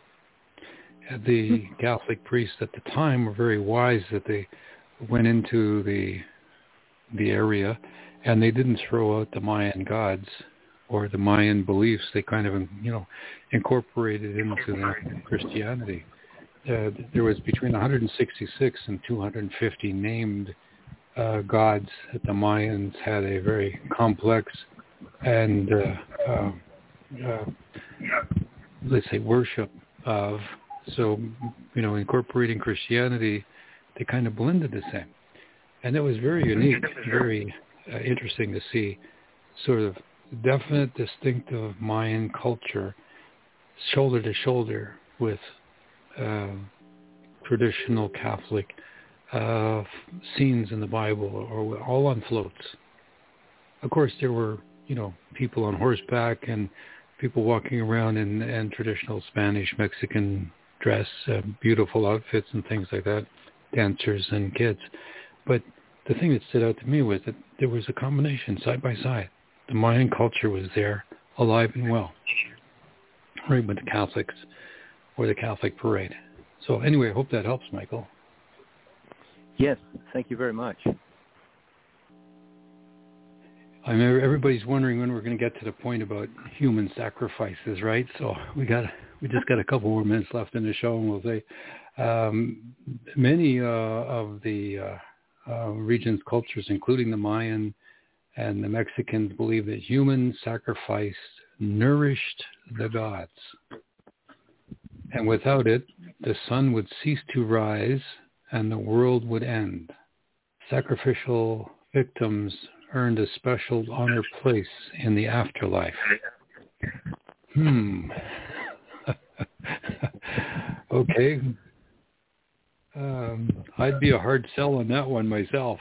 The Catholic priests at the time were very wise that they went into the the area and they didn't throw out the Mayan gods or the Mayan beliefs. They kind of, you know, incorporated into the Christianity. Uh, there was between one hundred sixty-six and two hundred fifty named uh, gods that the Mayans had a very complex and, uh, uh, uh, let's say, worship of. So, you know, incorporating Christianity, they kind of blended the same. And it was very unique, very uh, interesting to see sort of definite, distinctive Mayan culture shoulder to shoulder with uh, traditional Catholic uh, scenes in the Bible, or all on floats. Of course, there were, you know, people on horseback and people walking around in, in traditional Spanish, Mexican dress, uh, beautiful outfits and things like that, dancers and kids. But the thing that stood out to me was that there was a combination side by side. The Mayan culture was there, alive and well, right with the Catholics or the Catholic parade. So anyway, I hope that helps, Michael. Yes, thank you very much. I mean, everybody's wondering when we're going to get to the point about human sacrifices, right? So we got we just got a couple more minutes left in the show, and we'll say um, many uh, of the uh, uh, region's cultures, including the Mayan and the Mexicans, believe that human sacrifice nourished the gods, and without it, the sun would cease to rise and the world would end. Sacrificial victims earned a special honor place in the afterlife. Hmm. Okay. Um, I'd be a hard sell on that one myself.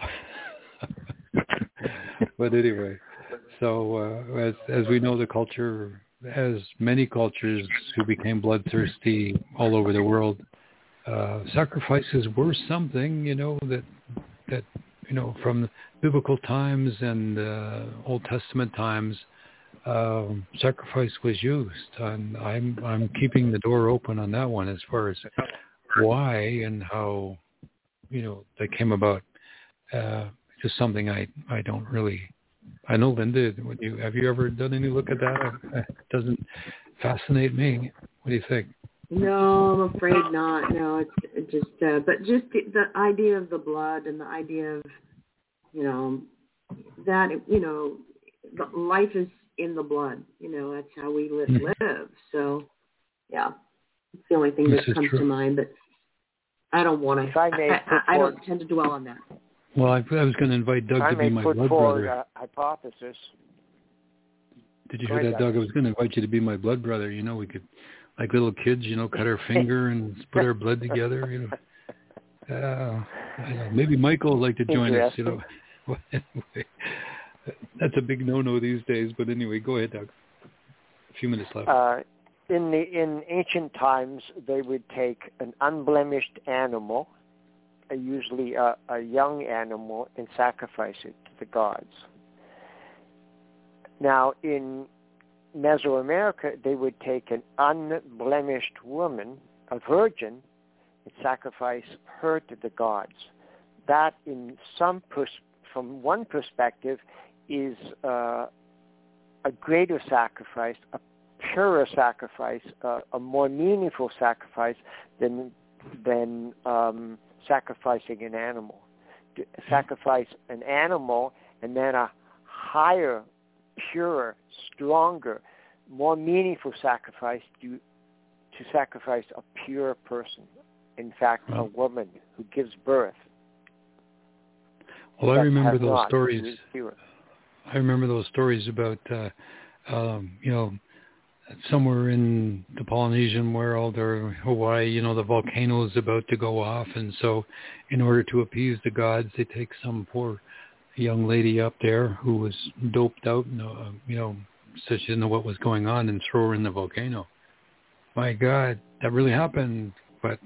But anyway, so uh, as as we know, the culture, as many cultures who became bloodthirsty all over the world, uh, sacrifices were something, you know, that that you know, from biblical times and uh, Old Testament times, uh, sacrifice was used. And I'm I'm keeping the door open on that one as far as why and how, you know, they came about. Uh, just something I, I don't really. I know, Linda. Would you have you ever done any look at that? It doesn't fascinate me. What do you think? No, I'm afraid not. No, it's it just, uh, but just the, the idea of the blood and the idea of, you know, that, you know, life is in the blood. You know, that's how we live. Mm-hmm. live. So, yeah, it's the only thing this that comes true. to mind. But I don't want to. I, I, I don't tend to dwell on that. Well, I, I was going to invite Doug I to be my blood forward brother. A hypothesis. Did you Go hear ahead, that, Doug? I was going to invite you to be my blood brother. You know, we could, like little kids, you know, cut our finger and put our blood together. You know, uh, I know. Maybe Michael would like to join us. You know, well, anyway, that's a big no-no these days. But anyway, go ahead, Doug. A few minutes left. Uh, in the in ancient times, they would take an unblemished animal, uh, usually a, a young animal, and sacrifice it to the gods. Now, in Mesoamerica, they would take an unblemished woman, a virgin, and sacrifice her to the gods. That, in some pers- from one perspective, is uh, a greater sacrifice, a purer sacrifice, uh, a more meaningful sacrifice than than um, sacrificing an animal. To sacrifice an animal and then a higher, purer, stronger, more meaningful sacrifice to to sacrifice a pure person. In fact, a woman who gives birth. Well, I remember those stories. I remember those stories about, uh, um, you know, somewhere in the Polynesian world or Hawaii, you know, the volcano is about to go off, and so in order to appease the gods, they take some poor young lady up there who was doped out, and, uh, you know, so she didn't know what was going on, and throw her in the volcano. My God, that really happened. But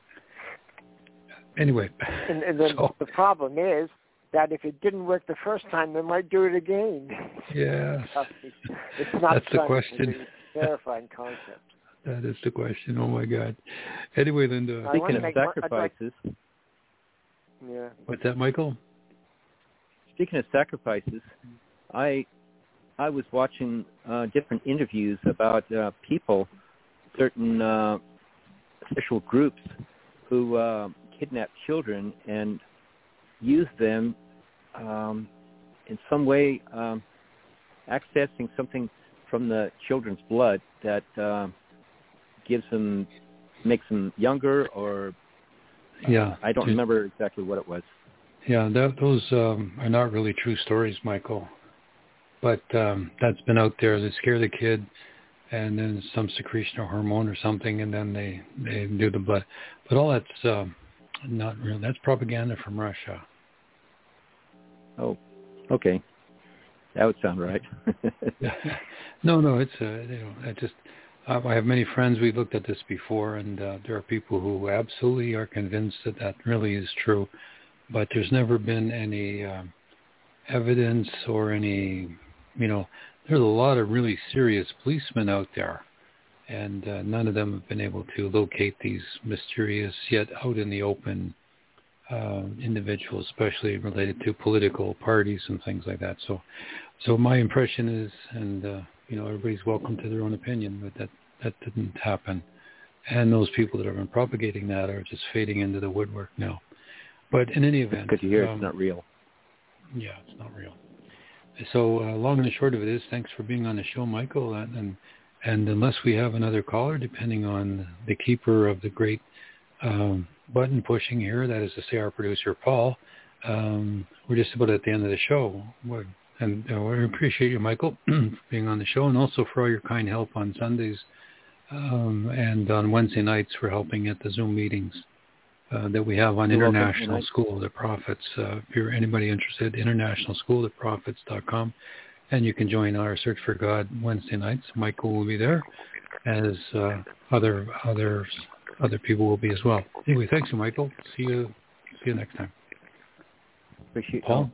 anyway, and, and the, so, the problem is that if it didn't work the first time, they might do it again. Yes, it's not that's fun. the question. It's a terrifying concept. That is the question. Oh my God. Anyway, Linda. Speaking of sacrifices. Like, yeah. What's that, Michael? Speaking of sacrifices, I I was watching uh, different interviews about uh, people, certain uh, official groups who uh, kidnap children and use them um, in some way, um, accessing something from the children's blood that uh, gives them, makes them younger, or uh, yeah, I don't remember exactly what it was. Yeah, that, those um, are not really true stories, Michael. But um, that's been out there. They scare the kid, and then some secretion or hormone or something, and then they, they do the blood. But all that's um, not real. That's propaganda from Russia. Oh, okay. That would sound right. No, no, it's uh, you know, I just uh, I have many friends. We've looked at this before, and uh, there are people who absolutely are convinced that that really is true. But there's never been any uh, evidence or any, you know, there's a lot of really serious policemen out there, and uh, none of them have been able to locate these mysterious yet out in the open uh, individuals, especially related to political parties and things like that. So, so my impression is, and uh, you know, everybody's welcome to their own opinion, but that that didn't happen, and those people that have been propagating that are just fading into the woodwork now. But in any event, good to hear um, it's not real. Yeah, it's not real. So uh, long and the short of it is, thanks for being on the show, Michael. And, and and unless we have another caller, depending on the keeper of the great um, button pushing here, that is to say our producer, Paul, um, we're just about at the end of the show. We're, and uh, we appreciate you, Michael, for being on the show, and also for all your kind help on Sundays um, and on Wednesday nights for helping at the Zoom meetings uh, that we have on You're International welcome. School of the Prophets. Uh, if you're anybody interested, international school of the prophets dot com. And you can join our Search for God Wednesday nights. Michael will be there, as uh, other other other people will be as well. Anyway, thanks, Michael. See you see you next time. Appreciate Paul.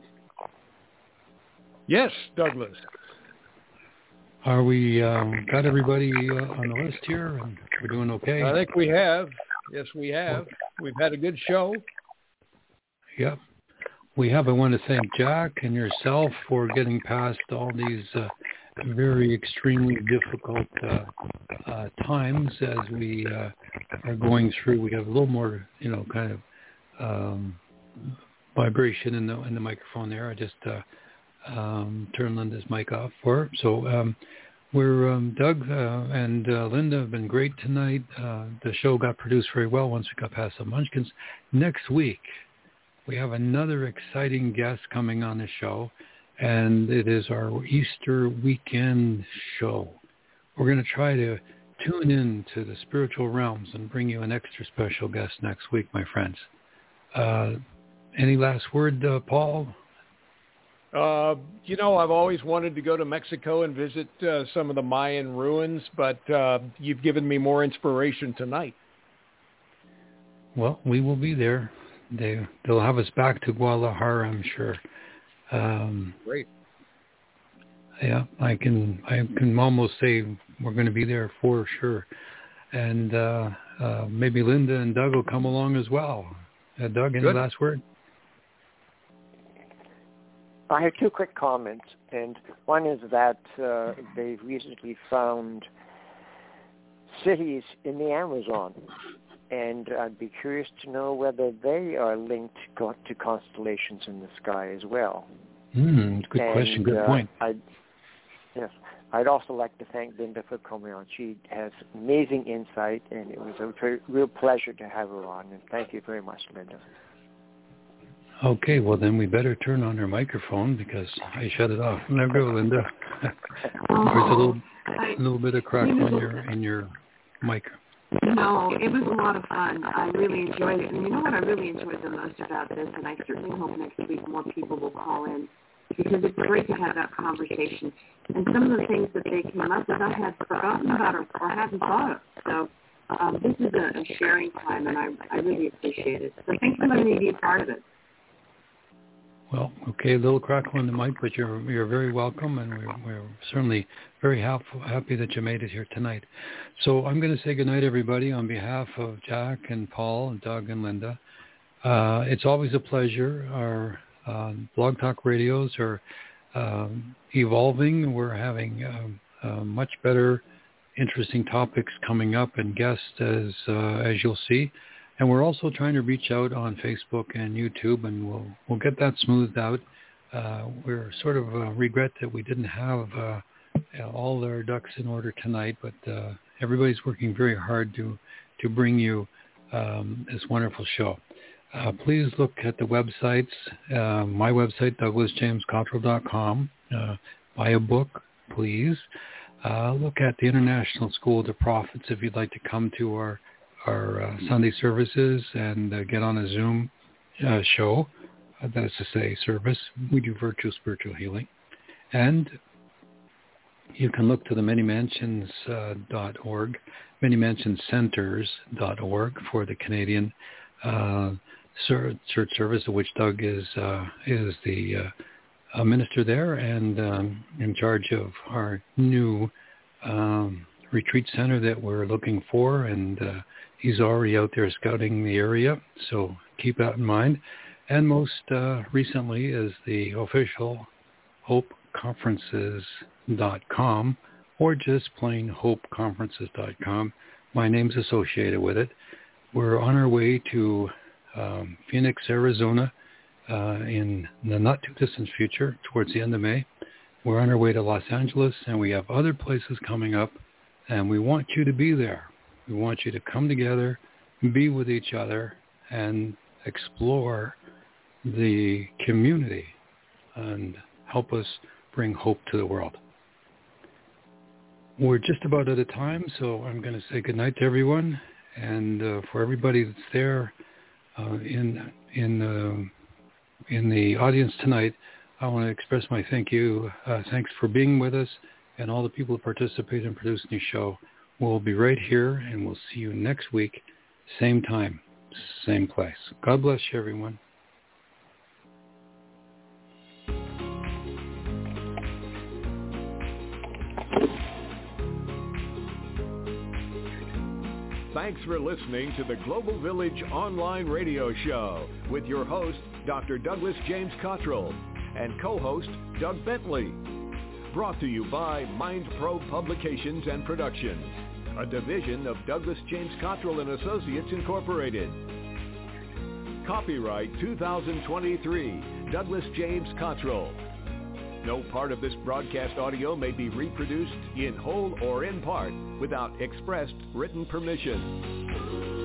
Yes, Douglas. Are we um, got everybody uh, on the list here? And we're doing okay. I think we have. Yes, we have. We've had a good show. Yep. We have. I want to thank Jack and yourself for getting past all these uh, very extremely difficult uh, uh, times as we uh, are going through. We have a little more, you know, kind of um, vibration in the in the microphone there. I just uh, um, turned Linda's mic off for her. So um, we're um, Doug uh, and uh, Linda have been great tonight. Uh, the show got produced very well once we got past the munchkins. Next week, we have another exciting guest coming on the show, and it is our Easter weekend show. We're going to try to tune in to the spiritual realms and bring you an extra special guest next week, my friends. Uh, any last word, uh, Paul? Uh, you know, I've always wanted to go to Mexico and visit uh, some of the Mayan ruins, but uh, you've given me more inspiration tonight. Well, we will be there. They, they'll have us back to Guadalajara, I'm sure. Um, Great. Yeah, I can I can almost say we're going to be there for sure. And uh, uh, maybe Linda and Doug will come along as well. Uh, Doug, any Good. last word? I have two quick comments. And one is that uh, they've recently found cities in the Amazon. And I'd be curious to know whether they are linked to constellations in the sky as well. Mm, good and, question. Good uh, point. I'd, yes, I'd also like to thank Linda for coming on. She has amazing insight, and it was a very, real pleasure to have her on. And thank you very much, Linda. Okay, well then we better turn on her microphone because I shut it off. There go, Linda. There's a little, a little bit of crack on your in your mic. No, it was a lot of fun. I really enjoyed it. And you know what I really enjoyed the most about this, and I certainly hope next week more people will call in, because it's great to have that conversation. And some of the things that they came up with, I had forgotten about or, or hadn't thought of. So um, this is a, a sharing time, and I, I really appreciate it. So thanks for letting me be a part of it. Well, okay, a little crackle on the mic, but you're you're very welcome, and we're, we're certainly very happy, happy that you made it here tonight. So I'm going to say goodnight, everybody, on behalf of Jack and Paul and Doug and Linda. Uh, it's always a pleasure. Our uh, Blog Talk radios are um, evolving. We're having um, uh, much better, interesting topics coming up and guests, as uh, as you'll see. And we're also trying to reach out on Facebook and YouTube, and we'll we'll get that smoothed out. Uh, we're sort of uh, regret that we didn't have uh, all our ducks in order tonight, but uh, everybody's working very hard to to bring you um, this wonderful show. Uh, please look at the websites. Uh, my website, douglas james cottrell dot com. Uh, buy a book, please. Uh, look at the International School of the Prophets if you'd like to come to our our uh, Sunday services and uh, get on a Zoom uh, show, uh, that is to say service. We do virtual spiritual healing. And you can look to the many mansions dot org, many mansions centers dot org for the Canadian uh, Church Service, of which Doug is uh, is the uh, minister there and um, in charge of our new um, retreat center that we're looking for, and uh, he's already out there scouting the area, so keep that in mind. And most uh, recently is the official hope conferences dot com or just plain hope conferences dot com. My name's associated with it. We're on our way to um, Phoenix, Arizona uh, in the not-too-distant future, towards the end of May. We're on our way to Los Angeles, and we have other places coming up, and we want you to be there. We want you to come together, be with each other, and explore the community and help us bring hope to the world. We're just about out of time, so I'm going to say goodnight to everyone. And uh, for everybody that's there uh, in in uh, in the audience tonight, I want to express my thank you. Uh, thanks for being with us, and all the people who participate in producing the show. We'll be right here, and we'll see you next week, same time, same place. God bless you, everyone. Thanks for listening to the Global Village Online Radio Show with your host, Doctor Douglas James Cottrell, and co-host, Doug Bentley. Brought to you by MindPro Publications and Productions, a division of Douglas James Cottrell and Associates Incorporated. Copyright two thousand twenty-three, Douglas James Cottrell. No part of this broadcast audio may be reproduced in whole or in part without expressed written permission.